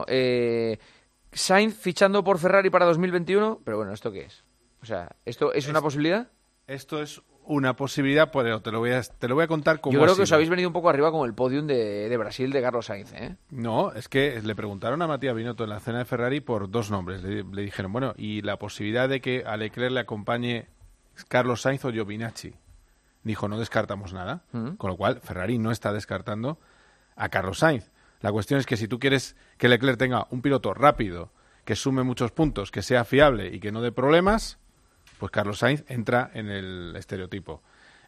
Sainz fichando por Ferrari para 2021, pero bueno, ¿esto qué es? O sea, ¿esto es una posibilidad? Esto es una posibilidad, pero te lo voy a contar cómo. Yo creo que os habéis venido un poco arriba con el podium de Brasil de Carlos Sainz, ¿eh? No, es que le preguntaron a Matías Binotto en la cena de Ferrari por 2 nombres. Le dijeron, bueno, y la posibilidad de que a Leclerc le acompañe Carlos Sainz o Giovinazzi. Dijo, no descartamos nada. Con lo cual, Ferrari no está descartando a Carlos Sainz. La cuestión es que si tú quieres que Leclerc tenga un piloto rápido, que sume muchos puntos, que sea fiable y que no dé problemas, pues Carlos Sainz entra en el estereotipo.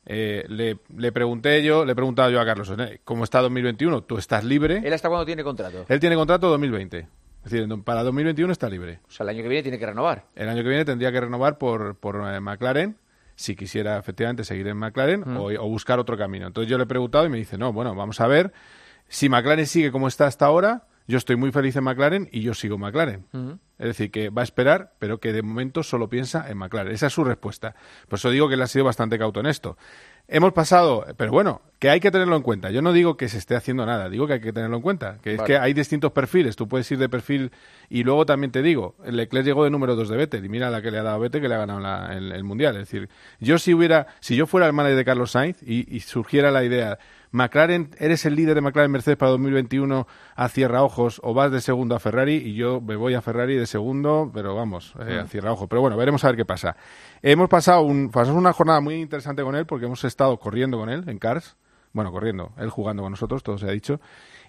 Le he preguntado yo a Carlos, ¿cómo está 2021? ¿Tú estás libre? ¿Él hasta cuándo tiene contrato? Él tiene contrato 2020. Es decir, para 2021 está libre. O sea, el año que viene tiene que renovar. El año que viene tendría que renovar por McLaren, si quisiera efectivamente seguir en McLaren o buscar otro camino. Entonces yo le he preguntado y me dice, no, bueno, vamos a ver. Si McLaren sigue como está hasta ahora, yo estoy muy feliz en McLaren y yo sigo en McLaren. Es decir, que va a esperar, pero que de momento solo piensa en McLaren. Esa es su respuesta. Por eso digo que él ha sido bastante cauto en esto. Hemos pasado, pero bueno, que hay que tenerlo en cuenta. Yo no digo que se esté haciendo nada, digo que hay que tenerlo en cuenta. Que es que hay distintos perfiles. Tú puedes ir de perfil y luego también te digo, Leclerc llegó de número 2 de Vettel y mira la que le ha dado a Vettel, que le ha ganado el Mundial. Es decir, si yo fuera el manager de Carlos Sainz y surgiera la idea, McLaren, eres el líder de McLaren Mercedes para 2021 a cierra ojos o vas de segundo a Ferrari y yo me voy a Ferrari de segundo, pero vamos, a cierra ojos. Pero bueno, veremos a ver qué pasa. Hemos pasado una jornada muy interesante con él porque hemos estado corriendo con él en Cars. Bueno, corriendo, él jugando con nosotros, todo se ha dicho.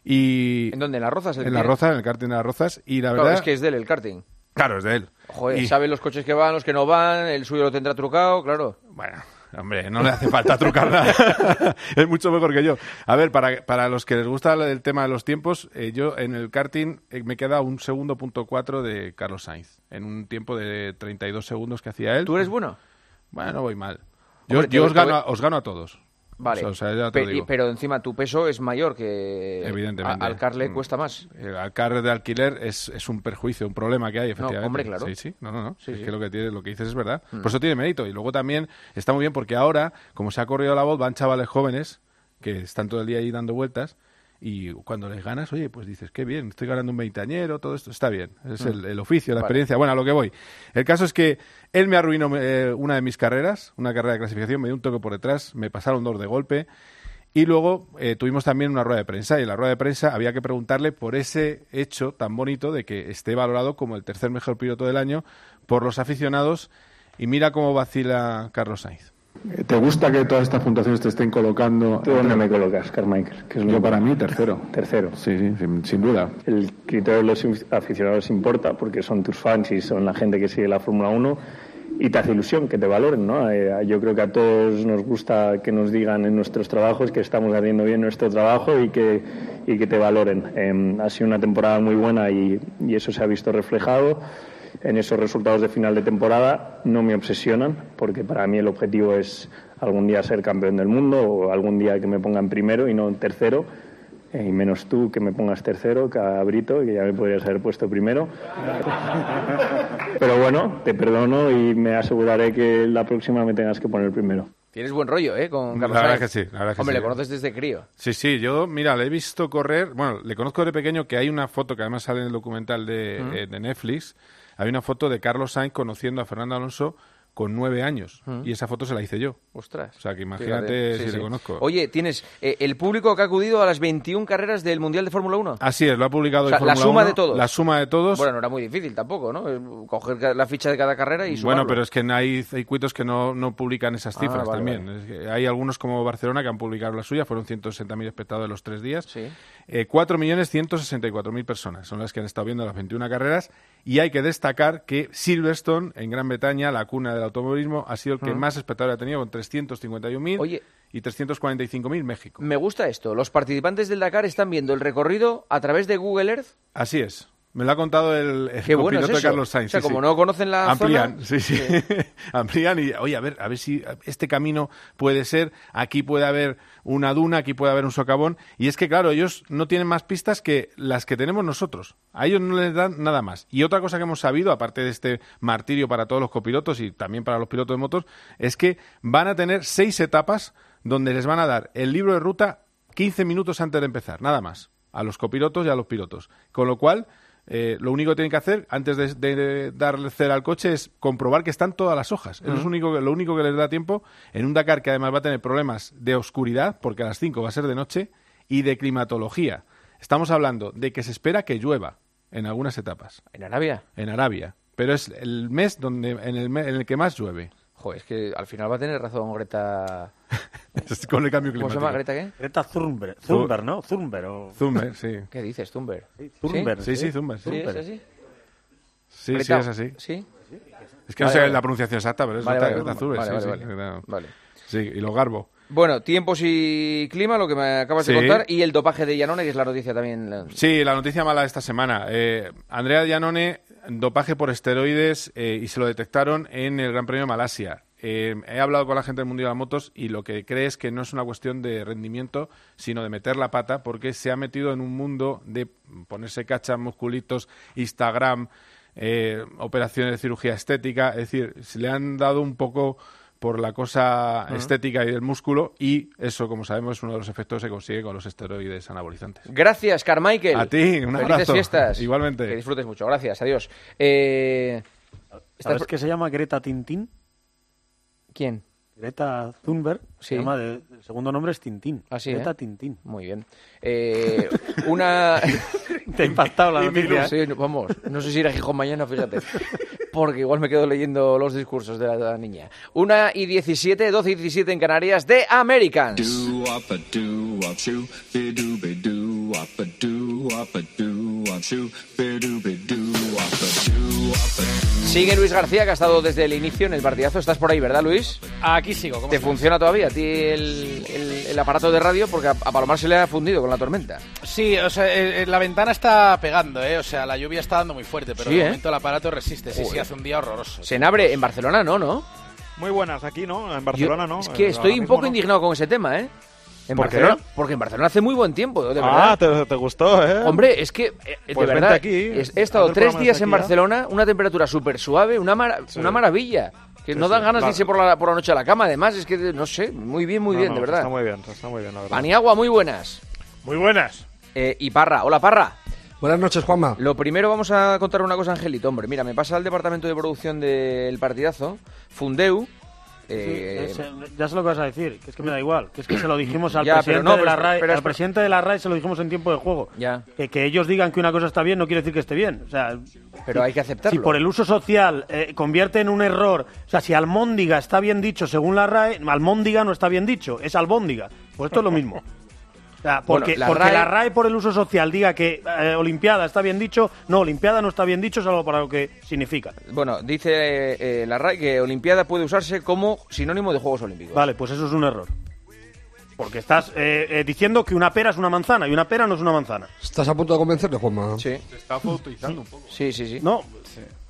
Y ¿en dónde? ¿En Las Rozas? En Las Rozas, en el karting de Las Rozas. Y la verdad es que es de él el karting. Claro, es de él. Joder, sabe los coches que van, los que no van, el suyo lo tendrá trucado, claro. Bueno, hombre, no le hace falta trucar nada. Es mucho mejor que yo. A ver, para los que les gusta el tema de los tiempos, yo en el karting me queda un segundo punto 4 de Carlos Sainz, en un tiempo de 32 segundos que hacía él. ¿Tú eres bueno? Bueno, no voy mal. Yo os gano a todos. Vale, o sea, ya te digo. Pero encima tu peso es mayor que... Evidentemente. Al car le cuesta más. Al car de alquiler es un perjuicio, un problema que hay, efectivamente. No, hombre, claro. Sí. No. Sí. Que lo que dices es verdad. Por eso tiene mérito. Y luego también está muy bien porque ahora, como se ha corrido la voz, van chavales jóvenes que están todo el día ahí dando vueltas y cuando les ganas, oye, pues dices, qué bien, estoy ganando un veinteañero, todo esto está bien. Es el oficio, la experiencia. Bueno, a lo que voy. El caso es que él me arruinó una de mis carreras, una carrera de clasificación, me dio un toque por detrás, me pasaron 2 de golpe. Y luego tuvimos también una rueda de prensa, y en la rueda de prensa había que preguntarle por ese hecho tan bonito de que esté valorado como el tercer mejor piloto del año por los aficionados, y mira cómo vacila Carlos Sainz. ¿Te gusta que todas estas puntuaciones te estén colocando? ¿Tú dónde me colocas, Carmichael? Yo para mí, tercero. Tercero. Sí, sin duda. El criterio de los aficionados importa, porque son tus fans y son la gente que sigue la Fórmula 1, y te hace ilusión que te valoren, ¿no? Yo creo que a todos nos gusta que nos digan en nuestros trabajos que estamos haciendo bien nuestro trabajo y que te valoren. Ha sido una temporada muy buena y eso se ha visto reflejado. en esos resultados de final de temporada no me obsesionan, porque para mí el objetivo es algún día ser campeón del mundo o algún día que me pongan primero y no en tercero, y menos tú que me pongas tercero, cabrito, que ya me podrías haber puesto primero. Pero bueno, te perdono y me aseguraré que la próxima me tengas que poner primero. Tienes buen rollo, con Carlos Sainz. La verdad que sí. Hombre, sí. Le conoces desde crío. Sí, yo, mira, le he visto correr, bueno, le conozco de pequeño, que hay una foto que además sale en el documental de Netflix, hay una foto de Carlos Sainz conociendo a Fernando Alonso con 9 años, y esa foto se la hice yo. Ostras. O sea, que imagínate si le conozco. Oye, tienes el público que ha acudido a las 21 carreras del Mundial de Fórmula 1. Así es, lo ha publicado la Fórmula suma 1, de todos. La suma de todos. Bueno, no era muy difícil tampoco, ¿no? Coger la ficha de cada carrera y sumarlo. Bueno, pero es que hay circuitos que no publican esas cifras también. Vale. Es que hay algunos como Barcelona que han publicado la suya, fueron 160.000 espectadores los 3 días. Sí. 4.164.000 personas son las que han estado viendo las 21 carreras, y hay que destacar que Silverstone, en Gran Bretaña, la cuna del automovilismo, ha sido el que más espectadores ha tenido, con 351.000 y 345.000 México. Me gusta esto. Los participantes del Dakar están viendo el recorrido a través de Google Earth. Así es. Me lo ha contado el copiloto de Carlos Sainz. O sea, como no conocen la Amplían, zona... sí. Amplían y, oye, a ver si este camino puede ser, aquí puede haber una duna, aquí puede haber un socavón. Y es que, claro, ellos no tienen más pistas que las que tenemos nosotros. A ellos no les dan nada más. Y otra cosa que hemos sabido, aparte de este martirio para todos los copilotos y también para los pilotos de motos, es que van a tener 6 etapas donde les van a dar el libro de ruta 15 minutos antes de empezar, nada más, a los copilotos y a los pilotos. Con lo cual... lo único que tienen que hacer antes de darle cera al coche es comprobar que están todas las hojas. Es lo único que les da tiempo en un Dakar que además va a tener problemas de oscuridad, porque a las 5 va a ser de noche, y de climatología. Estamos hablando de que se espera que llueva en algunas etapas. ¿En Arabia? En Arabia. Pero es el mes en el que más llueve. Joder, es que al final va a tener razón Greta... Con el cambio climático. ¿Cómo se llama? ¿Greta qué? Greta Thunberg, ¿no? Thunberg, sí. ¿Qué dices, Thunberg? Sí, Thunberg. Sí, Thunberg. ¿Sí? ¿Es así? Sí, es así. ¿Sí? Es que no sé la pronunciación exacta, pero es Greta Thunberg. Vale. Sí, y lo garbo. Bueno, tiempos y clima, lo que me acabas de contar, y el dopaje de Iannone, que es la noticia también. Sí, la noticia mala de esta semana. Andrea Iannone, dopaje por esteroides, y se lo detectaron en el Gran Premio de Malasia. He hablado con la gente del Mundial de las Motos y lo que cree es que no es una cuestión de rendimiento, sino de meter la pata, porque se ha metido en un mundo de ponerse cachas, musculitos, Instagram, operaciones de cirugía estética. Es decir, se le han dado un poco por la cosa estética y del músculo, y eso, como sabemos, es uno de los efectos que se consigue con los esteroides anabolizantes. Gracias, Carmichael. A ti, un abrazo. Felices fiestas. Igualmente. Que disfrutes mucho. Gracias, adiós. ¿Sabes que se llama Greta Tintín? ¿Quién? Greta Thunberg, sí. Se llama el segundo nombre es Tintín. ¿Ah, sí, Greta Tintín. Muy bien. Una... Te ha impactado la noticia. Sí, vamos, no sé si ir a Gijón mañana, fíjate. Porque igual me quedo leyendo los discursos de la niña. 1:17, 12:17 en Canarias, de Americans. Sigue Luis García, que ha estado desde el inicio en el partidazo. Estás por ahí, ¿verdad, Luis? Aquí sigo. ¿Te funciona todavía a ti el aparato de radio? Porque a Palomar se le ha fundido con la tormenta. Sí, o sea, la ventana está pegando, ¿eh? O sea, la lluvia está dando muy fuerte, pero sí, de momento el aparato resiste. Sí, Joder. hace un día horroroso. Senabre, en Barcelona ¿no? Muy buenas, aquí no, en Barcelona no. Es que estoy un poco indignado con ese tema, ¿eh? ¿Por qué? Porque en Barcelona hace muy buen tiempo, de verdad. ¿Te gustó, eh? Hombre, es que, pues de verdad, aquí, he estado 3 días en Barcelona, una temperatura súper suave, una maravilla. Que no dan ganas de irse por la noche a la cama, además, es que, no sé, muy bien, de verdad. Está muy bien, la verdad. Paniagua, muy buenas. Muy buenas. Y Parra, hola Parra. Buenas noches, Juanma. Lo primero vamos a contar una cosa, Angelito, hombre. Mira, me pasa al departamento de producción del partidazo, Fundeu. Ya sé lo que vas a decir, que es que me da igual, que es que se lo dijimos al presidente de la RAE, al presidente de la RAE se lo dijimos en tiempo de juego. Ya. Que ellos digan que una cosa está bien no quiere decir que esté bien. O sea, pero hay que aceptarlo. Si por el uso social convierte en un error, o sea, si almóndiga está bien dicho según la RAE, almóndiga no está bien dicho, es albóndiga. Pues esto es lo mismo. O sea, porque la RAE por el uso social diga que Olimpiada está bien dicho, no, Olimpiada no está bien dicho, salvo para lo que significa. Bueno, dice la RAE que Olimpiada puede usarse como sinónimo de Juegos Olímpicos. Vale, pues eso es un error. Porque estás diciendo que una pera es una manzana y una pera no es una manzana. ¿Estás a punto de convencerle, Juanma? Sí. Se está utilizando un poco. Sí. No.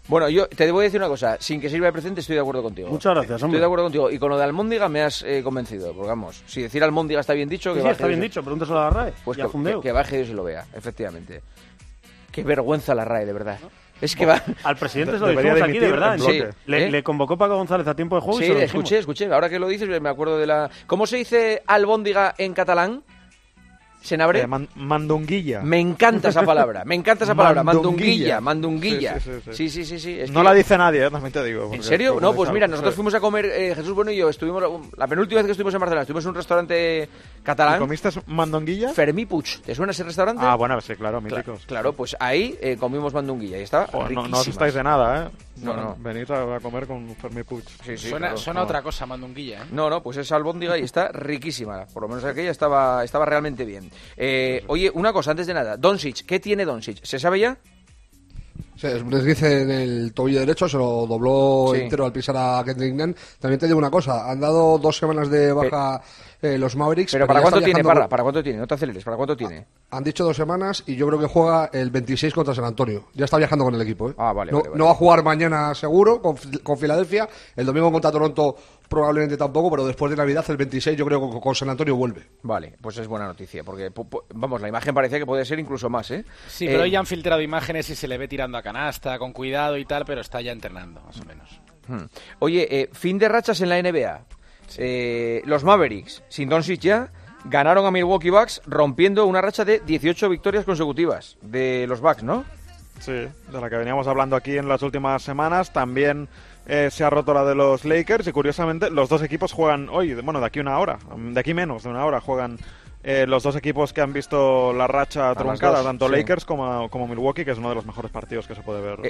Bueno, yo te voy a decir una cosa, sin que sirva de presente, estoy de acuerdo contigo. Muchas gracias, hombre. Estoy de acuerdo contigo. Y con lo de Almóndiga me has convencido, porque vamos, si decir Almóndiga está bien dicho... Sí, está bien dicho, pregúntaselo a la RAE. Pues que baje Dios y lo vea, efectivamente. Qué vergüenza la RAE, de verdad. Es que va... Al presidente se lo dijimos aquí, de verdad. Sí. Le convocó Paco González a tiempo de juego y se lo dijimos. Escuché. Ahora que lo dices, me acuerdo de la... ¿Cómo se dice albóndiga en catalán? ¿Senabre? Mandunguilla. Me encanta esa palabra. Mandunguilla. Sí. Es no la dice nadie, también te digo. ¿En serio? No, pues mira, nosotros fuimos a comer, Jesús Bueno y yo, estuvimos la penúltima vez que estuvimos en Barcelona, estuvimos en un restaurante catalán. ¿Y comiste mandonguilla? Fermí Puig. ¿Te suena ese restaurante? Ah, bueno, sí, claro, míticos. Claro, pues ahí comimos mandunguilla y estaba riquísima. No os estáis de nada, ¿eh? No. Venid a comer con Fermí Puig. Sí, suena otra cosa, mandunguilla, ¿eh? No, pues es albóndiga y está riquísima. Por lo menos aquella estaba realmente bien. Oye, una cosa, antes de nada. Doncic, ¿qué tiene Doncic? ¿Se sabe ya? Sí, es un deslice en el tobillo derecho, se lo dobló entero al pisar a Kendrick Nunn. También te digo una cosa, han dado 2 semanas de baja los Mavericks. ¿Pero para cuánto tiene, Parra? ¿Para cuánto tiene? No te aceleres, ¿para cuánto tiene? Han dicho 2 semanas y yo creo que juega el 26 contra San Antonio. Ya está viajando con el equipo, ¿eh? Vale. No va a jugar mañana seguro con Filadelfia, el domingo contra Toronto probablemente tampoco, pero después de Navidad, el 26, yo creo que con San Antonio vuelve. Vale, pues es buena noticia, porque, vamos, la imagen parecía que podía ser incluso más, ¿eh? Sí, pero hoy ya han filtrado imágenes y se le ve tirando a canasta, con cuidado y tal, pero está ya entrenando, más o menos. Oye, fin de rachas en la NBA. Sí. Los Mavericks, sin Doncic ya, ganaron a Milwaukee Bucks, rompiendo una racha de 18 victorias consecutivas de los Bucks, ¿no? Sí, de la que veníamos hablando aquí en las últimas semanas. También se ha roto la de los Lakers y curiosamente los dos equipos juegan hoy, de aquí una hora, de aquí menos de una hora juegan los dos equipos que han visto la racha truncada, tanto Lakers como Milwaukee, que es uno de los mejores partidos que se puede ver.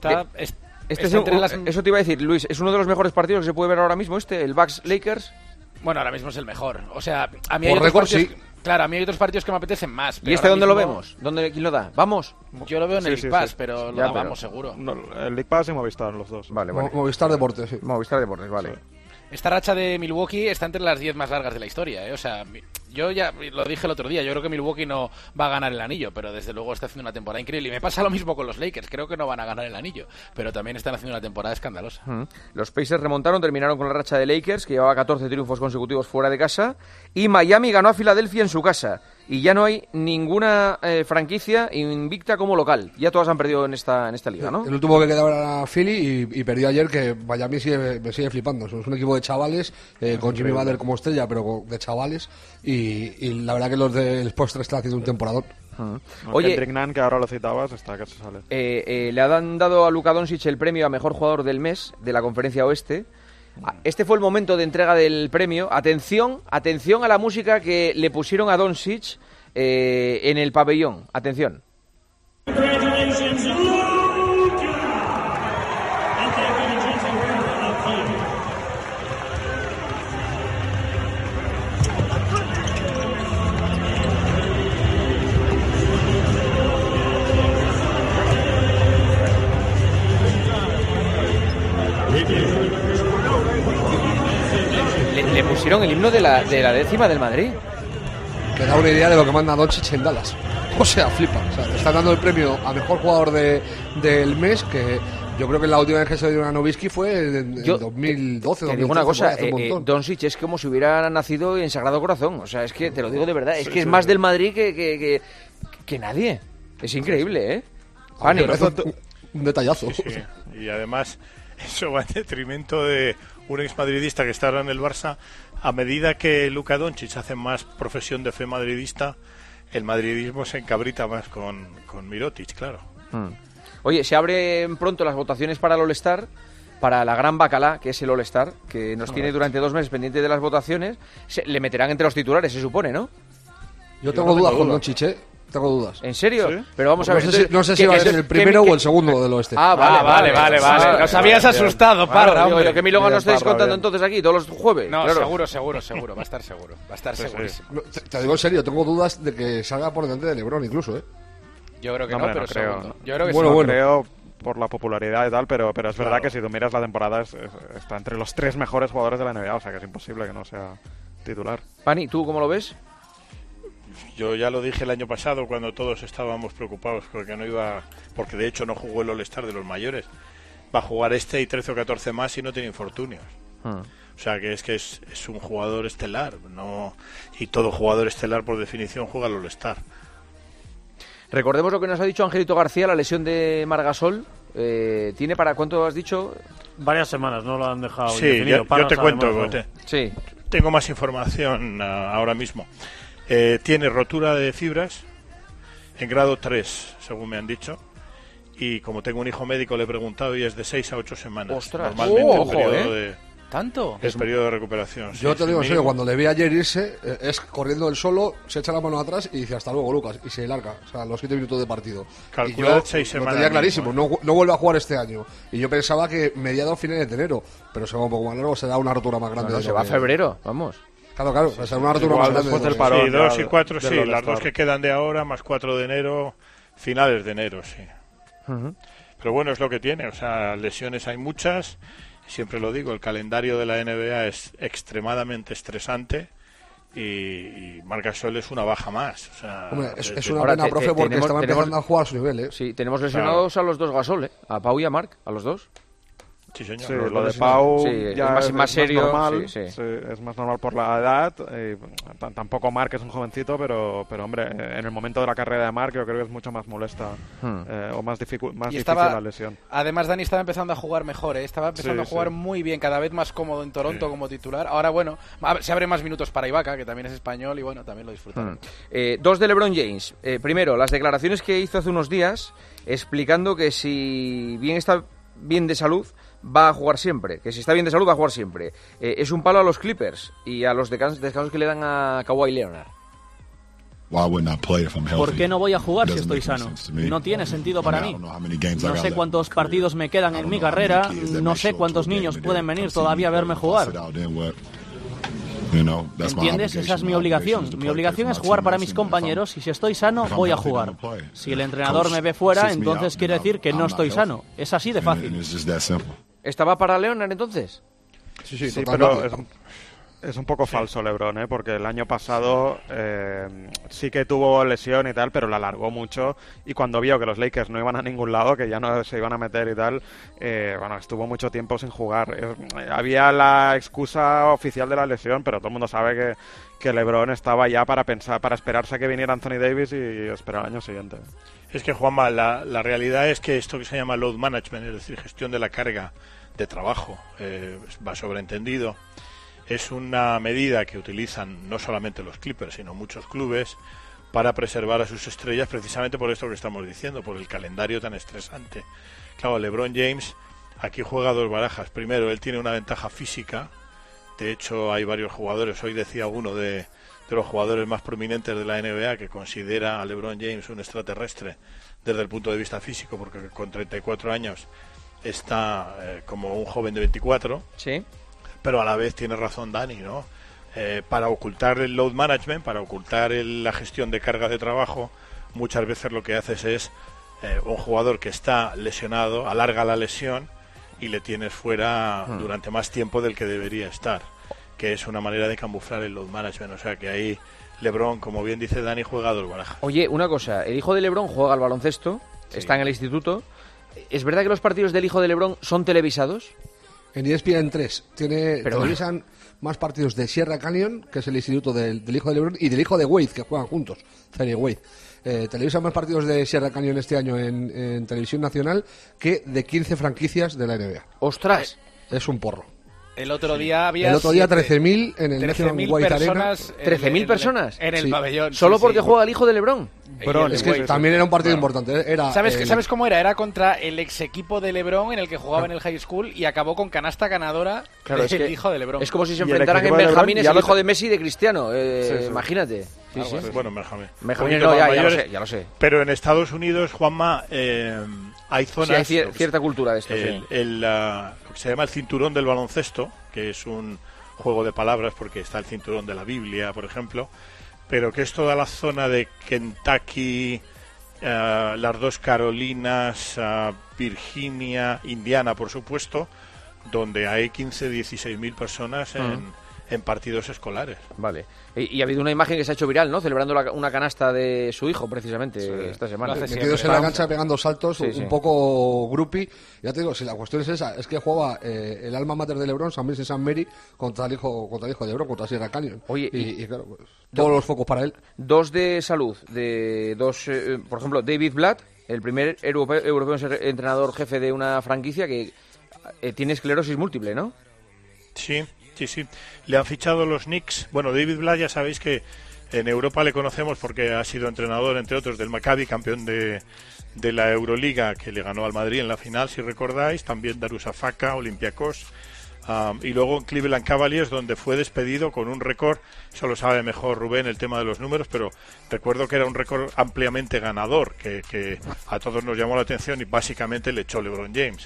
Eso te iba a decir, Luis, ¿es uno de los mejores partidos que se puede ver ahora mismo el Bucks-Lakers? Bueno, ahora mismo es el mejor. O sea, a mí hay otros partidos... Sí. Claro, a mí hay otros partidos que me apetecen más. ¿Y dónde lo vemos? ¿Quién lo da? ¿Vamos? Yo lo veo en el League Pass, pero lo dábamos seguro. No, el League Pass y Movistar, los dos. Vale. Movistar Deportes, sí. Movistar Deportes, vale. Sí. Esta racha de Milwaukee está entre las 10 más largas de la historia, ¿eh? O sea, yo ya lo dije el otro día, yo creo que Milwaukee no va a ganar el anillo, pero desde luego está haciendo una temporada increíble. Y me pasa lo mismo con los Lakers, creo que no van a ganar el anillo, pero también están haciendo una temporada escandalosa. Los Pacers remontaron, terminaron con la racha de Lakers, que llevaba 14 triunfos consecutivos fuera de casa, y Miami ganó a Filadelfia en su casa. Y ya no hay ninguna franquicia invicta como local. Ya todas han perdido en esta liga, ¿no? El último que quedaba era Philly y perdió ayer, que Miami me sigue flipando. Es un equipo de chavales, con Jimmy Butler como estrella, pero de chavales. Y la verdad que los del postre están haciendo un temporadón. Oye, Kendrick Nunn, que ahora lo citabas, está que se sale. Le han dado a Luka Doncic el premio a mejor jugador del mes de la Conferencia Oeste. Este fue el momento de entrega del premio. Atención a la música que le pusieron a Doncic en el pabellón. Atención. Le pusieron el himno de la décima del Madrid. Que da una idea de lo que manda Doncic en Dallas. O sea, flipa. O sea, te están dando el premio a mejor jugador del mes, que yo creo que la última vez que se dio a Nowitzki fue en 2012. Te digo una cosa, Doncic es como si hubiera nacido en Sagrado Corazón. O sea, es que te lo digo de verdad, es que es más del Madrid que nadie. Es increíble, ¿eh? Un detallazo. Sí. Y además, eso va en detrimento de un exmadridista que está ahora en el Barça. A medida que Luka Doncic hace más profesión de fe madridista, el madridismo se encabrita más con Mirotic, claro. Oye, se abren pronto las votaciones para el All-Star, para la gran bacalá, que es el All-Star, que nos tiene durante 2 meses pendiente de las votaciones. Le meterán entre los titulares, se supone, ¿no? Yo tengo dudas con Doncic, tengo dudas. ¿En serio? ¿Sí? Pero vamos a ver. No sé si va a ser el primero o el segundo del oeste. Vale. Nos habías asustado, Parra. Hombre. Que Milonga no estáis contando entonces aquí todos los jueves. No, claro. seguro. Va a estar seguro. Va a estar segurísimo. Te digo en serio, tengo dudas de que salga por delante de LeBron incluso, ¿eh? Yo creo que no, pero creo. Yo creo que bueno, creo por la popularidad y tal, pero es verdad que si tú miras la temporada está entre los 3 mejores jugadores de la NBA, o sea que es imposible que no sea titular. Pani, ¿tú cómo lo ves? Yo ya lo dije el año pasado cuando todos estábamos preocupados porque de hecho no jugó el All-Star de los mayores. va a jugar y 13 o 14 más y no tiene infortunios. O sea, que es un jugador estelar, no, y todo jugador estelar por definición juega al All-Star. Recordemos lo que nos ha dicho Angelito García, la lesión de Margasol. ¿Tiene para cuánto has dicho? Varias semanas, no lo han dejado sí, yo te cuento. Sí. Tengo más información ahora mismo. Tiene rotura de fibras en grado 3, según me han dicho. Y como tengo un hijo médico, le he preguntado y es de 6 a 8 semanas. ¡Ostras! Normalmente un periodo de... ¿Tanto? Es periodo de recuperación. Yo te digo en serio, cuando le vi ayer irse, es corriendo él solo, se echa la mano atrás y dice hasta luego, Lucas, y se larga, o sea, los 7 minutos de partido. Calculad 6 lo semanas. Tenía clarísimo, no vuelve a jugar este año. Y yo pensaba que mediados finales de enero, pero se va un poco más largo, se da una rotura más grande. Se va a febrero, vamos. Claro, o sea, una rotura más grande. Después del parón. Sí, 2 y 4, sí, las dos que quedan de ahora, más 4 de enero, finales de enero, sí. Pero bueno, es lo que tiene, o sea, lesiones hay muchas. Siempre lo digo, el calendario de la NBA es extremadamente estresante y Marc Gasol es una baja más. O sea, hombre, es una pena, profe, porque estaba empezando a jugar a su nivel. Sí, tenemos lesionados a los dos Gasol, a Pau y a Marc, a los dos. Sí, señor. Sí, lo de Pau ya es más serio, normal, sí, es más normal por la edad. Tampoco Marc es un jovencito, pero hombre, en el momento de la carrera de Marc yo creo que es mucho más molesta o más difícil la lesión. Además, Dani estaba empezando a jugar mejor, estaba empezando a jugar muy bien, cada vez más cómodo en Toronto como titular. Ahora, bueno, se abren más minutos para Ibaka, que también es español y bueno, también lo disfrutan. Dos de LeBron James. Primero, las declaraciones que hizo hace unos días explicando que si bien está bien de salud, va a jugar siempre, que si está bien de salud va a jugar siempre. Es un palo a los Clippers y a los descansos que le dan a Kawhi Leonard. ¿Por qué no voy a jugar si estoy sano? No tiene sentido para mí. No sé cuántos partidos me quedan en mi carrera, no sé cuántos niños pueden venir todavía a verme jugar. ¿Entiendes? Esa es mi obligación. Mi obligación es jugar para mis compañeros y si estoy sano, voy a jugar. Si el entrenador me ve fuera, entonces quiere decir que no estoy sano. Es así de fácil. ¿Estaba para Leonard entonces? Sí, pero es un poco falso LeBron, porque el año pasado sí que tuvo lesión y tal, pero la alargó mucho y cuando vio que los Lakers no iban a ningún lado, que ya no se iban a meter y tal, bueno, estuvo mucho tiempo sin jugar. Había la excusa oficial de la lesión, pero todo el mundo sabe que LeBron estaba ya para esperarse a que viniera Anthony Davis y esperar el año siguiente. Es que, Juanma, la realidad es que esto que se llama load management, es decir, gestión de la carga de trabajo, va sobreentendido, es una medida que utilizan no solamente los Clippers, sino muchos clubes para preservar a sus estrellas, precisamente por esto que estamos diciendo, por el calendario tan estresante. Claro, LeBron James aquí juega dos barajas. Primero, él tiene una ventaja física. De hecho, hay varios jugadores. Hoy decía uno de los jugadores más prominentes de la NBA que considera a LeBron James un extraterrestre desde el punto de vista físico, porque con 34 años está como un joven de 24. Sí. Pero a la vez tiene razón Dani, ¿no? Para ocultar el load management, para ocultar la gestión de carga de trabajo, muchas veces lo que haces es un jugador que está lesionado, alarga la lesión y le tienes fuera durante más tiempo del que debería estar, que es una manera de camuflar el load management. O sea que ahí LeBron, como bien dice Dani, juega a dos barajas. Oye, una cosa, el hijo de LeBron juega al baloncesto, está en el instituto. ¿Es verdad que los partidos del hijo de LeBron son televisados? En ESPN 3 televisan más partidos de Sierra Canyon, que es el instituto del hijo de LeBron, y del hijo de Wade, que juegan juntos, Zaire Wade. Televisan más partidos de Sierra Canyon este año en televisión nacional que de 15 franquicias de la NBA. ¡Ostras! Es un porro. El otro día había 13.000 en el National White Arena. ¿13.000 personas? En el pabellón. Solo porque juega el hijo de LeBron. Es que también era un partido importante. ¿Sabes cómo era? Era contra el ex equipo de LeBron en el que jugaba en el high school y acabó con canasta ganadora del hijo de LeBron. Es como si se enfrentaran en Benjamín el hijo de Messi y de Cristiano. Imagínate. Bueno, Benjamín. Ya lo sé. Pero en Estados Unidos, Juanma, hay zonas... Sí, hay cierta cultura de esto. Lo que se llama el cinturón del baloncesto, que es un juego de palabras porque está el cinturón de la Biblia, por ejemplo, pero que es toda la zona de Kentucky, las dos Carolinas, Virginia, Indiana, por supuesto, donde hay 15, 16.000 personas en partidos escolares. Vale. Y ha habido una imagen que se ha hecho viral, ¿no? Celebrando una canasta de su hijo, precisamente, esta semana. Metidos en la cancha pegando saltos, un poco groupie. Ya te digo, si la cuestión es esa, es que jugaba el alma mater de LeBron, San Vincent St. Mary, contra el hijo de LeBron, contra Sierra Canyon. Oye, y claro, pues, todos los focos para él. Dos de salud, por ejemplo, David Blatt, el primer europeo en ser entrenador jefe de una franquicia que tiene esclerosis múltiple, ¿no? Sí. Le han fichado los Knicks. Bueno, David Blatt ya sabéis que en Europa le conocemos porque ha sido entrenador, entre otros, del Maccabi, campeón de la Euroliga, que le ganó al Madrid en la final, si recordáis. También Darussafaka, Olympiacos. Y luego en Cleveland Cavaliers, donde fue despedido con un récord, eso lo sabe mejor Rubén el tema de los números, pero recuerdo que era un récord ampliamente ganador, que a todos nos llamó la atención y básicamente le echó LeBron James.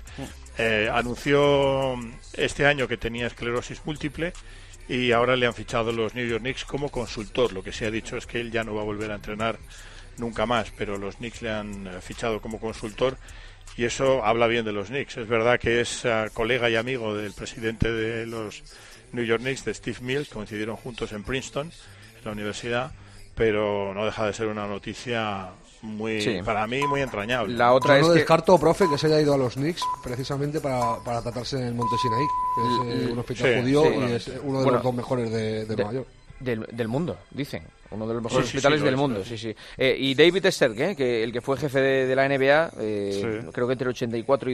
Anunció este año que tenía esclerosis múltiple y ahora le han fichado los New York Knicks como consultor. Lo que se ha dicho es que él ya no va a volver a entrenar nunca más, pero los Knicks le han fichado como consultor y eso habla bien de los Knicks. Es verdad que es colega y amigo del presidente de los New York Knicks, de Steve Mills, coincidieron juntos en Princeton, en la universidad, pero no deja de ser una noticia para mí muy entrañable. La otra Yo no descarto, profe, que se haya ido a los Knicks precisamente para tratarse en el Monte Sinaí, que es un hospital judío y es uno de los dos mejores de Nueva York. Del mundo, dicen. Uno de los mejores hospitales del mundo, sí. Y David Stern, que el que fue jefe de la NBA, creo que entre 84 y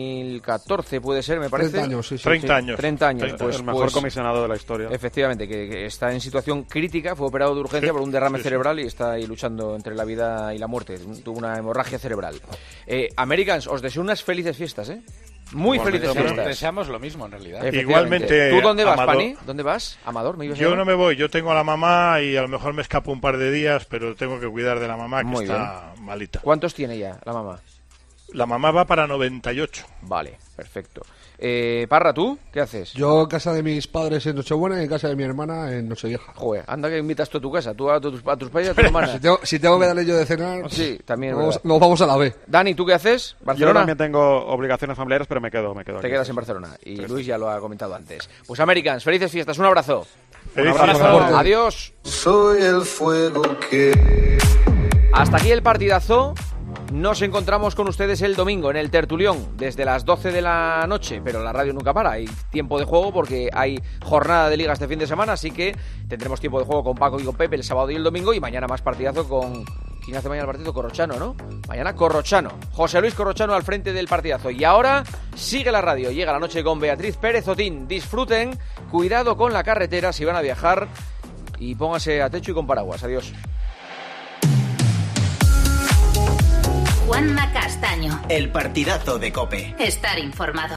2014 puede ser, me parece. 30 años, 30 años. Pues, el mejor comisionado de la historia. Efectivamente, que está en situación crítica, fue operado de urgencia por un derrame cerebral y está ahí luchando entre la vida y la muerte. Tuvo una hemorragia cerebral. Americans, os deseo unas felices fiestas, Muy felices fiestas. Deseamos lo mismo, en realidad. Igualmente. ¿Tú dónde vas, Pani? ¿Dónde vas? ¿Amador? Yo no me voy. Yo tengo a la mamá y a lo mejor me escapo un par de días, pero tengo que cuidar de la mamá, que está malita. ¿Cuántos tiene ya la mamá? La mamá va para 98. Vale, perfecto. Parra, ¿tú qué haces? Yo en casa de mis padres en Nochebuena y en casa de mi hermana en Nochevieja. Joder, anda que invitas tú a tu casa, tú a tus padres y a tu hermana. Si tengo que darle yo de cenar, sí, también nos vamos a la B. Dani, ¿tú qué haces? ¿Barcelona? Yo también tengo obligaciones familiares, pero me quedo Te aquí. Quedas en Barcelona. Y Luis ya lo ha comentado antes. Pues Americans, felices fiestas, un abrazo. Un abrazo. Adiós. Soy el fuego que... Hasta aquí el partidazo. Nos encontramos con ustedes el domingo en el Tertulión desde las 12 de la noche, pero la radio nunca para, hay tiempo de juego porque hay jornada de liga este fin de semana, así que tendremos tiempo de juego con Paco y con Pepe el sábado y el domingo y mañana más partidazo con... ¿Quién hace mañana el partido? Corrochano, ¿no? Mañana Corrochano. José Luis Corrochano al frente del partidazo. Y ahora sigue la radio. Llega la noche con Beatriz Pérez Otín. Disfruten, cuidado con la carretera si van a viajar y pónganse a techo y con paraguas. Adiós. Juanma Castaño. El partidazo de COPE. Estar informado.